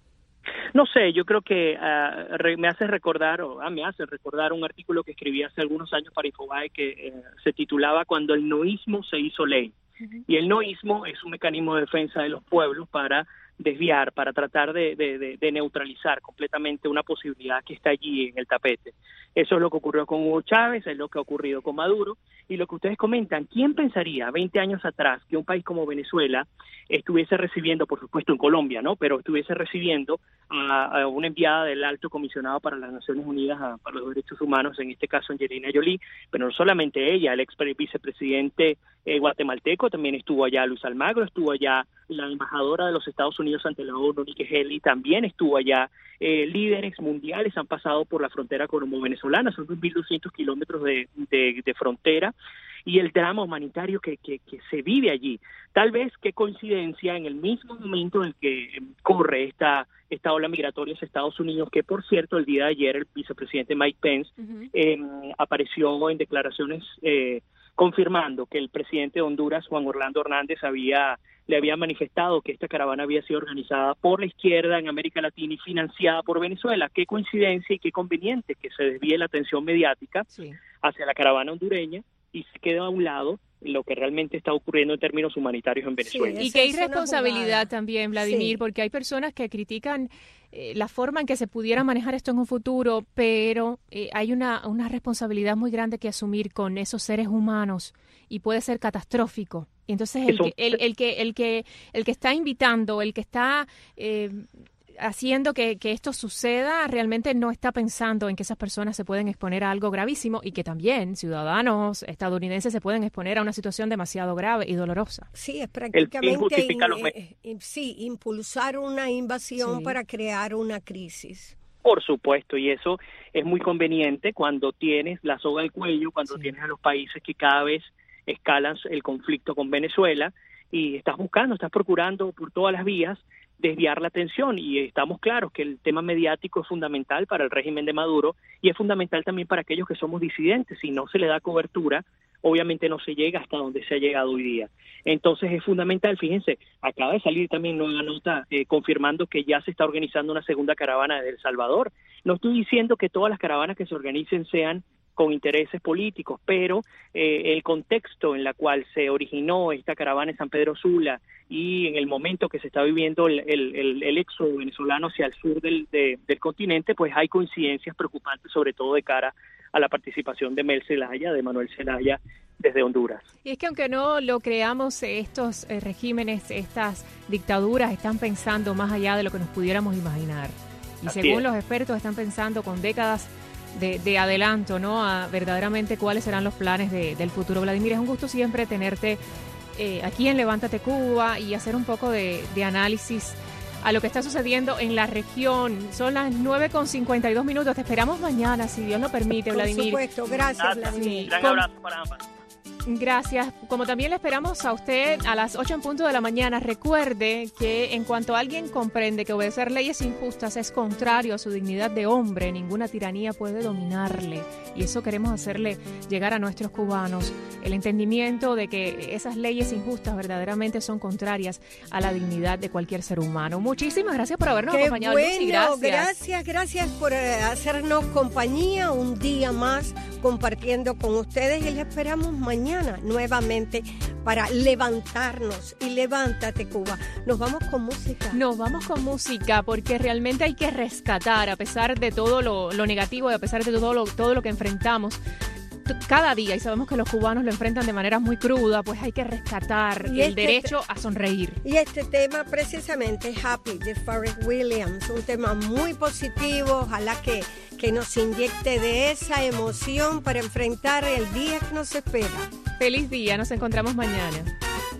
No sé, yo creo que ah, re- me hace recordar, o ah, me hace recordar un artículo que escribí hace algunos años para Infobae que eh, se titulaba Cuando el noísmo se hizo ley. Y el noísmo es un mecanismo de defensa de los pueblos para desviar, para tratar de, de, de, de neutralizar completamente una posibilidad que está allí en el tapete. Eso es lo que ocurrió con Hugo Chávez, es lo que ha ocurrido con Maduro, y lo que ustedes comentan, ¿quién pensaría veinte años atrás que un país como Venezuela estuviese recibiendo, por supuesto en Colombia, ¿no?, pero estuviese recibiendo a, a una enviada del Alto Comisionado para las Naciones Unidas a, para los Derechos Humanos, en este caso Angelina Jolie, pero no solamente ella, el ex vicepresidente eh, guatemalteco también estuvo allá, Luis Almagro estuvo allá, la embajadora de los Estados Unidos ante la ONU, Nikki Haley, también estuvo allá, eh, líderes mundiales han pasado por la frontera como venezolana, son dos mil doscientos kilómetros de, de, de frontera, y el drama humanitario que, que, que se vive allí. Tal vez qué coincidencia en el mismo momento en el que corre esta, esta ola migratoria hacia Estados Unidos, que por cierto el día de ayer el vicepresidente Mike Pence Uh-huh. eh, apareció en declaraciones eh, confirmando que el presidente de Honduras, Juan Orlando Hernández, había le había manifestado que esta caravana había sido organizada por la izquierda en América Latina y financiada por Venezuela. Qué coincidencia y qué conveniente que se desvíe la atención mediática Sí. hacia la caravana hondureña y se queda a un lado lo que realmente está ocurriendo en términos humanitarios en Venezuela. Y qué irresponsabilidad también, Vladimir, porque hay personas que critican eh, la forma en que se pudiera manejar esto en un futuro, pero eh, hay una, una responsabilidad muy grande que asumir con esos seres humanos y puede ser catastrófico. Y entonces el Eso- que, el, el que el que el que está invitando, el que está eh, haciendo que, que esto suceda, realmente no está pensando en que esas personas se pueden exponer a algo gravísimo y que también ciudadanos estadounidenses se pueden exponer a una situación demasiado grave y dolorosa. Sí, es El fin prácticamente justifica los in- medios. eh, eh, sí, impulsar una invasión Sí. para crear una crisis. Por supuesto, y eso es muy conveniente cuando tienes la soga al cuello, cuando tienes a los países que cada vez escalan el conflicto con Venezuela y estás buscando, estás procurando por todas las vías desviar la atención, y estamos claros que el tema mediático es fundamental para el régimen de Maduro y es fundamental también para aquellos que somos disidentes. Si no se le da cobertura, obviamente no se llega hasta donde se ha llegado hoy día. Entonces es fundamental, fíjense, acaba de salir también nueva nota eh, confirmando que ya se está organizando una segunda caravana de El Salvador. No estoy diciendo que todas las caravanas que se organicen sean con intereses políticos, pero eh, el contexto en el cual se originó esta caravana en San Pedro Sula y en el momento que se está viviendo el, el, el, el éxodo venezolano hacia el sur del, de, del continente, pues hay coincidencias preocupantes, sobre todo de cara a la participación de Mel Zelaya, de Manuel Zelaya, desde Honduras. Y es que aunque no lo creamos, estos eh, regímenes, estas dictaduras están pensando más allá de lo que nos pudiéramos imaginar. Y Así según es. los expertos están pensando con décadas de, de adelanto, ¿no?, a verdaderamente cuáles serán los planes de- del futuro. Vladimir, es un gusto siempre tenerte eh, aquí en Levántate Cuba y hacer un poco de, de análisis a lo que está sucediendo en la región. Son las nueve con cincuenta y dos minutos. Te esperamos mañana, si Dios lo permite, Por Vladimir. supuesto, gracias, Vladimir. Sí, Gran con- abrazo para ambas. Gracias. Como también le esperamos a usted a las ocho en punto de la mañana. Recuerde que en cuanto alguien comprende que obedecer leyes injustas es contrario a su dignidad de hombre, ninguna tiranía puede dominarle. Y eso queremos hacerle llegar a nuestros cubanos. El entendimiento de que esas leyes injustas verdaderamente son contrarias a la dignidad de cualquier ser humano. Muchísimas gracias por habernos Qué acompañado, bueno, Lucy. Gracias. gracias, gracias por eh, hacernos compañía un día más compartiendo con ustedes y les esperamos mañana nuevamente para levantarnos y levántate Cuba. Nos vamos con música. Nos vamos con música porque realmente hay que rescatar, a pesar de todo lo, lo negativo y a pesar de todo lo, todo lo que enfrentamos t- cada día, y sabemos que los cubanos lo enfrentan de manera muy cruda, pues hay que rescatar Y el este derecho a sonreír. Y este tema precisamente, Happy, de Pharrell Williams, un tema muy positivo, ojalá que, que nos inyecte de esa emoción para enfrentar el día que nos espera. Feliz día, nos encontramos mañana.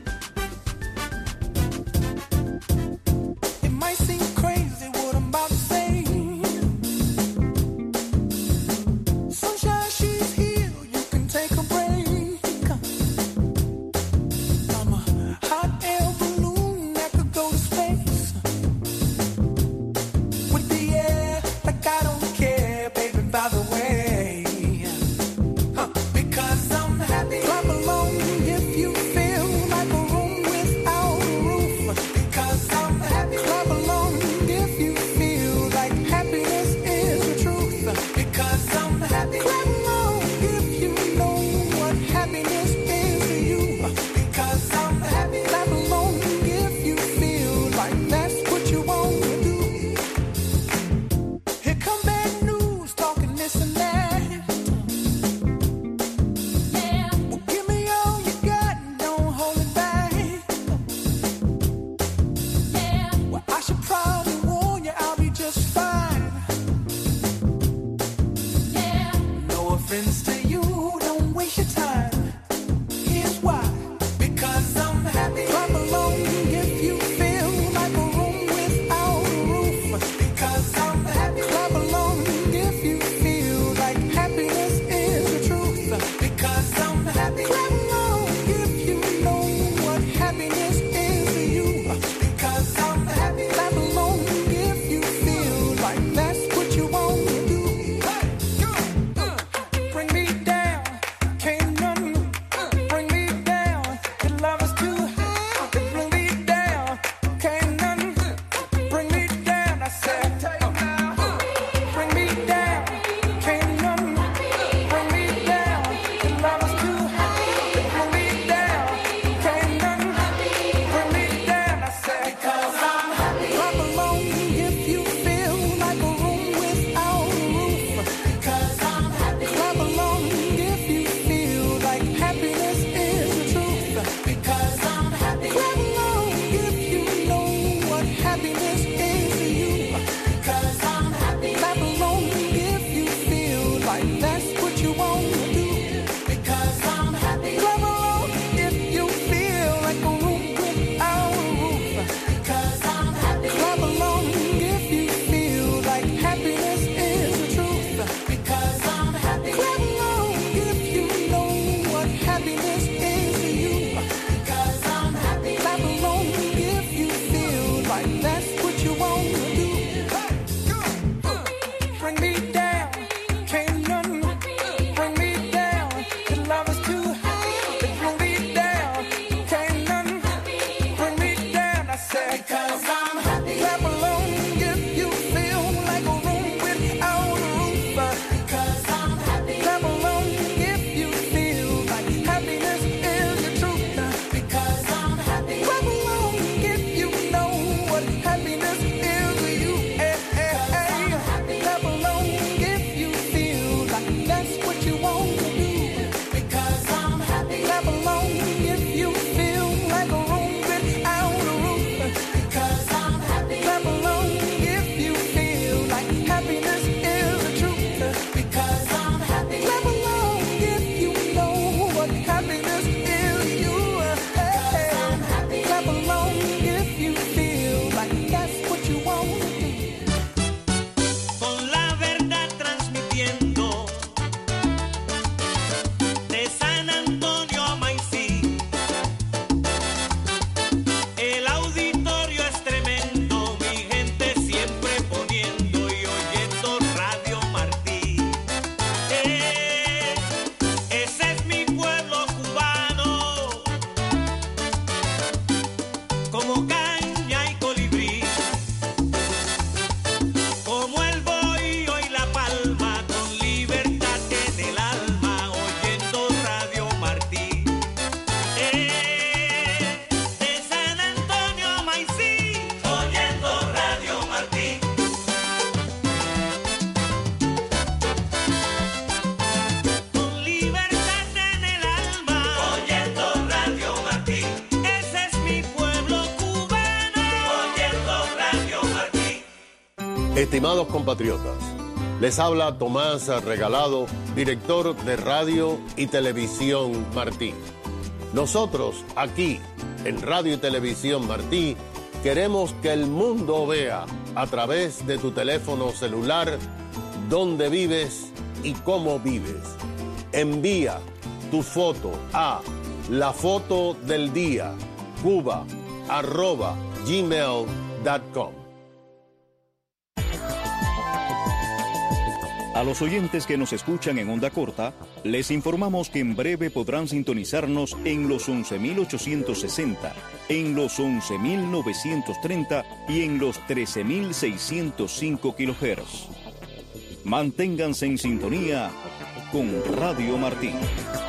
It might seem crazy what I'm about to say. Sunshine, she's here, you can take a break. just fine. Yeah. No offense to you, don't waste your time. Here's why. Because I'm happy. Clap along if you feel like a room without a roof. Because I'm happy. Clap along if you feel like happiness is the truth. Because I'm happy. Clap along if you know what happiness is to you. Because I'm happy. Clap along if you feel like that's what you want to do. Hey, go, uh, bring me down, can't none bring me down. Your love is too high, bring me down, can't none bring me down. I said, uh, bring me down, can't none bring me down. Your love is too high, bring me down, can't none bring me down. I said, because I'm happy. Clap along if you feel like a room without a roof. Because I'm happy. Clap along if you feel like happiness is the truth. Because I'm happy. Clap along if you know what happiness is to you. Because I'm happy. Clap along if you feel like that's what you want to do. Because I'm happy. Clap along if you feel like a room without a roof. Because I'm happy. Clap along if you feel like happiness is the truth. Because I'm happy. Clap along if you know what happiness is to you. Because I'm happy. Clap along if you feel like that's what you want to do. Bring me down, can't none bring me down. Your love is too high, bring me down, can't none bring me down. I said, because I'm happy. Clap along if you feel like a room without a roof. Because I'm happy. Clap along if you feel like happiness is the truth. Because I'm happy. Clap along if you know what happiness is to you. Hey, hey, hey. Clap along if you feel like that's what you want to do. Because I'm happy. Clap along if you feel like a room without a roof. Because I'm happy. Clap along if you feel like happiness is the truth. Because I'm happy. Clap along if you know what happiness is to you. Hey, I'm happy. Clap along if you feel like that's what you want to do. Con la verdad transmitiendo de San Antonio a Maicí. El auditorio es tremendo, mi gente siempre poniendo y oyendo Radio Martí. Eh, ese es mi pueblo cubano, como caña y colibrí, como el bohío y la palma, con libertad en el alma, oyendo Radio Martí. Eh, de San Antonio a Maicí, oyendo Radio Martí. Con libertad en el alma, oyendo Radio Martí. Ese es mi pueblo cubano, oyendo Radio Martí. Estimados compatriotas, les habla Tomás Regalado, director de Radio y Televisión Martí. Nosotros, aquí, en Radio y Televisión Martí, queremos que el mundo vea, a través de tu teléfono celular, dónde vives y cómo vives. Envía tu foto a la foto del día, cuba, arroba, gmail punto com. A los oyentes que nos escuchan en onda corta, les informamos que en breve podrán sintonizarnos en los once mil ochocientos sesenta, en los once mil novecientos treinta y en los trece mil seiscientos cinco kilohertz. Manténganse en sintonía con Radio Martí.